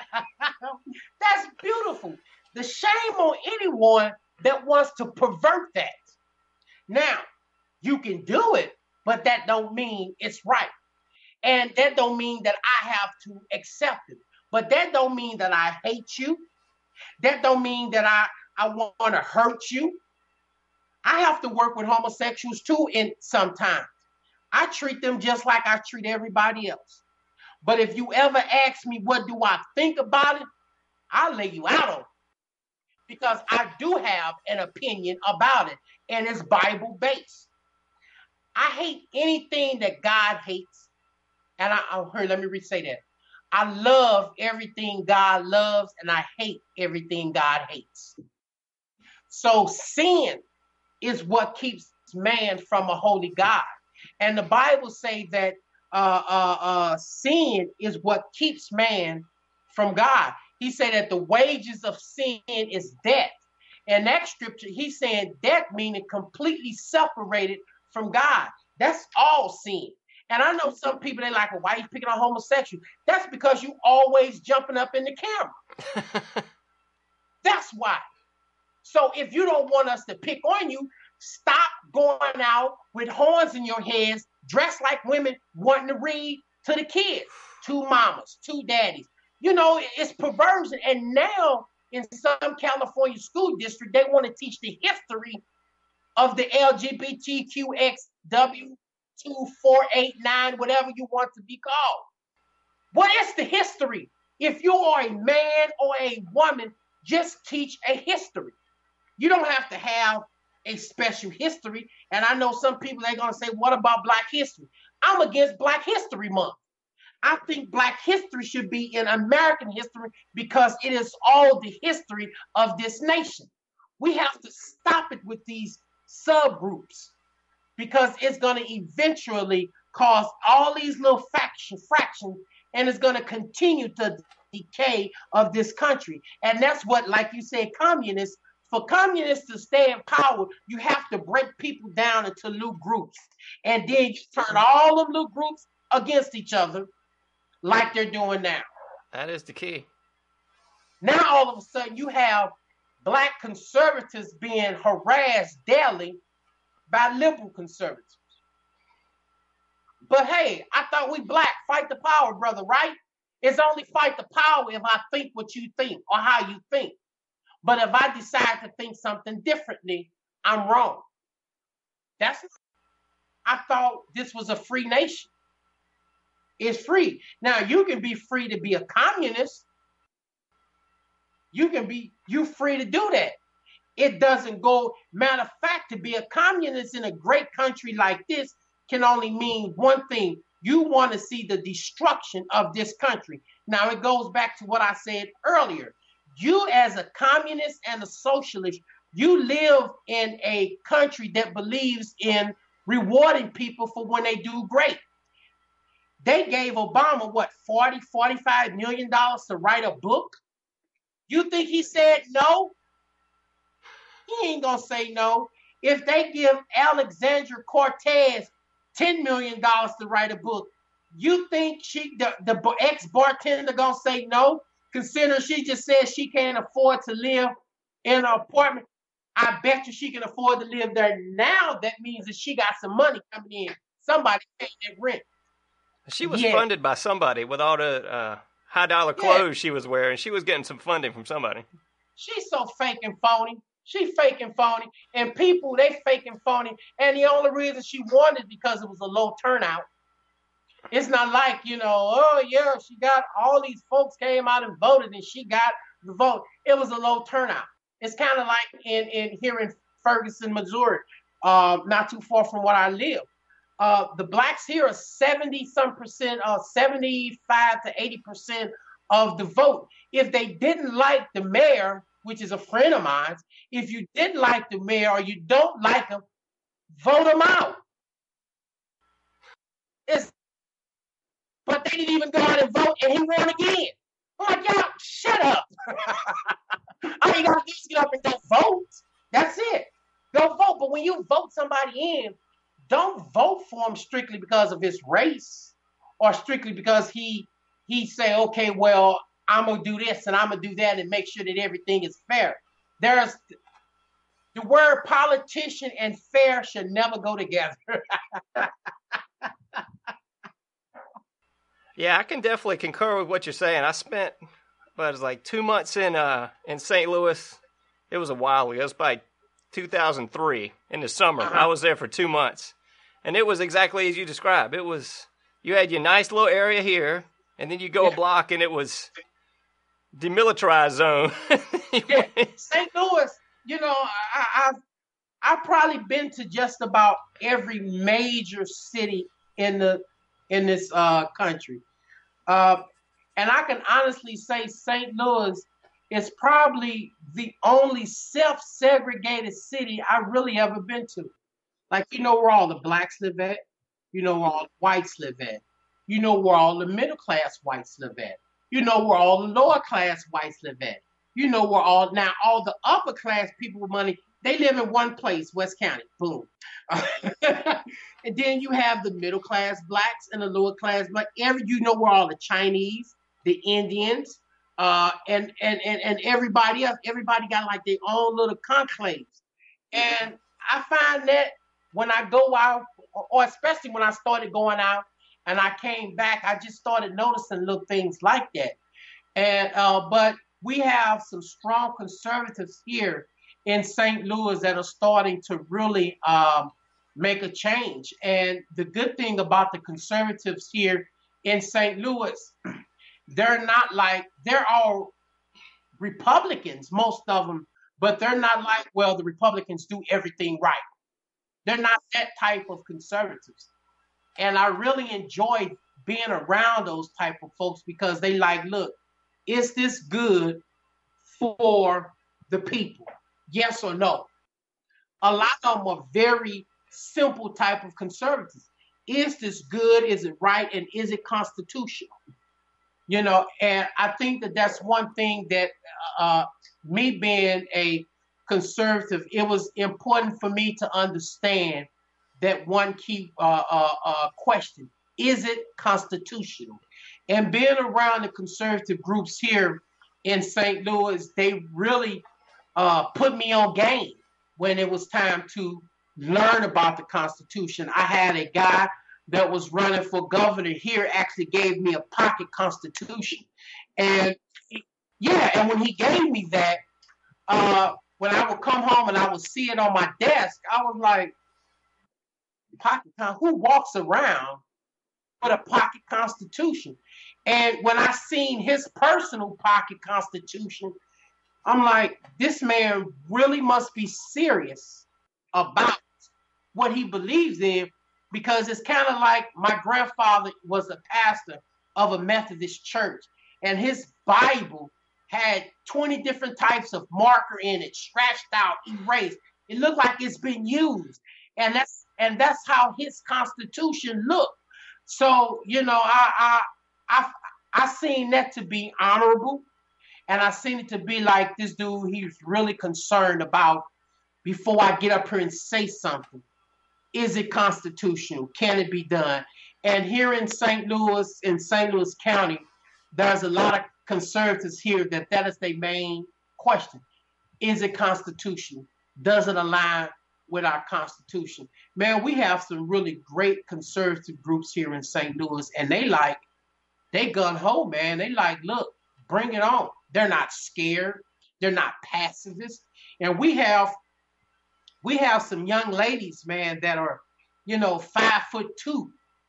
Speaker 3: that's beautiful. The shame on anyone that wants to pervert that. Now, you can do it, but that don't mean it's right. And that don't mean that I have to accept it. But that don't mean that I hate you. That don't mean that I, I want to hurt you. I have to work with homosexuals too in sometimes. I treat them just like I treat everybody else. But if you ever ask me what do I think about it, I'll lay you out on it. Because I do have an opinion about it, and it's Bible-based. I hate anything that God hates. And I, I heard, let me re-say that. I love everything God loves, and I hate everything God hates. So sin is what keeps man from a holy God. And the Bible says that uh, uh, uh, sin is what keeps man from God. He said that the wages of sin is death. And that scripture, he's saying death meaning completely separated from God. That's all sin. And I know some people, they like, well, why are you picking on homosexuals? That's because you always jumping up in the camera. That's why. So if you don't want us to pick on you, stop going out with horns in your heads, dressed like women, wanting to read to the kids, two mamas, two daddies. You know, it's perversion. And now in some California school district, they want to teach the history of the L G B T Q X W two four eight nine, whatever you want to be called. What is the history? If you are a man or a woman, just teach a history. You don't have to have a special history. And I know some people, they're going to say, what about Black history? I'm against Black History Month. I think Black history should be in American history because it is all the history of this nation. We have to stop it with these subgroups because it's going to eventually cause all these little faction fractions, and it's going to continue to decay of this country. And that's what, like you said, communists, for communists to stay in power, you have to break people down into little groups. And then you turn all of little groups against each other like they're doing now.
Speaker 2: That is the key.
Speaker 3: Now all of a sudden you have Black conservatives being harassed daily by liberal conservatives. But hey, I thought we Black fight the power, brother, right? It's only fight the power if I think what you think or how you think. But if I decide to think something differently, I'm wrong. That's I thought this was a free nation. It's free. Now you can be free to be a communist. You can be you free to do that. It doesn't go, matter of fact, to be a communist in a great country like this can only mean one thing. You want to see the destruction of this country. Now it goes back to what I said earlier. You as a communist and a socialist, you live in a country that believes in rewarding people for when they do great. They gave Obama, what, forty, forty-five million dollars to write a book? You think he said no? He ain't gonna say no. If they give Alexandria Cortez ten million dollars to write a book, you think she, the, the ex-bartender gonna say no? Considering she just said she can't afford to live in an apartment. I bet you she can afford to live there now. That means that she got some money coming in. Somebody paying that rent.
Speaker 2: She was
Speaker 3: Yeah.
Speaker 2: funded by somebody with all the uh, high-dollar clothes
Speaker 3: Yeah.
Speaker 2: she was wearing. She was getting some funding from somebody.
Speaker 3: She's so fake and phony. She fake and phony. And people, they fake and phony. And the only reason she won is because it was a low turnout. It's not like, you know, oh, yeah, she got all these folks came out and voted and she got the vote. It was a low turnout. It's kind of like in, in here in Ferguson, Missouri, uh, not too far from where I live. Uh, the Blacks here are seventy some percent, uh, seventy-five to eighty percent of the vote. If they didn't like the mayor, which is a friend of mine, if you didn't like the mayor or you don't like him, vote him out. It's, but they didn't even go out and vote, and he won again. I'm like, y'all, shut up. All you gotta do is get up and go vote. That's it. Go vote. But when you vote somebody in, don't vote for him strictly because of his race or strictly because he he say, okay, well, I'm gonna do this and I'm gonna do that and make sure that everything is fair. There's the word politician and fair should never go together.
Speaker 2: Yeah, I can definitely concur with what you're saying. I spent, what, it was like two months in uh in Saint Louis. It was a while ago. It was by two thousand three in the summer.
Speaker 3: Uh-huh.
Speaker 2: I was there for two months. And it was exactly as you described. It was, you had your nice little area here, and then you go
Speaker 3: Yeah.
Speaker 2: a block and it was demilitarized zone.
Speaker 3: Yeah, Saint Louis, you know, I, I've I've probably been to just about every major city in the in this uh, country, uh, and I can honestly say Saint Louis is probably the only self-segregated city I've really ever been to. Like, you know where all the blacks live at, you know where all the whites live at, you know where all the middle class whites live at, you know where all the lower class whites live at. You know where all, now all the upper class people with money, they live in one place, West County, boom. And then you have the middle class blacks and the lower class black. Every, you know where all the Chinese, the Indians, uh, and, and, and, and everybody else, everybody got like their own little conclaves. And I find that when I go out, or especially when I started going out and I came back, I just started noticing little things like that. And, uh, but we have some strong conservatives here in Saint Louis that are starting to really um, make a change. And the good thing about the conservatives here in Saint Louis, they're not like, they're all Republicans, most of them, but they're not like, well, the Republicans do everything right. They're not that type of conservatives. And I really enjoy being around those type of folks because they like, look, is this good for the people? Yes or no? A lot of them are very simple type of conservatives. Is this good? Is it right? And is it constitutional? You know, and I think that that's one thing that uh, me being a conservative, it was important for me to understand that one key uh, uh, uh, question: is it constitutional? And being around the conservative groups here in Saint Louis, they really uh, put me on game when it was time to learn about the Constitution. I had a guy that was running for governor here actually gave me a pocket Constitution. And yeah, and when he gave me that, uh, when I would come home and I would see it on my desk, I was like, pocket, who walks around with a pocket Constitution? And when I seen his personal pocket Constitution, I'm like, this man really must be serious about what he believes in, because it's kind of like my grandfather was a pastor of a Methodist church, and his Bible had twenty different types of marker in it, scratched out, erased. It looked like it's been used. And that's and that's how his Constitution looked. So, you know, I I I I seen that to be honorable. And I seen it to be like this dude, he's really concerned about, before I get up here and say something, is it constitutional? Can it be done? And here in Saint Louis, in Saint Louis County, there's a lot of conservatives here that that is their main question. Is it constitutional? Does it align with our Constitution? Man, we have some really great conservative groups here in Saint Louis, and they like, they gun ho, man. They like, look, bring it on. They're not scared. They're not pacifists. And we have we have some young ladies, man, that are, you know, five foot two,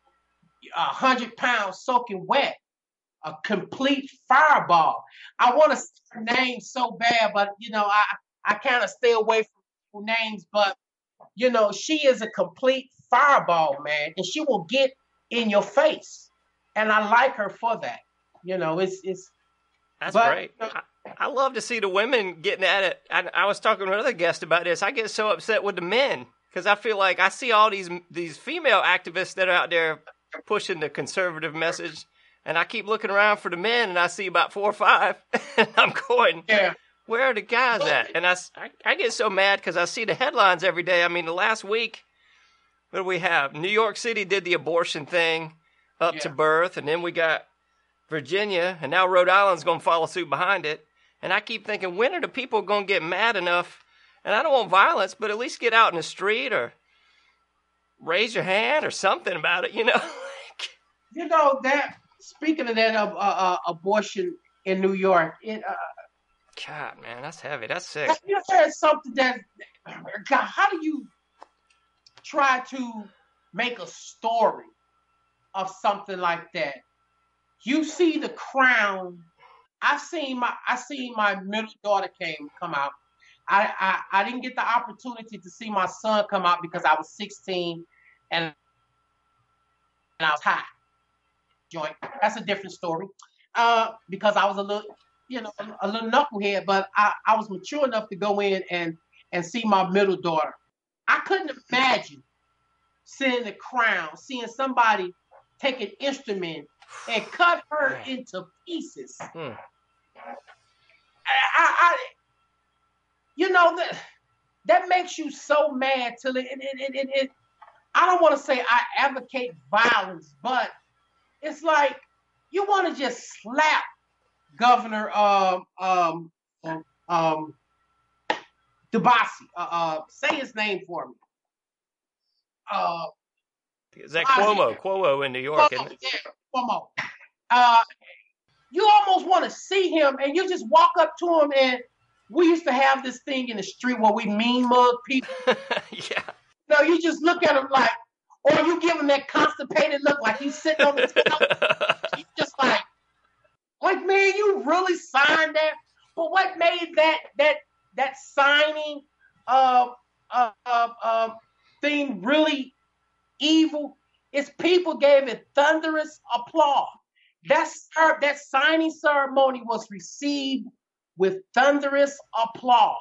Speaker 3: a hundred pounds soaking wet, a complete fireball. I want to say her name so bad, but you know, I I kind of stay away from names. But you know, she is a complete fireball, man, and she will get in your face. And I like her for that. You know, it's it's.
Speaker 2: That's
Speaker 3: but,
Speaker 2: great. I, I love to see the women getting at it. I, I was talking to another guest about this. I get so upset with the men because I feel like I see all these these female activists that are out there pushing the conservative message, and I keep looking around for the men, and I see about four or five, and I'm going,
Speaker 3: yeah.
Speaker 2: Where are the guys at? And I, I, I get so mad because I see the headlines every day. I mean, the last week, what do we have? New York City did the abortion thing up yeah. to birth, and then we got Virginia, and now Rhode Island's going to follow suit behind it. And I keep thinking, when are the people going to get mad enough? And I don't want violence, but at least get out in the street or raise your hand or something about it, you know?
Speaker 3: You know, that, speaking of that uh, uh, abortion in New York, it, uh,
Speaker 2: God, man, that's heavy. That's sick.
Speaker 3: You know, there's something that, God, how do you try to make a story of something like that? You see the Crown. I seen my I seen my middle daughter came come out. I, I I didn't get the opportunity to see my son come out because I was sixteen and, and I was high. Joint. That's a different story. Uh, because I was a little, you know, a, a little knucklehead, but I, I was mature enough to go in and and see my middle daughter. I couldn't imagine seeing the Crown, seeing somebody take an instrument and cut her into pieces. Hmm. I, I, you know, that that makes you so mad till it, it, it, it, it I don't want to say I advocate violence, but it's like you want to just slap Governor um um um DeBlasio. Uh, uh, say his name for me. Uh,
Speaker 2: Is that Cuomo? Cuomo in New York,
Speaker 3: Cuomo,
Speaker 2: isn't it?
Speaker 3: Yeah, Cuomo. Uh, you almost want to see him, and you just walk up to him, and we used to have this thing in the street where we mean mug people.
Speaker 2: Yeah.
Speaker 3: No, you just look at him like, or you give him that constipated look like he's sitting on the couch. He's just like, like, man, you really signed that? But what made that that that signing uh, uh, uh, uh, thing really evil is people gave it thunder thunderous applause. That, that signing ceremony was received with thunderous applause.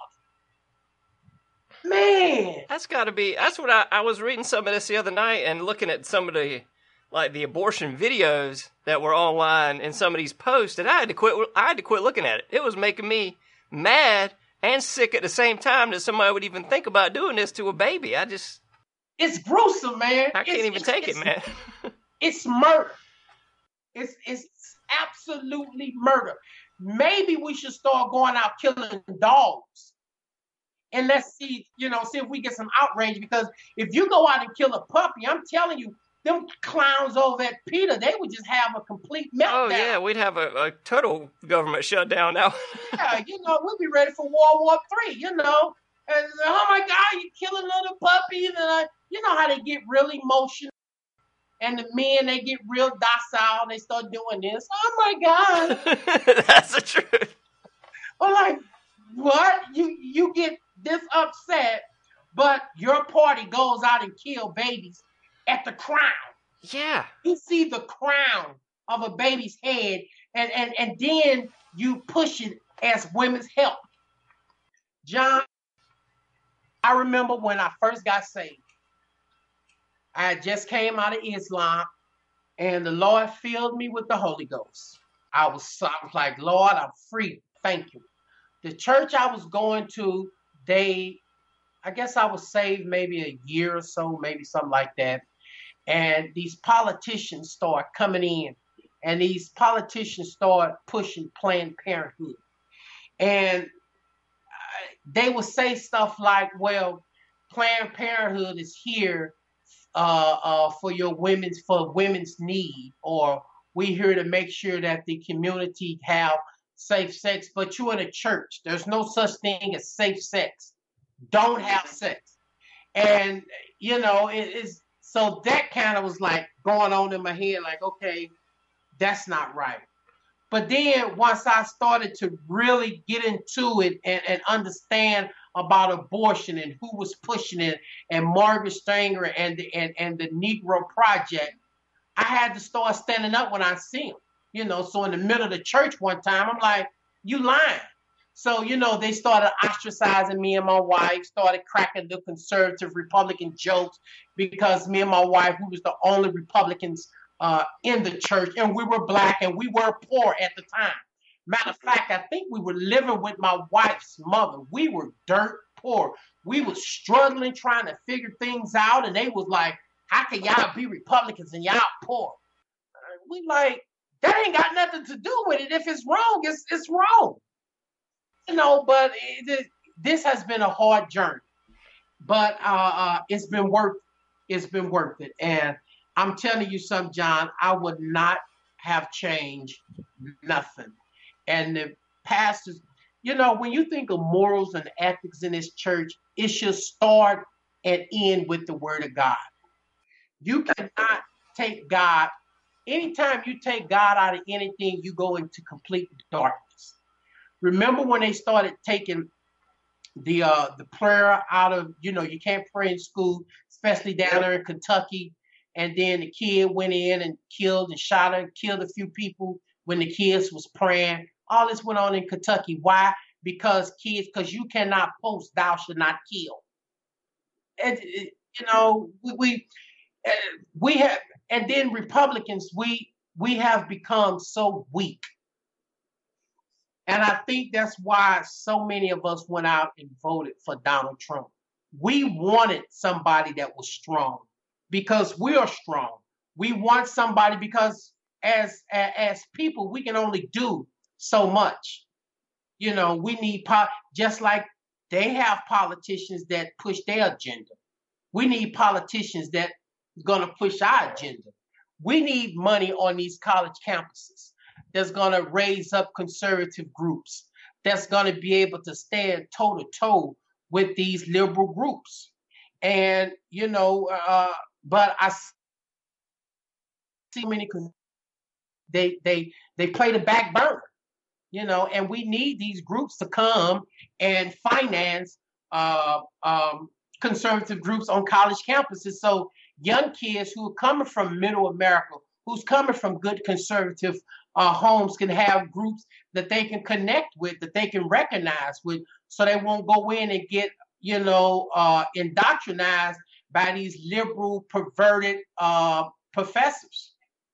Speaker 3: Man.
Speaker 2: That's got to be, that's what I, I was reading some of this the other night and looking at some of the, like the abortion videos that were online and some of these posts, and I had to quit, I had to quit looking at it. It was making me mad and sick at the same time that somebody would even think about doing this to a baby. I just...
Speaker 3: It's gruesome, man.
Speaker 2: I can't
Speaker 3: it's,
Speaker 2: even
Speaker 3: it's,
Speaker 2: take
Speaker 3: it's,
Speaker 2: it, man.
Speaker 3: It's murder. It's, it's absolutely murder. Maybe we should start going out killing dogs. And let's see, you know, see if we get some outrage. Because if you go out and kill a puppy, I'm telling you, them clowns over at PETA, they would just have a complete meltdown.
Speaker 2: Oh, yeah, we'd have a, a total government shutdown now.
Speaker 3: Yeah, you know, we'd be ready for World War Three, you know. And, oh, my God, you killing little puppies. And uh, you know how they get really emotional. And the men, they get real docile. They start doing this. Oh, my God.
Speaker 2: That's the truth.
Speaker 3: I'm like, what? You, you get this upset, but your party goes out and kill babies at the crown.
Speaker 2: Yeah.
Speaker 3: You see the crown of a baby's head, and, and, and then you push it as women's health. John, I remember when I first got saved. I just came out of Islam, and the Lord filled me with the Holy Ghost. I was, I was like, Lord, I'm free. Thank you. The church I was going to, they, I guess I was saved maybe a year or so, maybe something like that. And these politicians start coming in, and these politicians start pushing Planned Parenthood. And they would say stuff like, well, Planned Parenthood is here uh, uh, for your women's, for women's need, or we're here to make sure that the community have safe sex, but you're in a church. There's no such thing as safe sex. Don't have sex. And, you know, it is, so that kind of was like going on in my head, like, okay, that's not right. But then once I started to really get into it and, and understand about abortion and who was pushing it, and Margaret Stanger and the, and, and the Negro Project, I had to start standing up when I see them. You know, so in the middle of the church one time, I'm like, you lying. So, you know, they started ostracizing me and my wife, started cracking the conservative Republican jokes because me and my wife, we was the only Republicans uh, in the church, and we were black and we were poor at the time. Matter of fact, I think we were living with my wife's mother. We were dirt poor. We was struggling, trying to figure things out, and they was like, how can y'all be Republicans and y'all poor? We like, that ain't got nothing to do with it. If it's wrong, it's it's wrong. You know, but it, it, this has been a hard journey. But uh, uh, it's been worth it's been worth it. And I'm telling you something, John, I would not have changed nothing. And the pastors, you know, when you think of morals and ethics in this church, it should start and end with the word of God. You cannot take God. Anytime you take God out of anything, you go into complete darkness. Remember when they started taking the uh, the prayer out of, you know, you can't pray in school, especially down there in Kentucky. And then the kid went in and killed and shot and killed a few people when the kids was praying. All this went on in Kentucky. Why? Because kids, because you cannot post, thou shalt not kill. And, you know, we, we, uh, we have, and then Republicans, we we have become so weak. And I think that's why so many of us went out and voted for Donald Trump. We wanted somebody that was strong because we are strong. We want somebody because as, as, as people, we can only do so much. You know, we need, po- just like they have politicians that push their agenda. We need politicians that are going to push our agenda. We need money on these college campuses that's going to raise up conservative groups, that's going to be able to stand toe-to-toe with these liberal groups. And, you know, uh, but I see many, they, they, they play the back burner, you know, and we need these groups to come and finance uh, um, conservative groups on college campuses. So young kids who are coming from middle America, who's coming from good conservative uh, homes can have groups that they can connect with, that they can recognize with, so they won't go in and get, you know, uh, indoctrinized by these liberal, perverted uh, professors.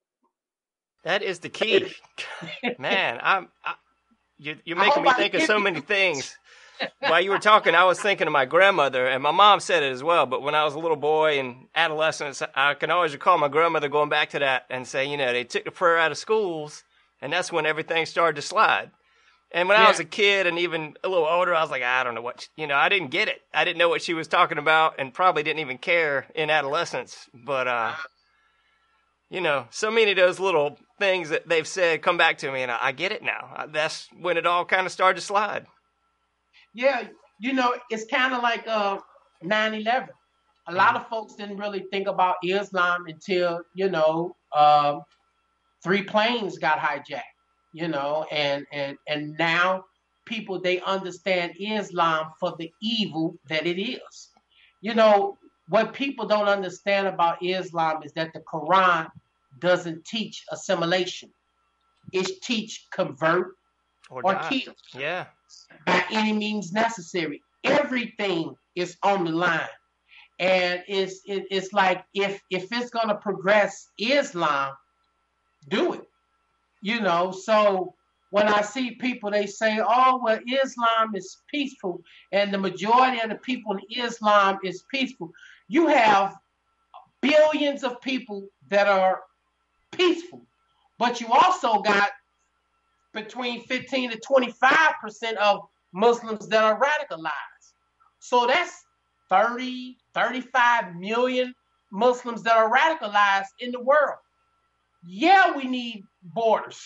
Speaker 2: That is the key. Man, I'm, I, you, you're making me think of so many things. While you were talking, I was thinking of my grandmother, and my mom said it as well, but when I was a little boy and adolescent, I can always recall my grandmother going back to that and saying, you know, they took the prayer out of schools, and that's when everything started to slide. And when yeah. I was a kid and even a little older, I was like, I don't know what, you know, I didn't get it. I didn't know what she was talking about and probably didn't even care in adolescence. But, uh, you know, so many of those little things that they've said come back to me, and I, I get it now. That's when it all kind of started to slide.
Speaker 3: Yeah, you know, it's kind of like uh, nine eleven. A lot of folks didn't really think about Islam until, you know, uh, three planes got hijacked, you know, and, and, and now people, they understand Islam for the evil that it is. You know, what people don't understand about Islam is that the Quran doesn't teach assimilation. It teach convert or, or kill.
Speaker 2: Yeah.
Speaker 3: By any means necessary. Everything is on the line. And it's it, it's like if if it's gonna progress Islam, do it. You know, so when I see people, they say, oh, well, Islam is peaceful, and the majority of the people in Islam is peaceful. You have billions of people that are peaceful, but you also got between fifteen to twenty-five percent of Muslims that are radicalized. So that's thirty, thirty-five million Muslims that are radicalized in the world. Yeah, we need borders.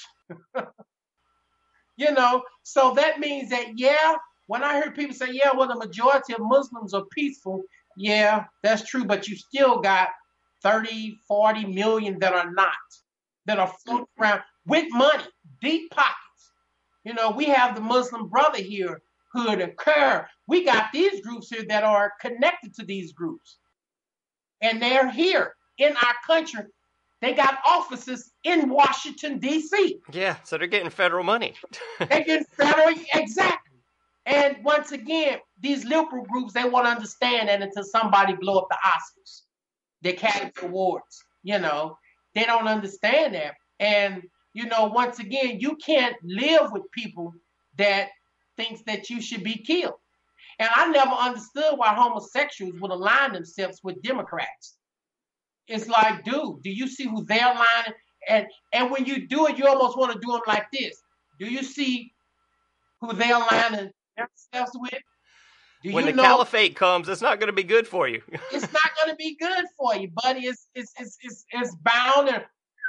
Speaker 3: You know, so that means that, yeah, when I hear people say, yeah, well, the majority of Muslims are peaceful, yeah, that's true, but you still got thirty, forty million that are not, that are floating around with money, deep pockets. You know, we have the Muslim Brotherhood, Hood and Kerr. We got these groups here that are connected to these groups. And they're here in our country. They got offices in Washington, D C
Speaker 2: Yeah, so they're getting federal money.
Speaker 3: They're getting federal, exactly. And once again, these liberal groups, they want to understand that until somebody blow up the Oscars, the Academy Awards, you know, they don't understand that. And you know, once again, you can't live with people that thinks that you should be killed. And I never understood why homosexuals would align themselves with Democrats. It's like, dude, do you see who they're aligning? And and when you do it, you almost want to do them like this. Do you see who they're aligning themselves with? Do
Speaker 2: when
Speaker 3: you
Speaker 2: the
Speaker 3: know,
Speaker 2: caliphate comes, it's not going to be good for you.
Speaker 3: It's not going to be good for you, buddy. It's it's it's it's, it's bound and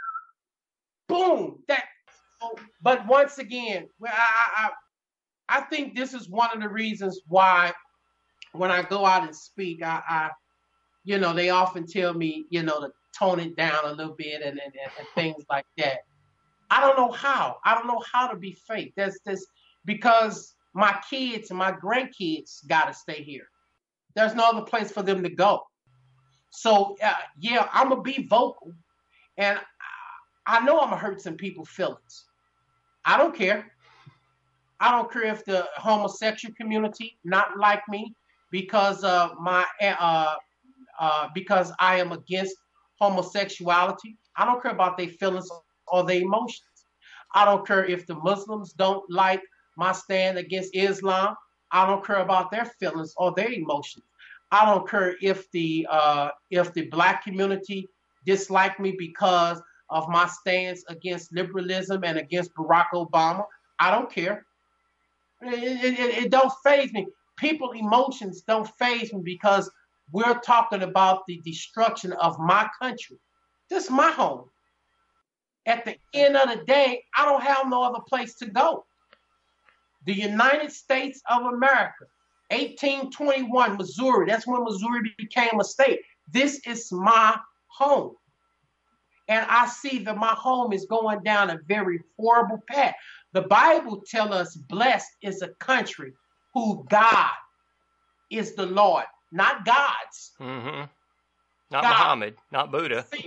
Speaker 3: boom. That. But once again, I, I I think this is one of the reasons why when I go out and speak, I, I you know, they often tell me, you know, to tone it down a little bit and, and, and things like that. I don't know how. I don't know how to be fake. That's this because my kids and my grandkids got to stay here. There's no other place for them to go. So, uh, yeah, I'm going to be vocal. And I know I'm going to hurt some people's feelings. I don't care. I don't care if the homosexual community not like me because uh, my uh, uh, because I am against homosexuality. I don't care about their feelings or their emotions. I don't care if the Muslims don't like my stand against Islam. I don't care about their feelings or their emotions. I don't care if the uh, if the black community dislike me because of my stance against liberalism and against Barack Obama. I don't care. It, it, it don't faze me. People emotions don't faze me because we're talking about the destruction of my country. This is my home. At the end of the day, I don't have no other place to go. The United States of America, eighteen twenty-one, Missouri. That's when Missouri became a state. This is my home. And I see that my home is going down a very horrible path. The Bible tells us blessed is a country who God is the Lord, not gods.
Speaker 2: Mm-hmm. Not
Speaker 3: God.
Speaker 2: Muhammad, not Buddha.
Speaker 3: See,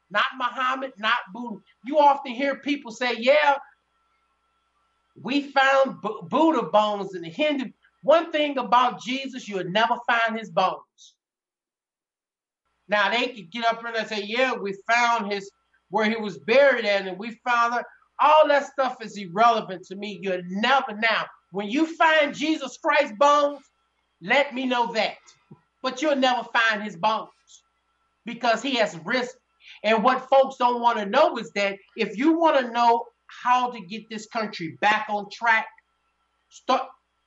Speaker 3: not Muhammad, not Buddha. You often hear people say, yeah, we found B- Buddha bones in the Hindu. One thing about Jesus, you'll never find his bones. Now, they could get up there and say, yeah, we found his, where he was buried at, and we found it. All that stuff is irrelevant to me. You'll never, now, when you find Jesus Christ's bones, let me know that. But you'll never find his bones because he has risen. And what folks don't want to know is that if you want to know how to get this country back on track, start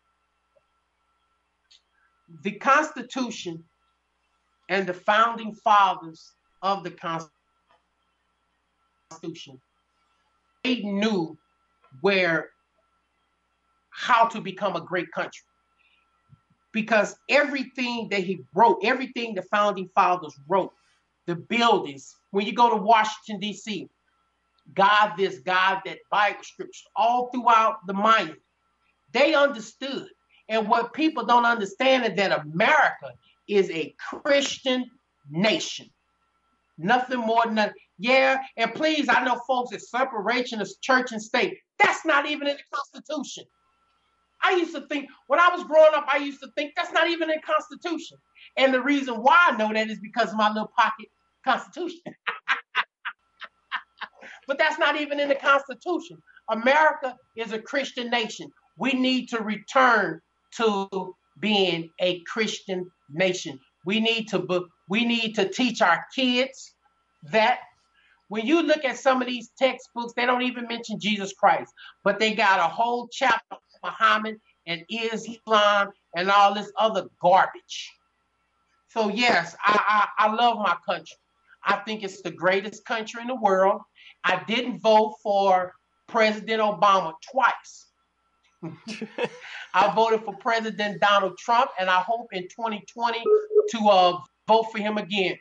Speaker 3: the Constitution and the founding fathers of the Constitution, they knew where, how to become a great country. Because everything that he wrote, everything the founding fathers wrote, the buildings, when you go to Washington, D C, God this, God that, Bible scriptures, all throughout the Mayans, they understood. And what people don't understand is that America is a Christian nation. Nothing more than that. Yeah, and please, I know folks, it's separation of church and state. That's not even in the Constitution. I used to think, when I was growing up, I used to think that's not even in the Constitution. And the reason why I know that is because of my little pocket Constitution. But that's not even in the Constitution. America is a Christian nation. We need to return to being a Christian nation. We need to we need to teach our kids that. When you look at some of these textbooks, they don't even mention Jesus Christ, but they got a whole chapter on Muhammad and Islam and all this other garbage. So yes, I, I, I love my country. I think it's the greatest country in the world. I didn't vote for President Obama twice. I voted for President Donald Trump, and I hope in twenty twenty to uh, vote for him again.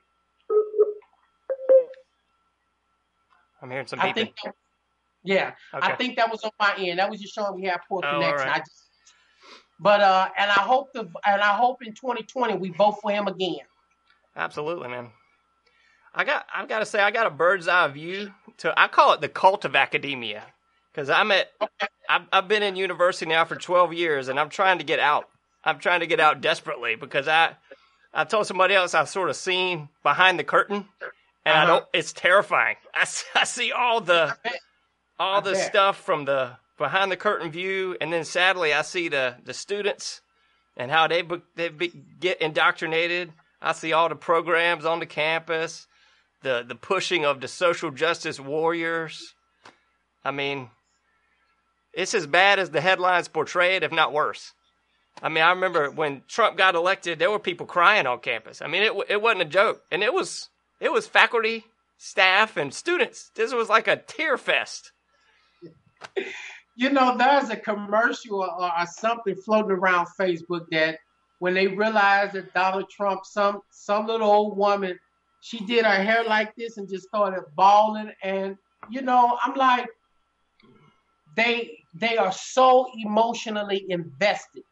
Speaker 2: I'm hearing some
Speaker 3: I
Speaker 2: beeping.
Speaker 3: think that, yeah,
Speaker 2: Okay.
Speaker 3: I think that was on my end. That was just showing we have poor
Speaker 2: Oh, all
Speaker 3: connection.
Speaker 2: right.
Speaker 3: I just, but uh, and I hope the and I hope in twenty twenty we vote for him again.
Speaker 2: Absolutely, man. I got I've got to say I got a bird's eye view to I call it the cult of academia because I'm at I've, I've been in university now for twelve years and I'm trying to get out. I'm trying to get out desperately because I I told somebody else I've sort of seen behind the curtain. And
Speaker 3: Uh-huh.
Speaker 2: I don't. It's terrifying. I, see- I see all the, all
Speaker 3: I
Speaker 2: the
Speaker 3: bet.
Speaker 2: stuff from the behind the curtain view, and then sadly, I see the, the students and how they be, they be, get indoctrinated. I see all the programs on the campus, the the pushing of the social justice warriors. I mean, it's as bad as the headlines portray it, if not worse. I mean, I remember when Trump got elected, there were people crying on campus. I mean, it it wasn't a joke, and it was. It was faculty, staff, and students. This was like a tear fest.
Speaker 3: You know, there's a commercial or, or something floating around Facebook that when they realized that Donald Trump, some some little old woman, she did her hair like this and just started bawling. And you know, I'm like, they they are so emotionally invested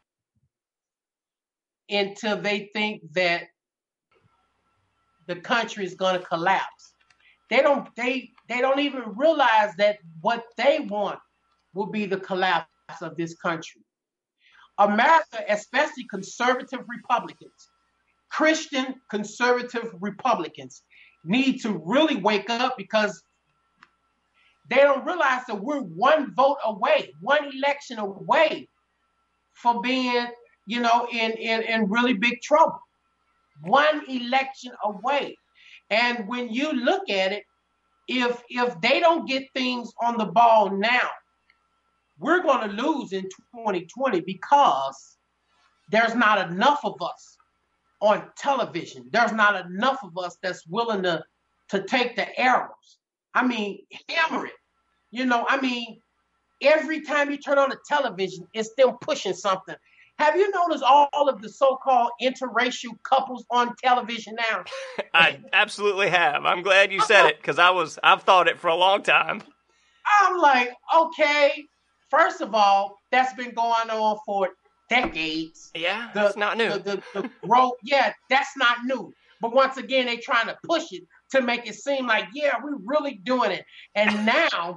Speaker 3: until they think that the country is going to collapse. They don't they they don't even realize that what they want will be the collapse of this country. America, especially conservative Republicans, Christian conservative Republicans, need to really wake up because they don't realize that we're one vote away, one election away from being, you know, in, in, in really big trouble. One election away. And when you look at it, if if they don't get things on the ball now, we're going to lose in twenty twenty because there's not enough of us on television. There's not enough of us that's willing to, to take the arrows. I mean, hammer it. You know, I mean, every time you turn on the television, it's them pushing something. Have you noticed all of the so-called interracial couples on television now?
Speaker 2: I absolutely have. I'm glad you said it because I was I've thought it for a long time.
Speaker 3: I'm like, okay, first of all, that's been going on for decades.
Speaker 2: Yeah,
Speaker 3: The,
Speaker 2: it's not new.
Speaker 3: The, the, the growth, yeah, that's not new. But once again, they're trying to push it to make it seem like, yeah, we're really doing it. And now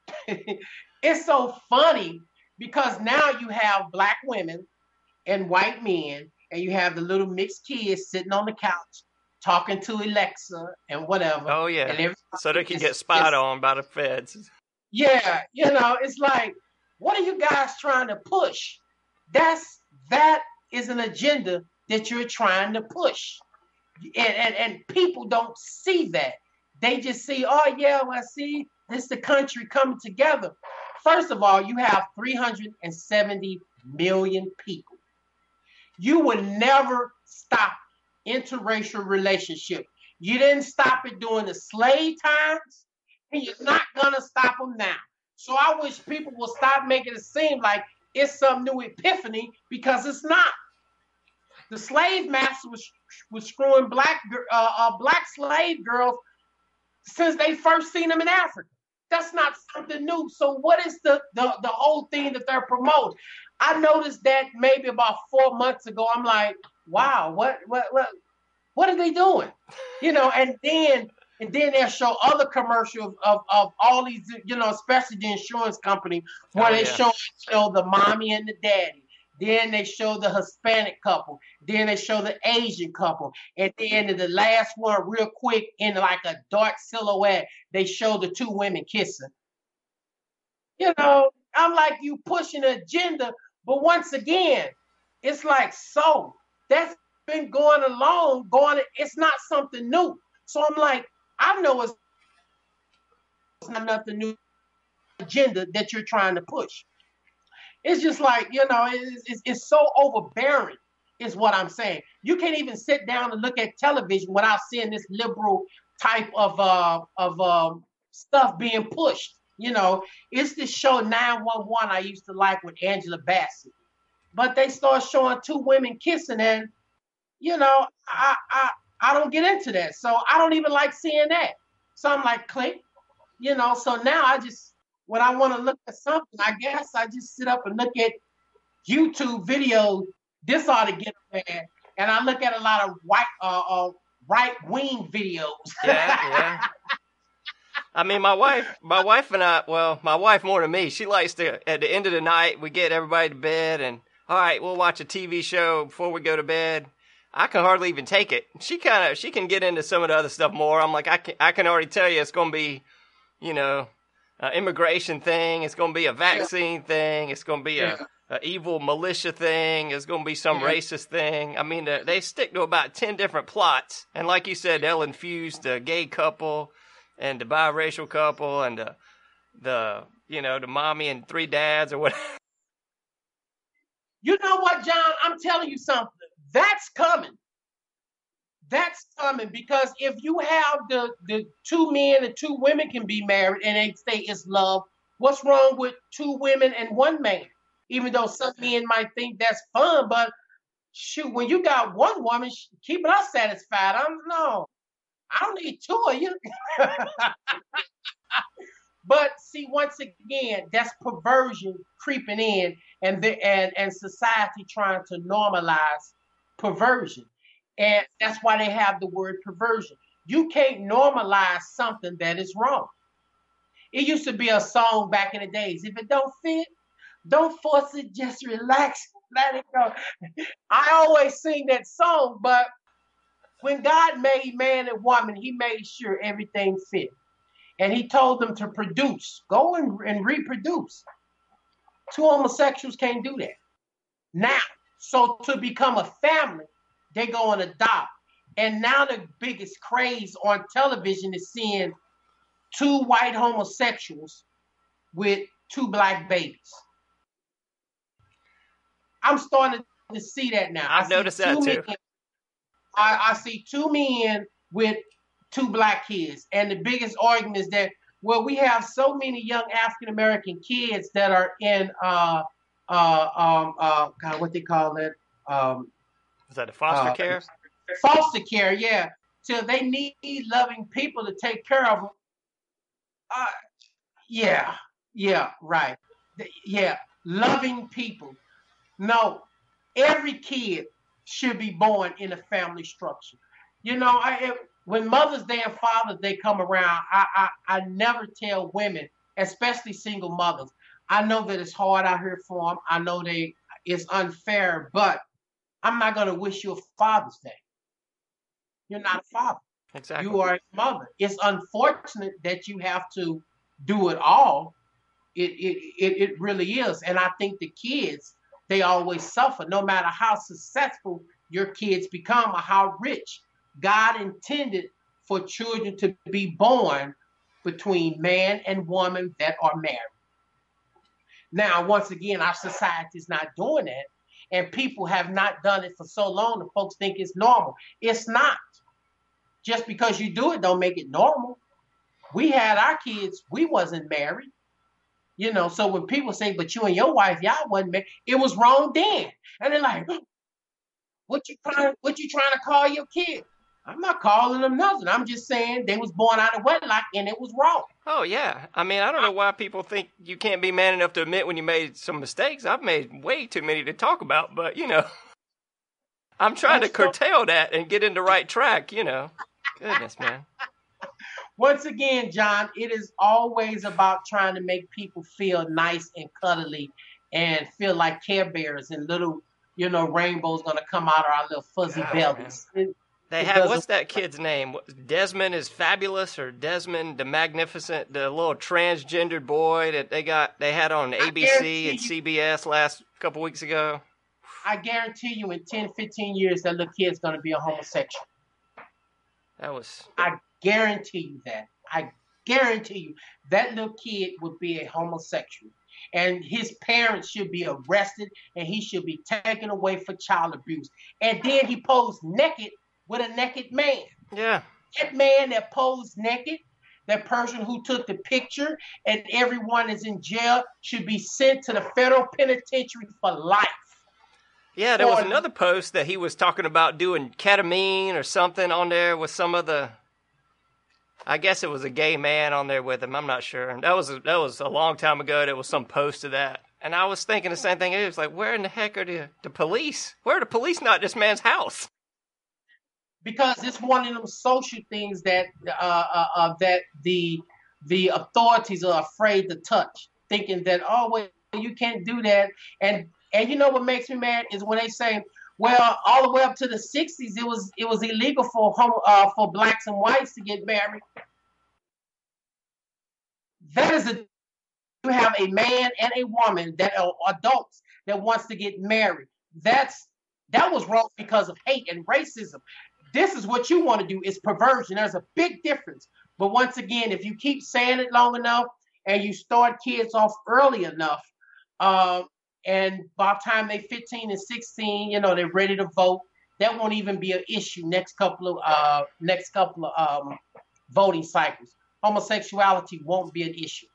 Speaker 3: it's so funny because now you have black women and white men, and you have the little mixed kids sitting on the couch talking to Alexa and whatever.
Speaker 2: Oh, yeah.
Speaker 3: And
Speaker 2: so they can get spied on by the feds.
Speaker 3: Yeah, you know, it's like, what are you guys trying to push? That's that is an agenda that you're trying to push. And, and, and people don't see that. They just see, oh, yeah, well, see, this is the country coming together. First of all, you have three hundred seventy million people. You will never stop interracial relationship. You didn't stop it during the slave times, and you're not going to stop them now. So I wish people will stop making it seem like it's some new epiphany, because it's not. The slave master was, was screwing black, uh, uh, black slave girls since they first seen them in Africa. That's not something new. So what is the, the, the whole thing that they're promoting? I noticed that maybe about four months ago. I'm like, wow, what what what what are they doing? You know, and then and then they'll show other commercials of, of all these, you know, especially the insurance company, where oh, they yeah. show, show the mommy and the daddy. Then they show the Hispanic couple. Then they show the Asian couple. And then in the last one, real quick, in like a dark silhouette, they show the two women kissing. You know, I'm like, you pushing an agenda. But once again, it's like, so that's been going along, going, it's not something new. So I'm like, I know it's not nothing new agenda that you're trying to push. It's just like, you know, it's, it's, it's so overbearing is what I'm saying. You can't even sit down and look at television without seeing this liberal type of uh, of um, stuff being pushed. You know, it's the show nine one one I used to like with Angela Bassett. But they start showing two women kissing, and, you know, I, I, I don't get into that. So I don't even like seeing that. So I'm like, click, you know, so now I just, when I want to look at something, I guess I just sit up and look at YouTube videos. This ought to get bad. And I look at a lot of white, uh, uh, right-wing videos.
Speaker 2: Yeah, yeah. I mean, my wife, my wife and I, well, my wife more than me, she likes to, at the end of the night, we get everybody to bed and, all right, we'll watch a T V show before we go to bed. I can hardly even take it. She kind of, she can get into some of the other stuff more. I'm like, I can, I can already tell you it's going to be, you know, an immigration thing. It's going to be a vaccine yeah. thing. It's going to be yeah. a, a evil militia thing. It's going to be some yeah. racist thing. I mean, they, they stick to about ten different plots. And like you said, they'll infuse the gay couple and the biracial couple and the, the, you know, the mommy and three dads or whatever.
Speaker 3: You know what, John? I'm telling you something. That's coming. That's coming, because if you have the, the two men and two women can be married and they say it's love, what's wrong with two women and one man? Even though some men might think that's fun, but shoot, when you got one woman keeping us satisfied, I'm no, I don't need two of you. But see, once again, that's perversion creeping in, and the and and society trying to normalize perversion. And that's why they have the word perversion. You can't normalize something that is wrong. It used to be a song back in the days. If it don't fit, don't force it, just relax, let it go. I always sing that song, but when God made man and woman, he made sure everything fit. And he told them to produce, go and, and reproduce. Two homosexuals can't do that. Now, so to become a family, they go and adopt. And now the biggest craze on television is seeing two white homosexuals with two black babies. I'm starting to see that now.
Speaker 2: I've noticed that too.
Speaker 3: Men, I, I see two men with two black kids. And the biggest argument is that, well, we have so many young African-American kids that are in, uh, uh, um, uh, God, what they call it? Um,
Speaker 2: Is that a foster
Speaker 3: uh,
Speaker 2: care?
Speaker 3: Foster care, yeah. So they need loving people to take care of them. Uh, yeah, yeah, right. Yeah, loving people. No, every kid should be born in a family structure. You know, I if, when Mother's Day and Father's Day come around, I, I I never tell women, especially single mothers. I know that it's hard out here for them. I know they it's unfair, but I'm not gonna wish you a Father's Day. You're not a father.
Speaker 2: Exactly.
Speaker 3: You are a mother. It's unfortunate that you have to do it all. It it it, it really is, and I think the kids they always suffer, no matter how successful your kids become or how rich. God intended for children to be born between man and woman that are married. Now, once again, our society is not doing that, and people have not done it for so long that folks think it's normal. It's not. Just because you do it don't make it normal. We had our kids, we wasn't married. You know, so when people say, but you and your wife, y'all wasn't married, it was wrong then. And they're like, what you trying what you trying to call your kid? I'm not calling them nothing. I'm just saying they was born out of wedlock and it was wrong.
Speaker 2: Oh, yeah. I mean, I don't know why people think you can't be man enough to admit when you made some mistakes. I've made way too many to talk about, but, you know, I'm trying to curtail that and get in the right track, you know. Goodness, man.
Speaker 3: Once again, John, it is always about trying to make people feel nice and cuddly and feel like Care Bears and little, you know, rainbows going to come out of our little fuzzy
Speaker 2: Gosh,
Speaker 3: bellies. It,
Speaker 2: They
Speaker 3: it
Speaker 2: have,
Speaker 3: doesn't-
Speaker 2: what's that kid's name? Desmond is Fabulous, or Desmond the Magnificent, the little transgendered boy that they got, they had on A B C and
Speaker 3: you-
Speaker 2: C B S last couple weeks ago.
Speaker 3: I guarantee you in ten, fifteen years that little kid's going to be a homosexual.
Speaker 2: That was,
Speaker 3: I guarantee you that. I guarantee you that little kid would be a homosexual. And his parents should be arrested and he should be taken away for child abuse. And then he posed naked with a naked man.
Speaker 2: yeah.
Speaker 3: That man that posed naked, that person who took the picture, and everyone is in jail should be sent to the federal penitentiary for life.
Speaker 2: Yeah, there was
Speaker 3: Or-
Speaker 2: another post that he was talking about doing ketamine or something on there with some of the, I guess it was a gay man on there with him. I'm not sure. That was a, that was a long time ago. There was some post of that. And I was thinking the same thing. It was like, where in the heck are the, the police? Where are the police not at this man's house?
Speaker 3: Because it's one of them social things that uh, uh, uh, that the the authorities are afraid to touch, thinking that oh well you can't do that. And and you know what makes me mad is when they say, well, all the way up to the sixties, it was it was illegal for homo, uh, for blacks and whites to get married. That is a you have a man and a woman that are adults that wants to get married. That's that was wrong because of hate and racism. This is what you want to do is perversion. There's a big difference. But once again, if you keep saying it long enough and you start kids off early enough, um, and by the time they're fifteen and sixteen, you know, they're ready to vote, that won't even be an issue next couple of uh, next couple of um, voting cycles. Homosexuality won't be an issue.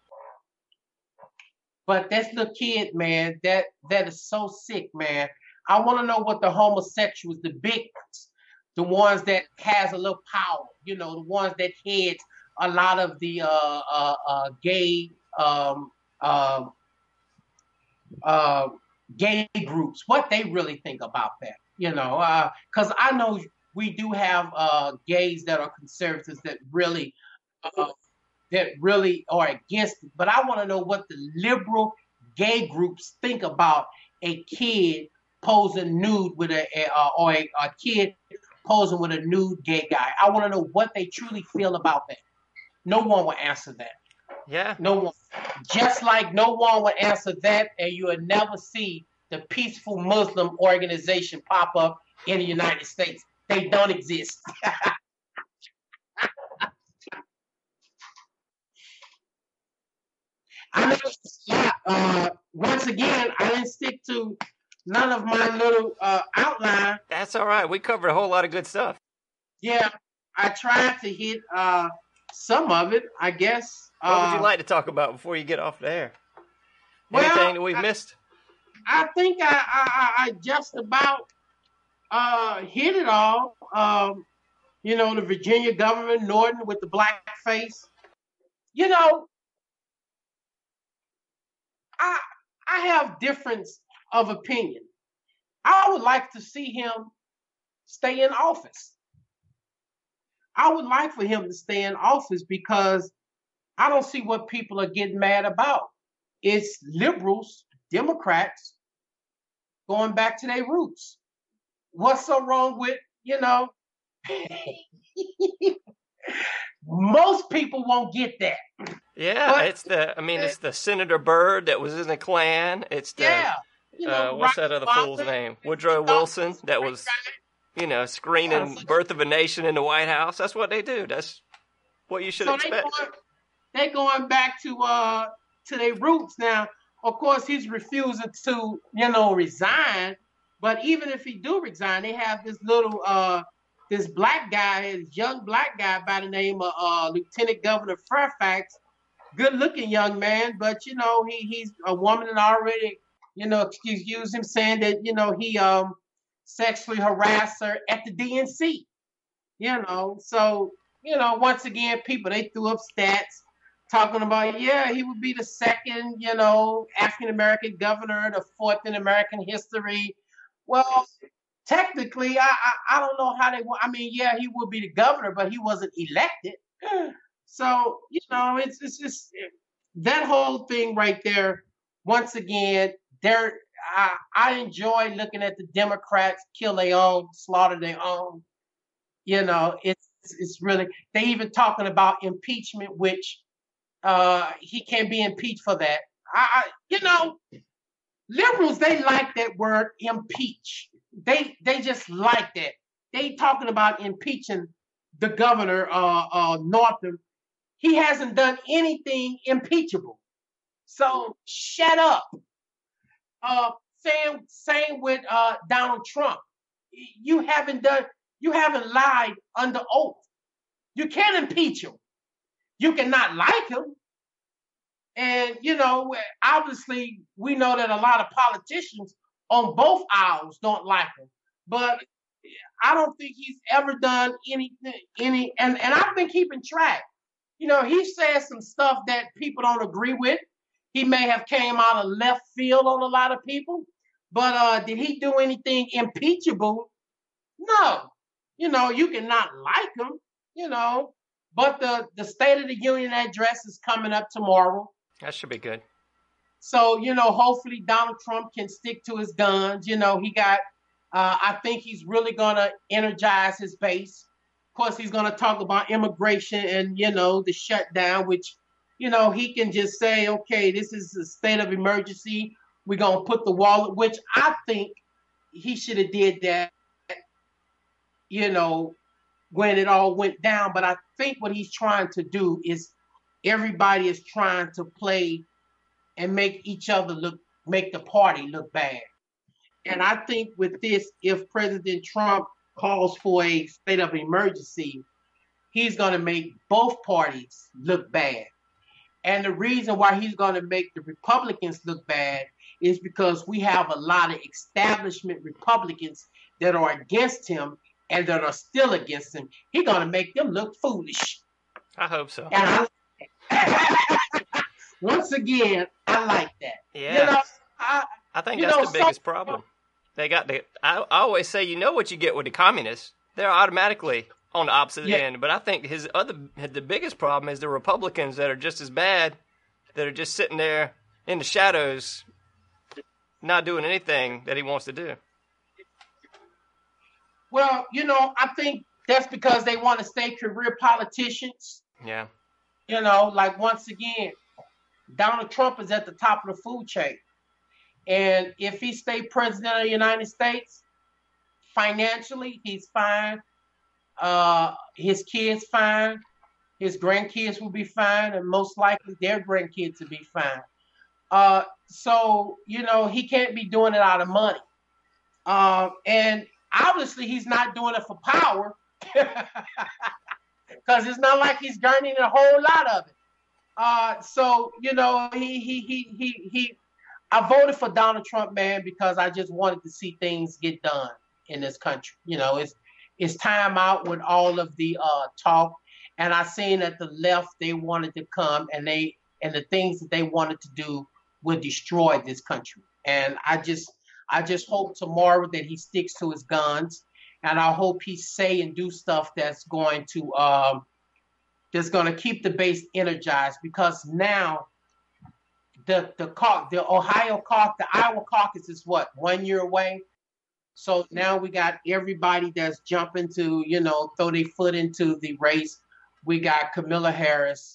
Speaker 3: But that's the kid, man. That that is so sick, man. I want to know what the homosexuals, the big ones, the ones that has a little power, you know, the ones that heads a lot of the uh, uh, uh, gay um, uh, uh, gay groups, what they really think about that, you know, because uh, I know we do have uh, gays that are conservatives that really uh, that really are against it, but I want to know what the liberal gay groups think about a kid posing nude with a, a uh, or a, a kid posing with a nude gay guy. I want to know what they truly feel about that. No one will answer that.
Speaker 2: Yeah.
Speaker 3: No one. Just like no one will answer that, and you will never see the Peaceful Muslim Organization pop up in the United States. They don't exist. I know it's a lot. Uh, once again, I didn't stick to none of my little uh, outline.
Speaker 2: That's all right. We covered a whole lot of good stuff.
Speaker 3: Yeah, I tried to hit uh, some of it, I guess.
Speaker 2: What would you
Speaker 3: Uh,
Speaker 2: like to talk about before you get off the air?
Speaker 3: Well,
Speaker 2: Anything that we've
Speaker 3: I-
Speaker 2: missed?
Speaker 3: I think I, I, I I just about uh, hit it all. Um, you know, the Virginia Governor Norton with the black face. You know, I I have difference of opinion. I would like to see him stay in office. I would like for him to stay in office because I don't see what people are getting mad about. It's liberals, Democrats going back to their roots. What's so wrong with, you know, most people won't get that.
Speaker 2: Yeah, but, it's the, I mean, it's the Senator Byrd that was in the Klan. It's the,
Speaker 3: yeah, you know,
Speaker 2: uh, what's that other fool's name? Woodrow Wilson that was, you know, screening yeah, Birth of a Nation in the White House. That's what they do. That's what you should so expect.
Speaker 3: They going, they going back to uh to their roots now. Of course, he's refusing to, you know, resign. But even if he do resign, they have this little uh this black guy, this young black guy by the name of uh Lieutenant Governor Fairfax. Good looking young man, but you know, he he's a woman that already, you know, excuse him saying that, you know, he um sexually harassed her at the D N C. You know, so, you know, once again, people, they threw up stats talking about, yeah, he would be the second, you know, African-American governor, the fourth in American history. Well, technically, I, I I don't know how they, I mean, yeah, he would be the governor, but he wasn't elected. So, you know, it's, it's just that whole thing right there. Once again, there, I, I enjoy looking at the Democrats kill their own, slaughter their own. You know, it's it's really, they even talking about impeachment, which uh, he can't be impeached for that. I, I, you know, liberals, they like that word impeach. They they just like that. They talking about impeaching the governor, uh, uh, Northam. He hasn't done anything impeachable. So shut up. Uh, same, same with uh, Donald Trump. You haven't done, you haven't lied under oath. You can't impeach him. You cannot like him. And, you know, obviously we know that a lot of politicians on both aisles don't like him. But I don't think he's ever done anything, any, and, and I've been keeping track. You know, he says some stuff that people don't agree with. He may have came out of left field on a lot of people, but uh, did he do anything impeachable? No. You know, you cannot like him, you know, but the, the State of the Union address is coming up tomorrow.
Speaker 2: That should be good.
Speaker 3: So, you know, hopefully Donald Trump can stick to his guns. You know, he got, uh, I think he's really going to energize his base. Of course, he's going to talk about immigration and, you know, the shutdown, which, you know, he can just say, okay, this is a state of emergency. We're going to put the wall, which I think he should have did that, you know, when it all went down. But I think what he's trying to do is everybody is trying to play and make each other look, make the party look bad. And I think with this, if President Trump calls for a state of emergency, he's going to make both parties look bad. And the reason why he's going to make the Republicans look bad is because we have a lot of establishment Republicans that are against him and that are still against him. He's going to make them look foolish.
Speaker 2: I hope so.
Speaker 3: And I, once again, I like that.
Speaker 2: Yeah.
Speaker 3: You know, I,
Speaker 2: I think
Speaker 3: you
Speaker 2: that's
Speaker 3: know,
Speaker 2: the biggest
Speaker 3: some,
Speaker 2: problem. They got the. I, I always say, you know what you get with the communists. They're automatically on the opposite
Speaker 3: yeah.
Speaker 2: end. But I think his other, the biggest problem is the Republicans that are just as bad, that are just sitting there in the shadows, not doing anything that he wants to do.
Speaker 3: Well, you know, I think that's because they want to stay career politicians.
Speaker 2: Yeah.
Speaker 3: You know, like once again, Donald Trump is at the top of the food chain. And if he stay president of the United States, financially, he's fine. Uh, his kids fine. His grandkids will be fine. And most likely their grandkids will be fine. Uh, so, you know, he can't be doing it out of money. Uh, and obviously he's not doing it for power. Because it's not like he's gaining a whole lot of it. Uh, so, you know, he, he, he, he, he, I voted for Donald Trump, man, because I just wanted to see things get done in this country. You know, it's it's time out with all of the uh, talk. And I seen that the left, they wanted to come and they and the things that they wanted to do would destroy this country. And I just I just hope tomorrow that he sticks to his guns and I hope he say and do stuff that's going to um, that's going to keep the base energized, because now the the cau- the Ohio caucus, the Iowa caucus is what, one year away. So now we got everybody that's jumping to, you know, throw their foot into the race. We got Kamala Harris.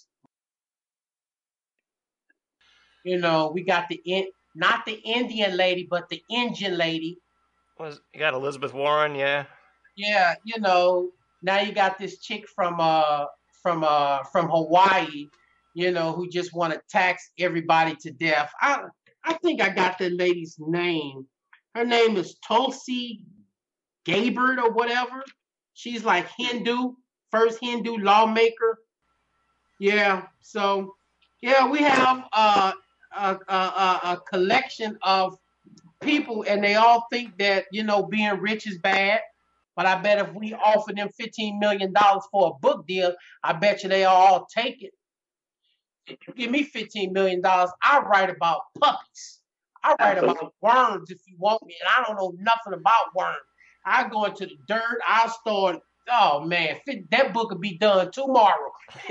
Speaker 3: You know, we got the in, not the Indian lady, but the Indian lady.
Speaker 2: Was you got Elizabeth Warren? Yeah.
Speaker 3: Yeah, you know. Now you got this chick from uh from uh from Hawaii, you know, who just want to tax everybody to death. I I think I got the lady's name. Her name is Tulsi Gabbard or whatever. She's like Hindu, first Hindu lawmaker. Yeah. So yeah, we have uh, a, a, a, a collection of people, and they all think that, you know, being rich is bad. But I bet if we offer them fifteen million dollars for a book deal, I bet you they all take it. If you give me fifteen million dollars, I write about puppies. I write about worms if you want me, and I don't know nothing about worms. I go into the dirt, I start, oh man, that book will be done tomorrow.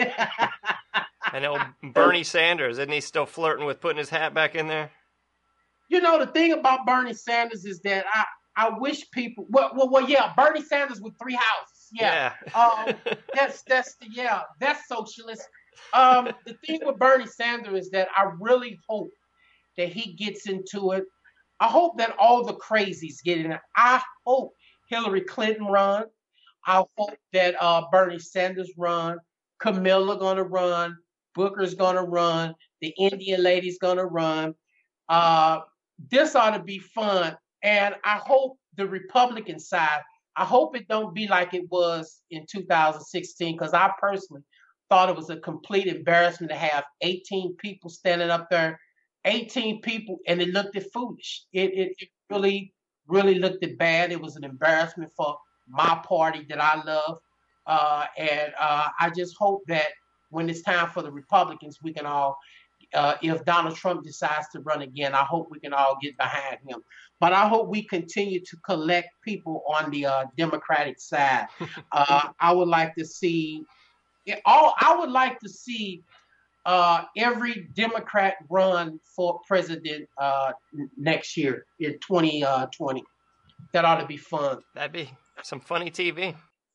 Speaker 2: I know Bernie Sanders, isn't he still flirting with putting his hat back in there?
Speaker 3: You know, the thing about Bernie Sanders is that I, I wish people, well, well, well, yeah, Bernie Sanders with three houses. Yeah. yeah. um, that's, that's, the, yeah, that's socialist. Um, the thing with Bernie Sanders is that I really hope that he gets into it. I hope that all the crazies get in it. I hope Hillary Clinton run. I hope that uh, Bernie Sanders run. Camilla gonna run. Booker's gonna run. The Indian lady's gonna run. Uh, this ought to be fun. And I hope the Republican side, I hope it don't be like it was in two thousand sixteen, because I personally thought it was a complete embarrassment to have eighteen people standing up there, eighteen people, and it looked foolish. It, it, it really, really looked bad. It was an embarrassment for my party that I love. Uh, and uh, I just hope that when it's time for the Republicans, we can all, uh, if Donald Trump decides to run again, I hope we can all get behind him. But I hope we continue to collect people on the uh, Democratic side. Uh, I would like to see, it all. I would like to see uh, every Democrat run for president uh, next year in twenty twenty. That ought to be fun.
Speaker 2: That'd be some funny T V.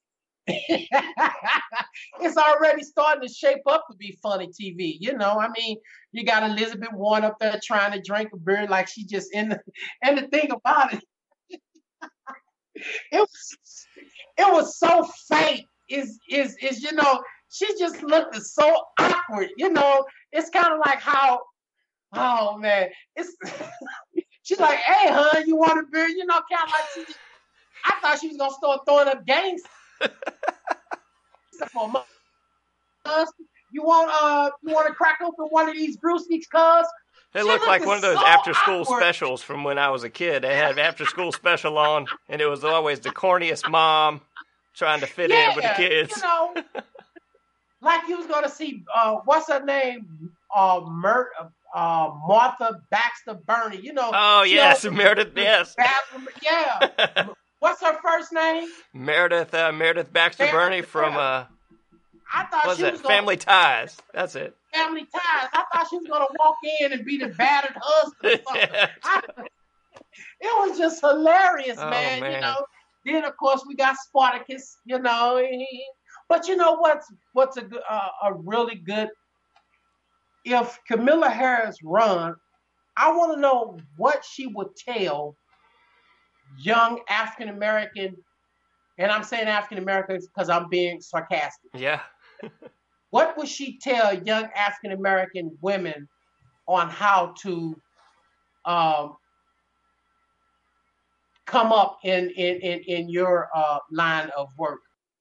Speaker 3: It's already starting to shape up to be funny T V. You know, I mean, you got Elizabeth Warren up there trying to drink a beer like she just in the, and the thing about it, it was, it was so fake. Is is is you know, she just looked so awkward. You know, it's kind of like how, oh man, it's. She's like, hey, hon, you want a beer? You know, kind of like she just, I thought she was gonna start throwing up gangs. You want uh, you want to crack open one of these brewskis, cuz?
Speaker 2: It looked like one of those so after-school awkward. specials from when I was a kid. They had an after-school special on, and it was always the corniest mom trying to fit
Speaker 3: yeah,
Speaker 2: in with the kids.
Speaker 3: You know, like you was gonna see uh, what's her name, uh, Mer- uh, Martha Baxter Burney. You know.
Speaker 2: Oh yes, know, Meredith. Yes.
Speaker 3: Bathroom, yeah. What's her first name?
Speaker 2: Meredith. Uh, Meredith Baxter Meredith, Burney from. Uh,
Speaker 3: I thought
Speaker 2: what's
Speaker 3: she
Speaker 2: that?
Speaker 3: was gonna,
Speaker 2: Family Ties. That's it.
Speaker 3: Family Ties. I thought she was gonna walk in and be the battered husband. Or something. I, it was just hilarious,
Speaker 2: oh,
Speaker 3: man,
Speaker 2: man.
Speaker 3: You know. Then of course we got Spartacus. You know, he, but you know what's what's a good, uh, a really good. If Kamala Harris run, I want to know what she would tell young African American, and I'm saying African Americans because I'm being sarcastic.
Speaker 2: Yeah.
Speaker 3: What would she tell young African American women on how to um, come up in in in, in your uh, line of work?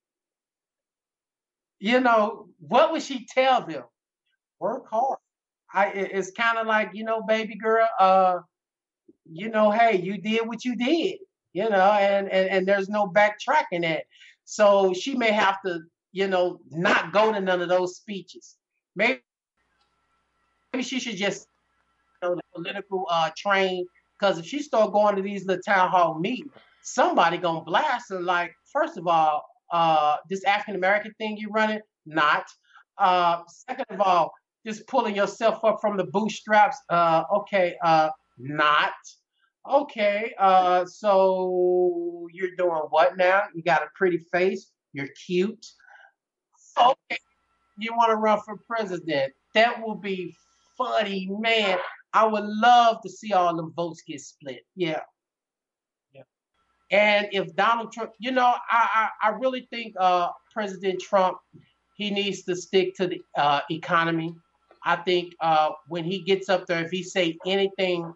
Speaker 3: You know, what would she tell them? Work hard. I, it's kind of like, you know, baby girl, uh, you know, hey, you did what you did, you know, and, and, and there's no backtracking that. So she may have to, you know, not go to none of those speeches. Maybe, maybe she should just, you know, the political uh, train, because if she start going to these little town hall meetings, somebody gonna blast her. Like, first of all, uh, this African American thing you running, not. Uh, second of all, just pulling yourself up from the bootstraps. Uh, okay, uh, not. Okay, uh, so you're doing what now? You got a pretty face. You're cute. Okay, you want to run for president? That will be funny, man. I would love to see all them votes get split. Yeah. Yeah. And if Donald Trump, you know, I I, I really think uh, President Trump, he needs to stick to the uh, economy. I think uh, when he gets up there, if he say anything,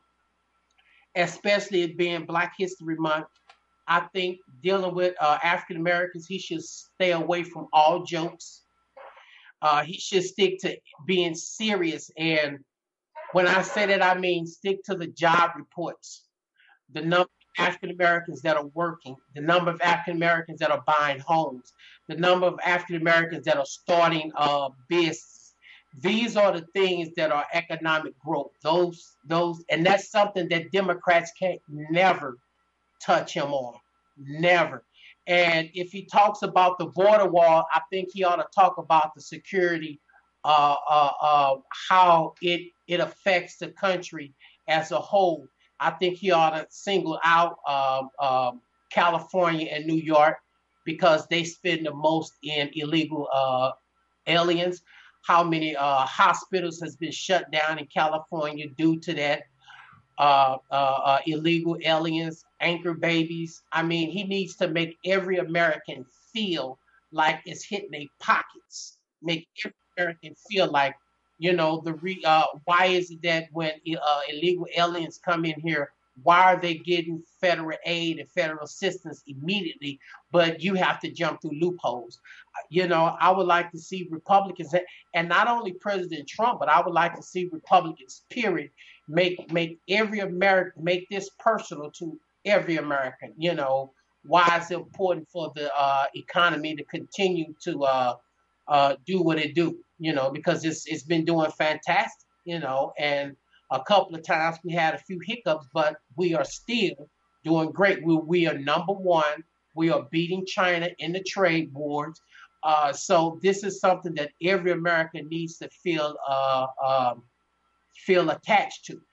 Speaker 3: especially it being Black History Month, I think dealing with uh, African Americans, he should stay away from all jokes. Uh, he should stick to being serious. And when I say that, I mean stick to the job reports. The number of African Americans that are working, the number of African Americans that are buying homes, the number of African Americans that are starting uh, business. These are the things that are economic growth. Those, those, and that's something that Democrats can't never touch him on. Never. And if he talks about the border wall, I think he ought to talk about the security, uh, uh, uh, how it it affects the country as a whole. I think he ought to single out um, um, California and New York because they spend the most in illegal uh, aliens. How many uh, hospitals has been shut down in California due to that? Uh, uh, uh, illegal aliens, anchor babies. I mean, he needs to make every American feel like it's hitting their pockets. Make every American feel like, you know, the re, uh, why is it that when uh, illegal aliens come in here, why are they getting federal aid and federal assistance immediately, but you have to jump through loopholes? You know, I would like to see Republicans, and not only President Trump, but I would like to see Republicans, period, make make every American, make this personal to every American. You know, why it's important for the uh, economy to continue to uh, uh, do what it do. You know, because it's it's been doing fantastic. You know, and a couple of times we had a few hiccups, but we are still doing great. We we are number one. We are beating China in the trade wars. Uh, so this is something that every American needs to feel uh, um, feel attached to.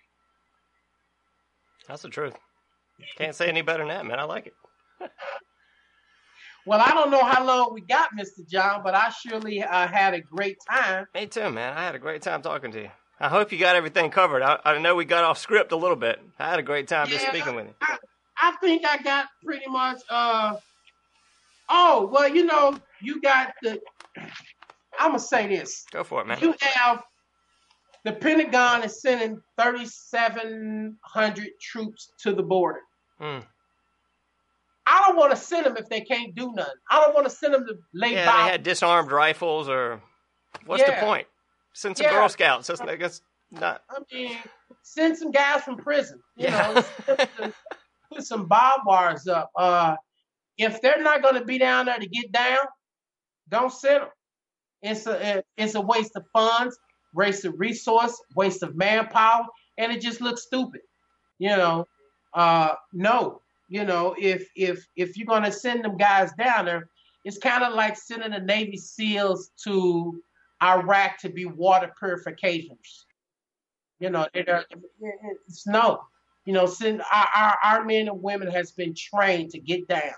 Speaker 2: That's the truth. Can't say any better than that, man. I like it.
Speaker 3: Well, I don't know how long we got, Mister John, but I surely uh, had a great time.
Speaker 2: Me too, man. I had a great time talking to you. I hope you got everything covered. I, I know we got off script a little bit. I had a great time
Speaker 3: Yeah,
Speaker 2: just speaking with you.
Speaker 3: I, I think I got pretty much. Uh, oh, well, you know, you got the. I'm gonna say this.
Speaker 2: Go for it, man.
Speaker 3: You have the Pentagon is sending thirty-seven hundred troops to the border.
Speaker 2: Mm.
Speaker 3: I don't want to send them if they can't do nothing. I don't want to send them to lay
Speaker 2: Yeah,
Speaker 3: by.
Speaker 2: they had disarmed rifles, or what's
Speaker 3: Yeah.
Speaker 2: the point? Send some
Speaker 3: Yeah.
Speaker 2: Girl Scouts. That's, I guess not.
Speaker 3: I mean, send some guys from prison. You
Speaker 2: Yeah.
Speaker 3: know, send them to put some barbed wires up. Uh, if they're not going to be down there to get down, don't send them. It's a it's a waste of funds, waste of resource, waste of manpower, and it just looks stupid. You know, uh, no. You know, if if if you're going to send them guys down there, it's kind of like sending the Navy SEALs to Iraq to be water purifications. You know, it, uh, it's no. You know, since our, our our men and women has been trained to get down,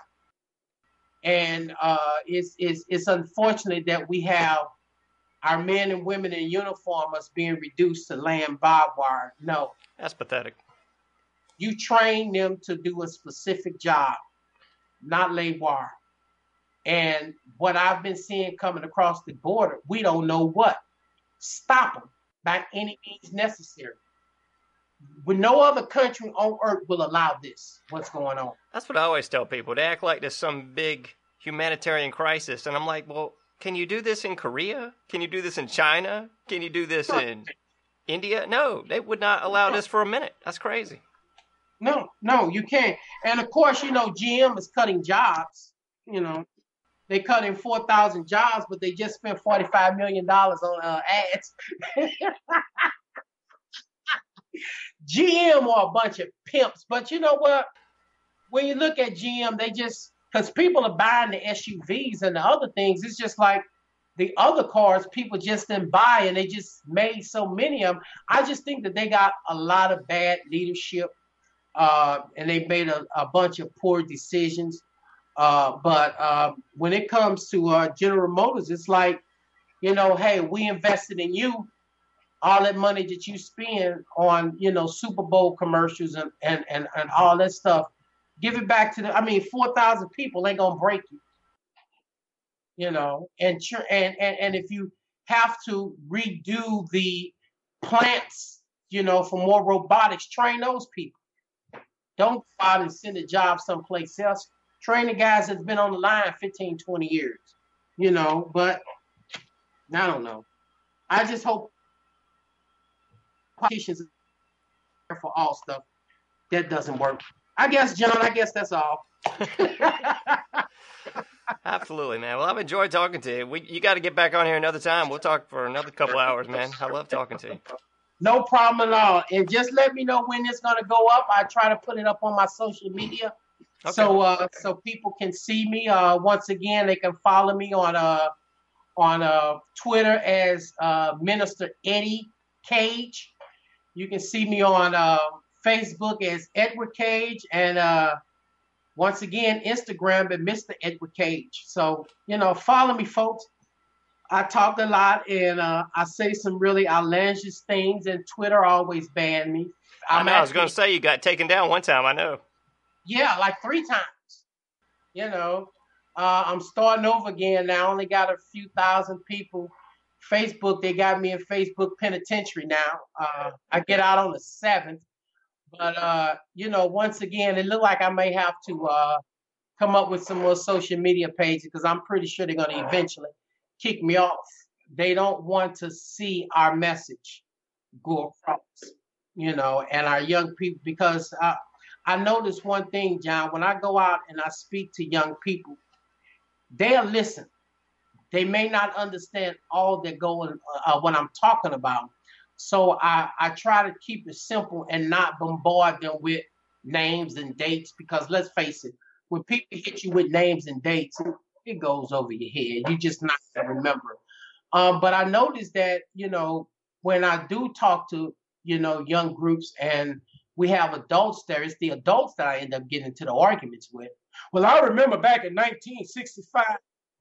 Speaker 3: and uh, it's it's it's unfortunate that we have our men and women in uniform as being reduced to laying barbed wire. No,
Speaker 2: That's pathetic.
Speaker 3: you train them to do a specific job, not lay wire. And what I've been seeing coming across the border, we don't know what. Stop them by any means necessary. When no other country on earth will allow this, what's going on?
Speaker 2: That's what I always tell people. They act like there's some big humanitarian crisis. And I'm like, well, can you do this in Korea? Can you do this in China? Can you do this in India? No, they would not allow this for a minute. That's crazy.
Speaker 3: No, no, you can't. And of course, you know, G M is cutting jobs. You know, they cut in four thousand jobs, but they just spent forty-five million dollars on uh, ads. G M are a bunch of pimps, but you know what? when you look at G M, they just, because people are buying the S U Vs and the other things, it's just like the other cars people just didn't buy, and they just made so many of them. I just think that they got a lot of bad leadership, uh, and they made a, a bunch of poor decisions. Uh, but uh, when it comes to uh, General Motors, it's like, you know, hey, we invested in you. All that money that you spend on, you know, Super Bowl commercials and, and, and, and all that stuff, give it back to the, I mean, four thousand people ain't going to break you. You know, and, and and and if you have to redo the plants, you know, for more robotics, train those people. Don't go out and send a job someplace else. Train the guys that's been on the line fifteen, twenty years, you know, but I don't know. I just hope politicians are for all stuff. That doesn't work. I guess, John, I guess that's all.
Speaker 2: Absolutely, man. Well, I've enjoyed talking to you. We, you got to get back on here another time. We'll talk for another couple hours, man. I love talking to you.
Speaker 3: No problem at all. And just let me know when it's going to go up. I try to put it up on my social media, okay. so uh, so people can see me. Uh, once again, they can follow me on uh on uh Twitter as uh, Minister Eddie Cage. You can see me on uh, Facebook as Edward Cage, and uh, once again, Instagram at Mister Edward Cage. So, you know, follow me, folks. I talk a lot, and uh, I say some really outlandish things, and Twitter always banned me.
Speaker 2: I'm I know. Actually, I was going to say you got taken down one time. I know.
Speaker 3: Yeah, like three times. You know, uh, I'm starting over again now. I only got a few thousand people. Facebook, they got me in Facebook penitentiary now. Uh, I get out on the seventh. But, uh, you know, once again, it looked like I may have to uh, come up with some more social media pages because I'm pretty sure they're going to eventually kick me off. They don't want to see our message go across, you know, and our young people, because I, I notice one thing, John, when I go out and I speak to young people, they'll listen. They may not understand all that going uh, what I'm talking about. So I, I try to keep it simple and not bombard them with names and dates, because let's face it, when people hit you with names and dates, it goes over your head. You just not gonna remember. Um, but I noticed that, you know, when I do talk to, you know, young groups and we have adults there, it's the adults that I end up getting into the arguments with. Well, I remember back in nineteen sixty-five.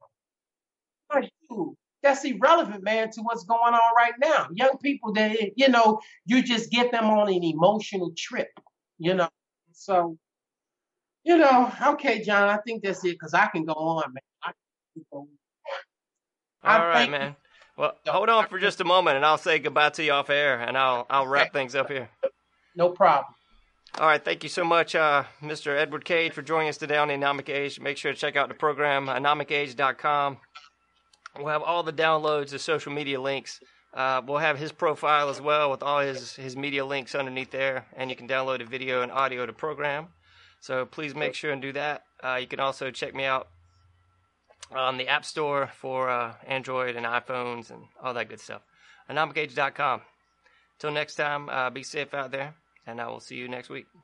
Speaker 3: That's irrelevant, man, to what's going on right now. Young people that, you know, you just get them on an emotional trip, you know. So, you know, okay, John, I think that's it, because I can go on, man. I can go on.
Speaker 2: All right, man. Well, hold on for just a moment, and I'll say goodbye to you off air, and I'll I'll wrap okay. things up here.
Speaker 3: No problem.
Speaker 2: All right, thank you so much, uh, Mister Edward Cage, for joining us today on the Anomic Age. Make sure to check out the program, anomic age dot com. We'll have all the downloads, the social media links. Uh, we'll have his profile as well with all his, his media links underneath there, and you can download a video and audio to the program. So please make sure and do that. Uh, you can also check me out on the App Store for uh, Android and iPhones and all that good stuff. anomic age dot com. Till next time, uh, be safe out there, and I will see you next week.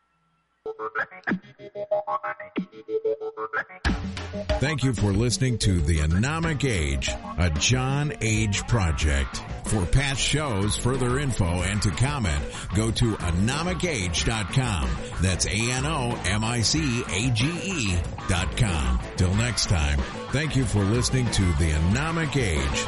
Speaker 1: Thank you for listening to The Anomic Age, a John Age project. For past shows, further info, and to comment, go to anomic age dot com. That's A N O M I C A G E dot com. Till next time, thank you for listening to The Anomic Age.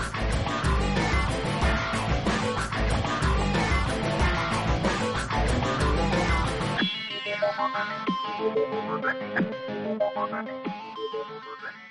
Speaker 1: Thank you.